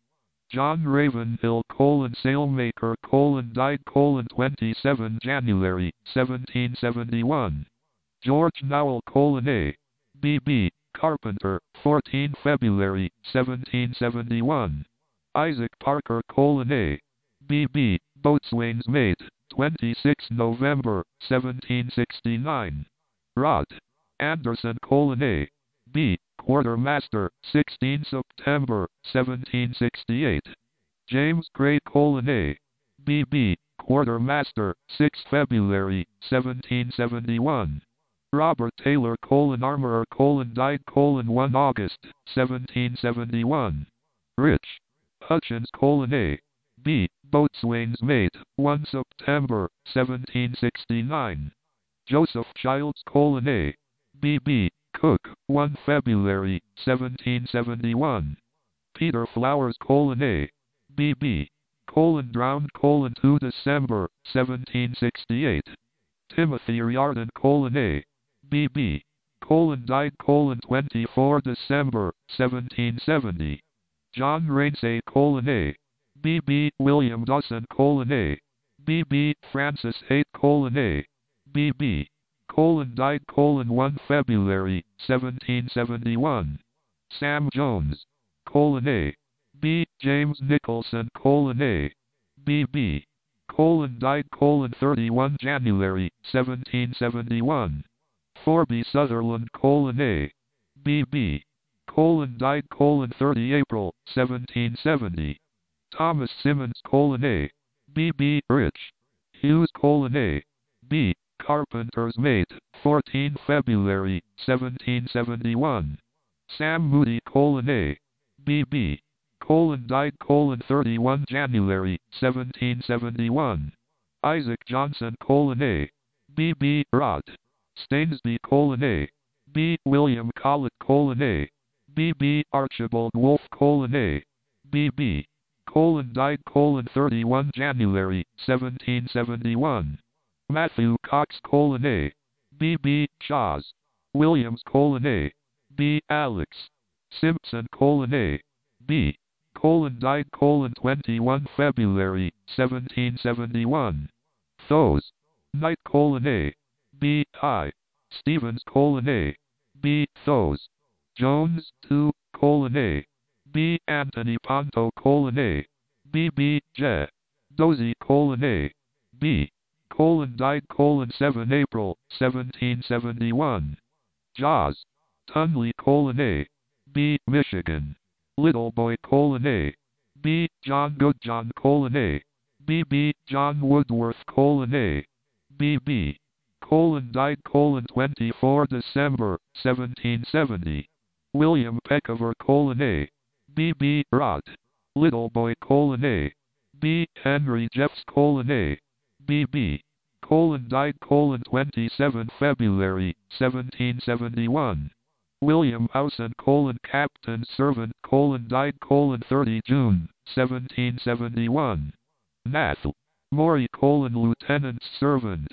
John Ravenhill, colon, sailmaker, colon, died, colon, twenty-seventh January, seventeen seventy-one. George Nowell, colon, A. B B, carpenter, fourteenth February, seventeen seventy-one. Isaac Parker, colon, A. B B, boatswain's mate, twenty-sixth November, seventeen sixty-nine. Rod Anderson, colon, A. B, quartermaster, sixteenth September, seventeen sixty-eight. James Gray, colon, A. B B, quartermaster, sixth February, seventeen seventy-one. Robert Taylor, colon, armorer, colon, died, colon, first August, seventeen seventy-one. Rich Hutchins, colon, A. B, boatswain's mate, first September, seventeen sixty-nine. Joseph Childs, colon, A. B B, cook, first February, seventeen seventy-one. Peter Flowers, colon, A. B B, colon, drowned, colon, second December, seventeen sixty-eight. Timothy Riordan, colon, A. B B, colon, died, colon, twenty-fourth December, seventeen seventy. John Rainsay, colon, A. B B, William Dawson, colon, A. B B, Francis Haight, colon, A. B B, colon, died, colon, first February, seventeen seventy-one. Sam Jones, colon, A. B. James Nicholson, colon, A. B B, colon, died, colon, thirty-first January, seventeen seventy-one. Forby Sutherland, colon, A. B B, colon, died, colon, thirtieth April, seventeen seventy. Thomas Simmons, colon, A. B B, Rich Hughes, colon, A. B, carpenter's mate, fourteenth February, seventeen seventy-one. Sam Moody, colon, A. B B, colon, died, colon, thirty-first January, seventeen seventy-one. Isaac Johnson, colon, A. B B, Rod Stainsby, colon, A. B. William Collett, colon, A. B B, Archibald Wolfe, colon, A. B B, colon, died, colon, thirty-first January, seventeen seventy-one. Matthew Cox, colon, A. B B, Chaz Williams, colon, A. B. Alex Simpson, colon, A. B, colon, died, colon, twenty-first February, seventeen seventy-one. Those Knight, colon, A. B. I. Stevens, colon, A. B. Those Jones, two, colon, A. B. Anthony Ponto, colon, A. B B, J. Dozy, colon, A. B, colon, died, colon, seventh April, seventeen seventy-one. Jaws Tunley, colon, A. B. Michigan. Little Boy, colon, A. B. John Goodjohn, colon, A. B B, John Woodworth, colon, A. B B, colon, died, colon, twenty-fourth December, seventeen seventy. William Peckover, colon, A. B B, Rod Little Boy, colon, A. B. Henry Jeffs, colon, A. B B, colon, died, colon, twenty-seventh February, seventeen seventy-one. William Howson, colon, Captain Servant, colon, died, colon, thirtieth June, seventeen seventy-one. Nath Maury, colon, Lieutenant Servant.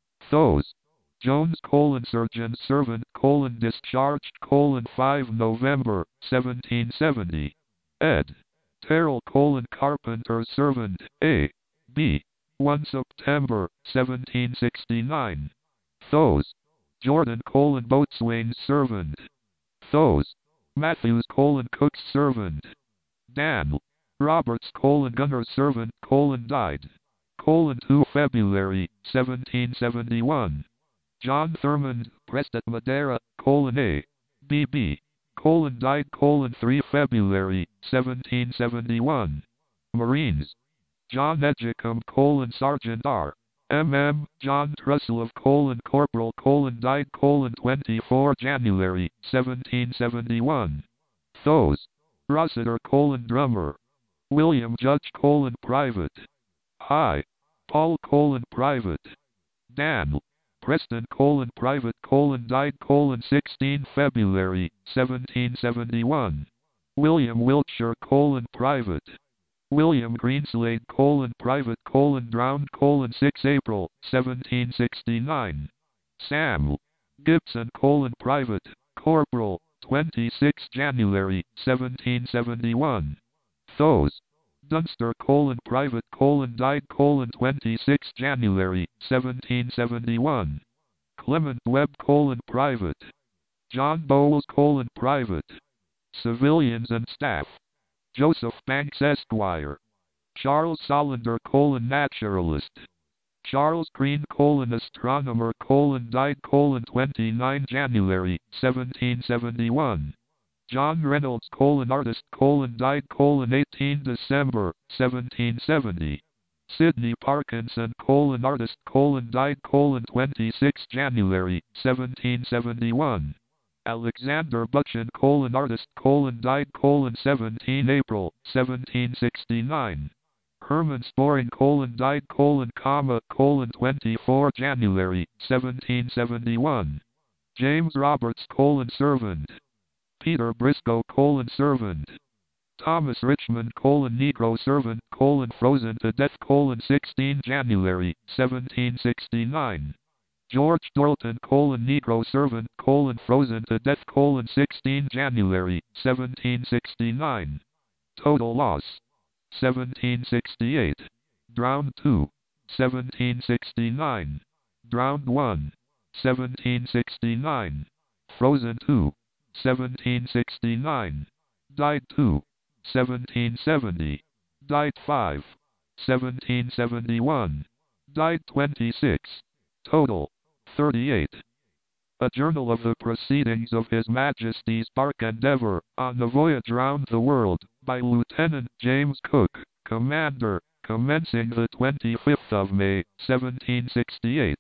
Those Jones, colon, Surgeon Servant, colon, discharged, colon, fifth November, seventeen seventy. Ed Terrell, colon, Carpenter Servant, A. B. first September, seventeen sixty-nine. Those Jordan, colon, Boatswain's Servant. Those Matthews, colon, Cook's Servant. Dan Roberts, colon, Gunner's Servant, colon, died, colon, second February, seventeen seventy-one. John Thurmond, Preston Madeira, colon, A. B B, colon, died, colon, third February, seventeen seventy-one. Marines John Edgecombe, colon, Sergeant R. M M, John Trussell of colon, Corporal, colon, died, colon, twenty-fourth January, seventeen seventy-one. Those Rossiter, colon, drummer. William Judge, colon, private. Hi. Paul, colon, private. Dan Preston, colon, private, colon, died, colon, sixteenth February, seventeen seventy-one. William Wiltshire, colon, private. William Greenslade, colon, private, colon, drowned, colon, sixth April, seventeen sixty-nine. Sam Gibson, colon, private, corporal, twenty-sixth January, seventeen seventy-one. Those Dunster colon private colon died colon twenty-sixth January seventeen seventy-one. Clement Webb colon private. John Bowles colon private. Civilians and staff. Joseph Banks Esquire. Charles Solander colon naturalist. Charles Green colon astronomer colon died colon twenty-ninth January seventeen seventy-one. John Reynolds colon artist colon died colon eighteenth December seventeen seventy. Sidney Parkinson colon artist colon died colon twenty-sixth January seventeen seventy-one. Alexander Butchin colon artist colon died colon seventeenth April seventeen sixty-nine. Herman Sporing colon died colon comma colon twenty-fourth January seventeen seventy-one. James Roberts colon servant. Peter Briscoe colon servant. Thomas Richmond colon Negro servant colon frozen to death colon sixteenth January seventeen sixty-nine. George Dorlton colon Negro servant colon frozen to death colon sixteenth January seventeen sixty-nine. Total loss seventeen sixty-eight. Drowned two seventeen sixty-nine. Drowned one seventeen sixty-nine. Frozen two seventeen sixty-nine. Died two seventeen seventy. Died five seventeen seventy-one. Died twenty-six. Total thirty-eight. A journal of the proceedings of His Majesty's Bark Endeavour, on the voyage round the world, by Lieutenant James Cook, Commander, commencing the twenty-fifth of May, seventeen sixty-eight.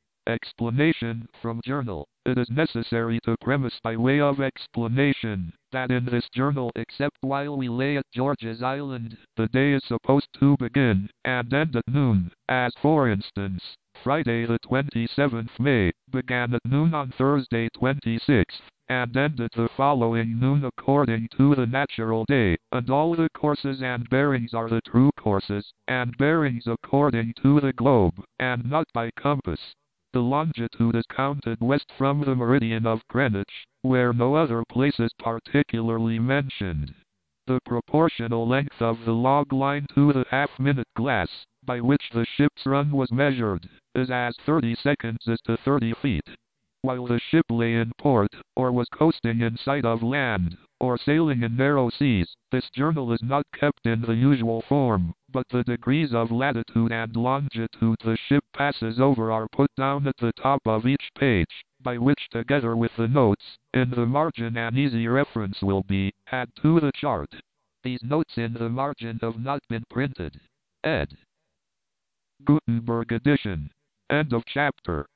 Explanation from Journal. It is necessary to premise by way of explanation, that in this journal, except while we lay at George's Island, the day is supposed to begin, and end at noon, as for instance, Friday the twenty-seventh May, began at noon on Thursday twenty-sixth, and ended the following noon according to the natural day, and all the courses and bearings are the true courses, and bearings according to the globe, and not by compass. The longitude is counted west from the meridian of Greenwich, where no other place is particularly mentioned. The proportional length of the log line to the half-minute glass, by which the ship's run was measured, is as thirty seconds is to thirty feet. While the ship lay in port, or was coasting in sight of land, or sailing in narrow seas, this journal is not kept in the usual form, but the degrees of latitude and longitude the ship passes over are put down at the top of each page, by which, together with the notes, in the margin an easy reference will be had to the chart. These notes in the margin have not been printed. Ed. Gutenberg edition. End of chapter.